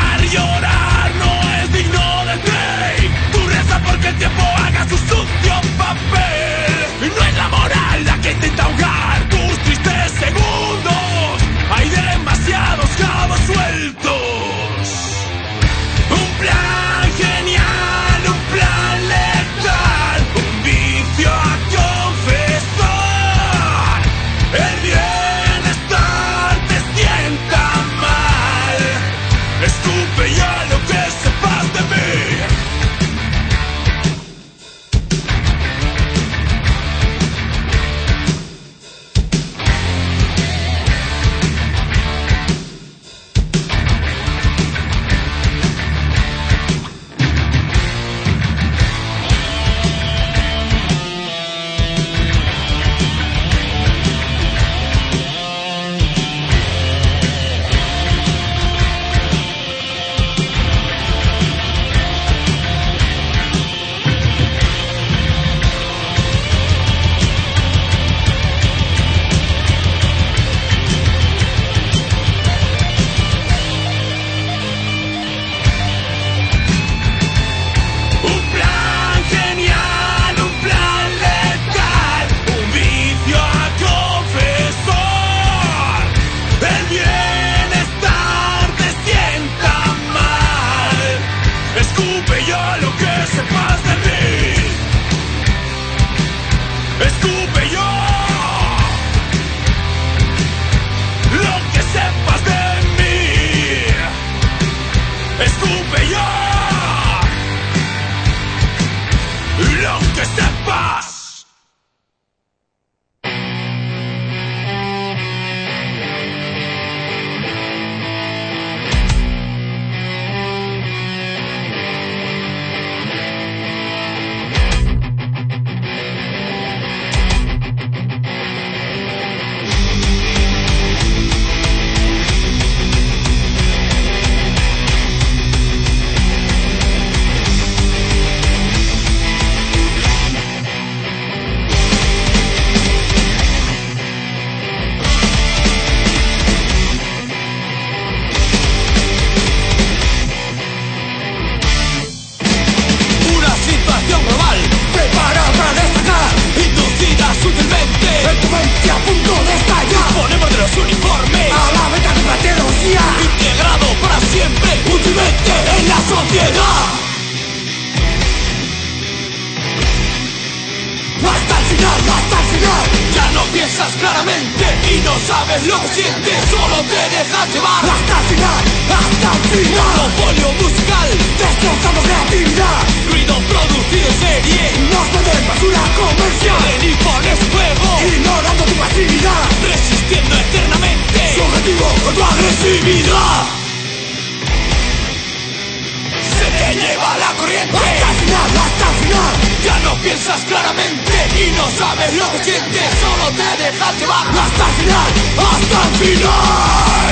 y no sabes lo que sientes, solo te dejas llevar hasta el final, hasta el final. Monopolio musical, destrozando creatividad, ruido producido en serie, nos venden basura comercial. Ven y pones fuego, ignorando tu pasividad, resistiendo eternamente, su objetivo con tu agresividad. Se te lleva la corriente hasta el final, hasta el final. Ya no piensas claramente y no sabes lo que sientes, solo te dejas llevar hasta el final, hasta el final.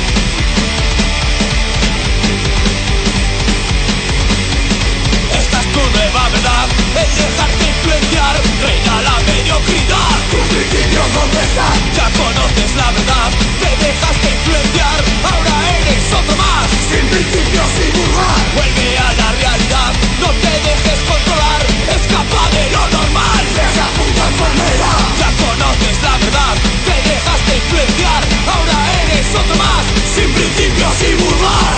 Esta es tu nueva verdad, el dejarte influenciar, reina la mediocridad. Tus principios dónde están, ya conoces la verdad, te dejaste influenciar, ahora eres otro más, sin principios y vulgar. Vuelve a la realidad, no te dejes controlar, escapa de lo normal, esa puta enfermera. Ya conoces la verdad, te dejaste influenciar, ahora eres otro más, sin principios y vulgar.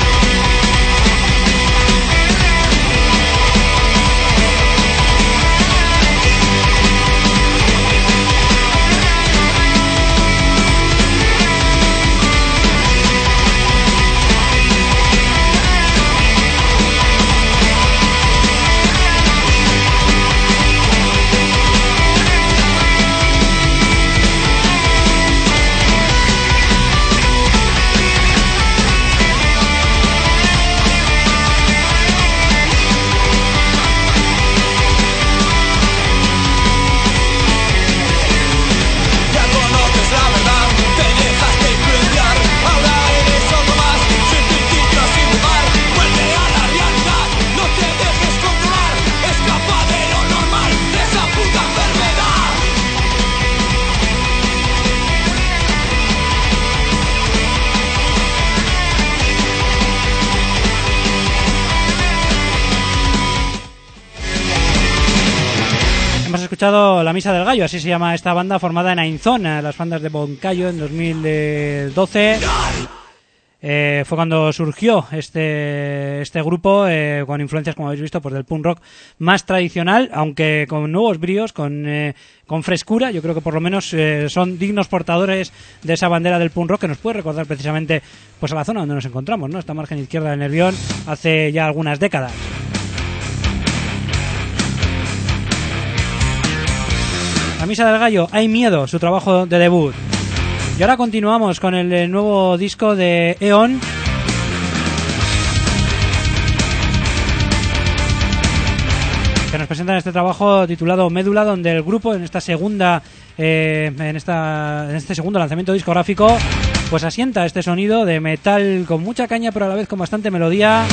La Misa del Gallo, así se llama esta banda formada en Ainzón, las bandas de Boncayo en 2012. Fue cuando surgió este grupo con influencias, como habéis visto, pues del punk rock más tradicional, aunque con nuevos bríos, con frescura. Yo creo que por lo menos son dignos portadores de esa bandera del punk rock que nos puede recordar precisamente pues a la zona donde nos encontramos, ¿no? Esta margen izquierda del Nervión hace ya algunas décadas. La Misa del Gallo, Hay Miedo, su trabajo de debut. Y ahora continuamos con el nuevo disco de E.ON, que nos presentan este trabajo titulado Médula, donde el grupo en este segundo lanzamiento discográfico pues asienta este sonido de metal con mucha caña pero a la vez con bastante melodía,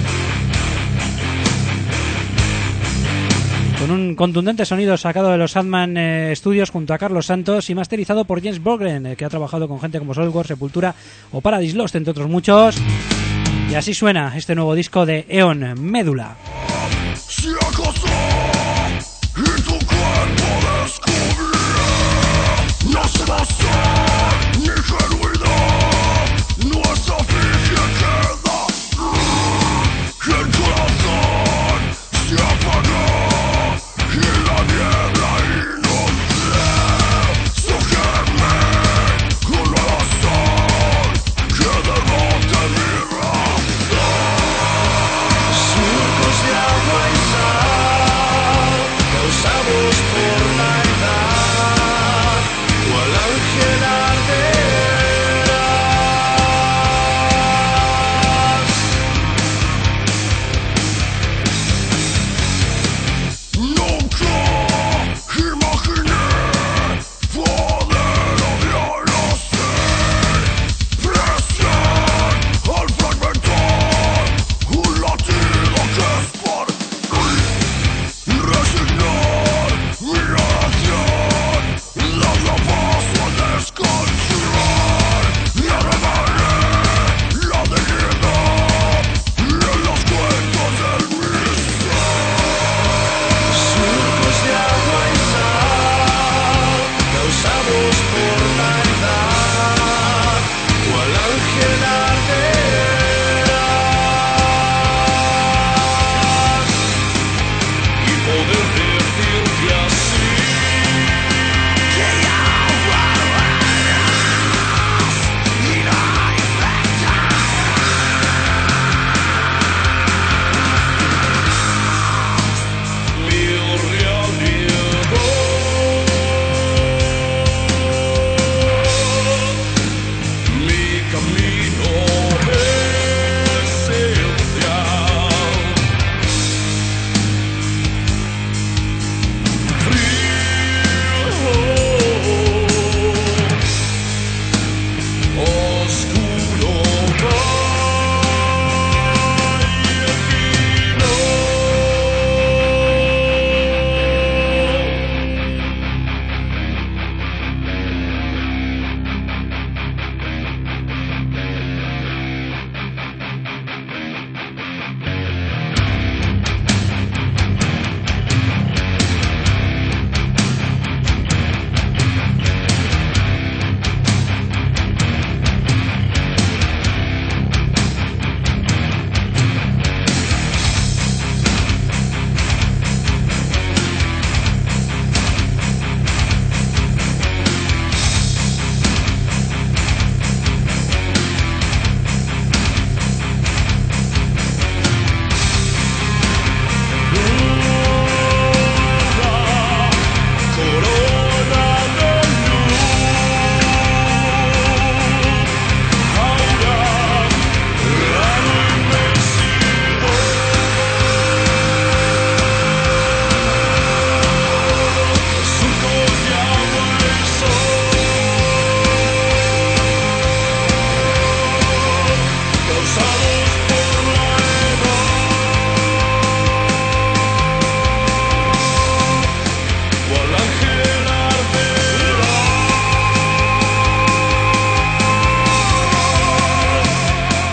con un contundente sonido sacado de los Sandman Studios junto a Carlos Santos y masterizado por James Borgren, que ha trabajado con gente como Soilwork, Sepultura o Paradise Lost, entre otros muchos. Y así suena este nuevo disco de E.ON, Médula. Si acaso y tu cuerpo descubrí, no se va a ser ni genuidad, nuestra efigie queda y el corazón se apaga. Y la niebla inocente sugéreme con la razón que derrote mi razón. Si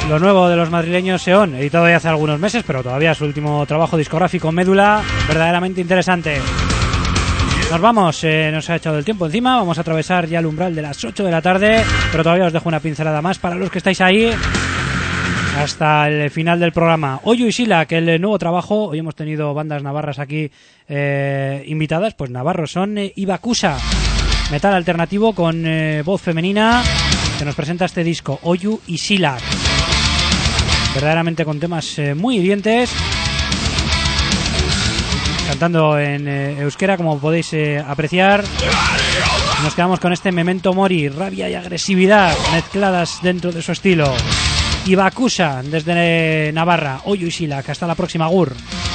lo nuevo de los madrileños Seón, editado ya hace algunos meses, pero todavía su último trabajo discográfico, Médula, verdaderamente interesante. Nos vamos, nos ha echado el tiempo encima, vamos a atravesar ya el umbral de las 8 de la tarde, pero todavía os dejo una pincelada más para los que estáis ahí hasta el final del programa. Oyu y Sila, que el nuevo trabajo, hoy hemos tenido bandas navarras aquí invitadas, pues navarros son Ibakusa, metal alternativo con voz femenina, que nos presenta este disco, Oyu y Sila, verdaderamente con temas muy hirientes, cantando en euskera, como podéis apreciar. Nos quedamos con este Memento Mori, rabia y agresividad mezcladas dentro de su estilo. Ibakusa desde Navarra, Oyu y Sila, que hasta la próxima, agur.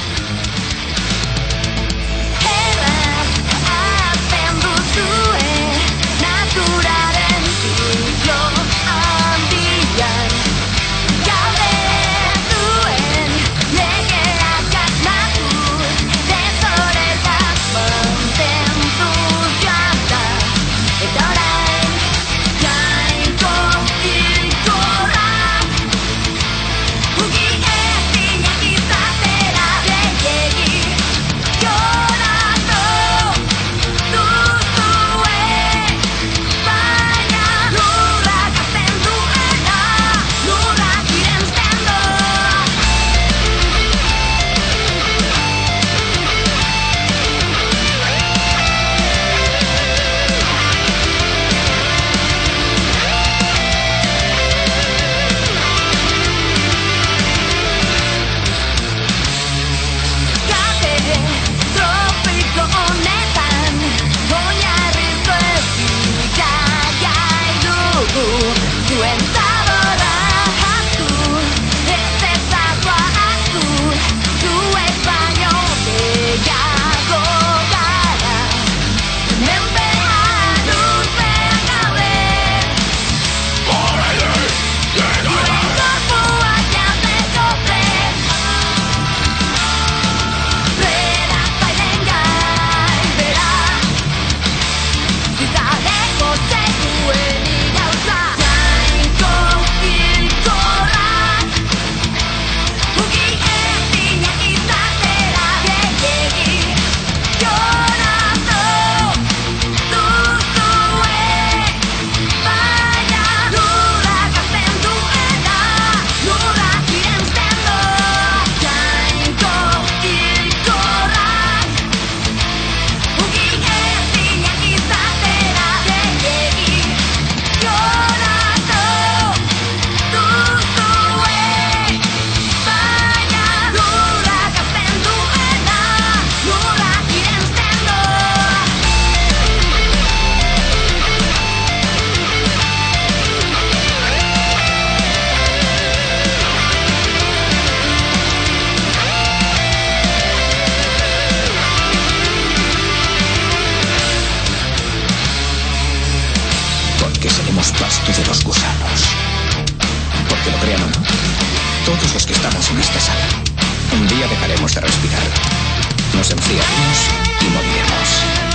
Pasto de los gusanos. Porque lo crean o no, todos los que estamos en esta sala, un día dejaremos de respirar, nos enfriaremos y moriremos.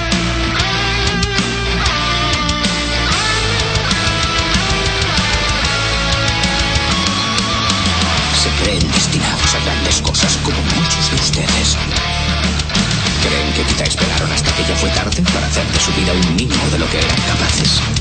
Se creen destinados a grandes cosas como muchos de ustedes. ¿Creen que quizá esperaron hasta que ya fue tarde para hacer de su vida un mínimo de lo que eran capaces?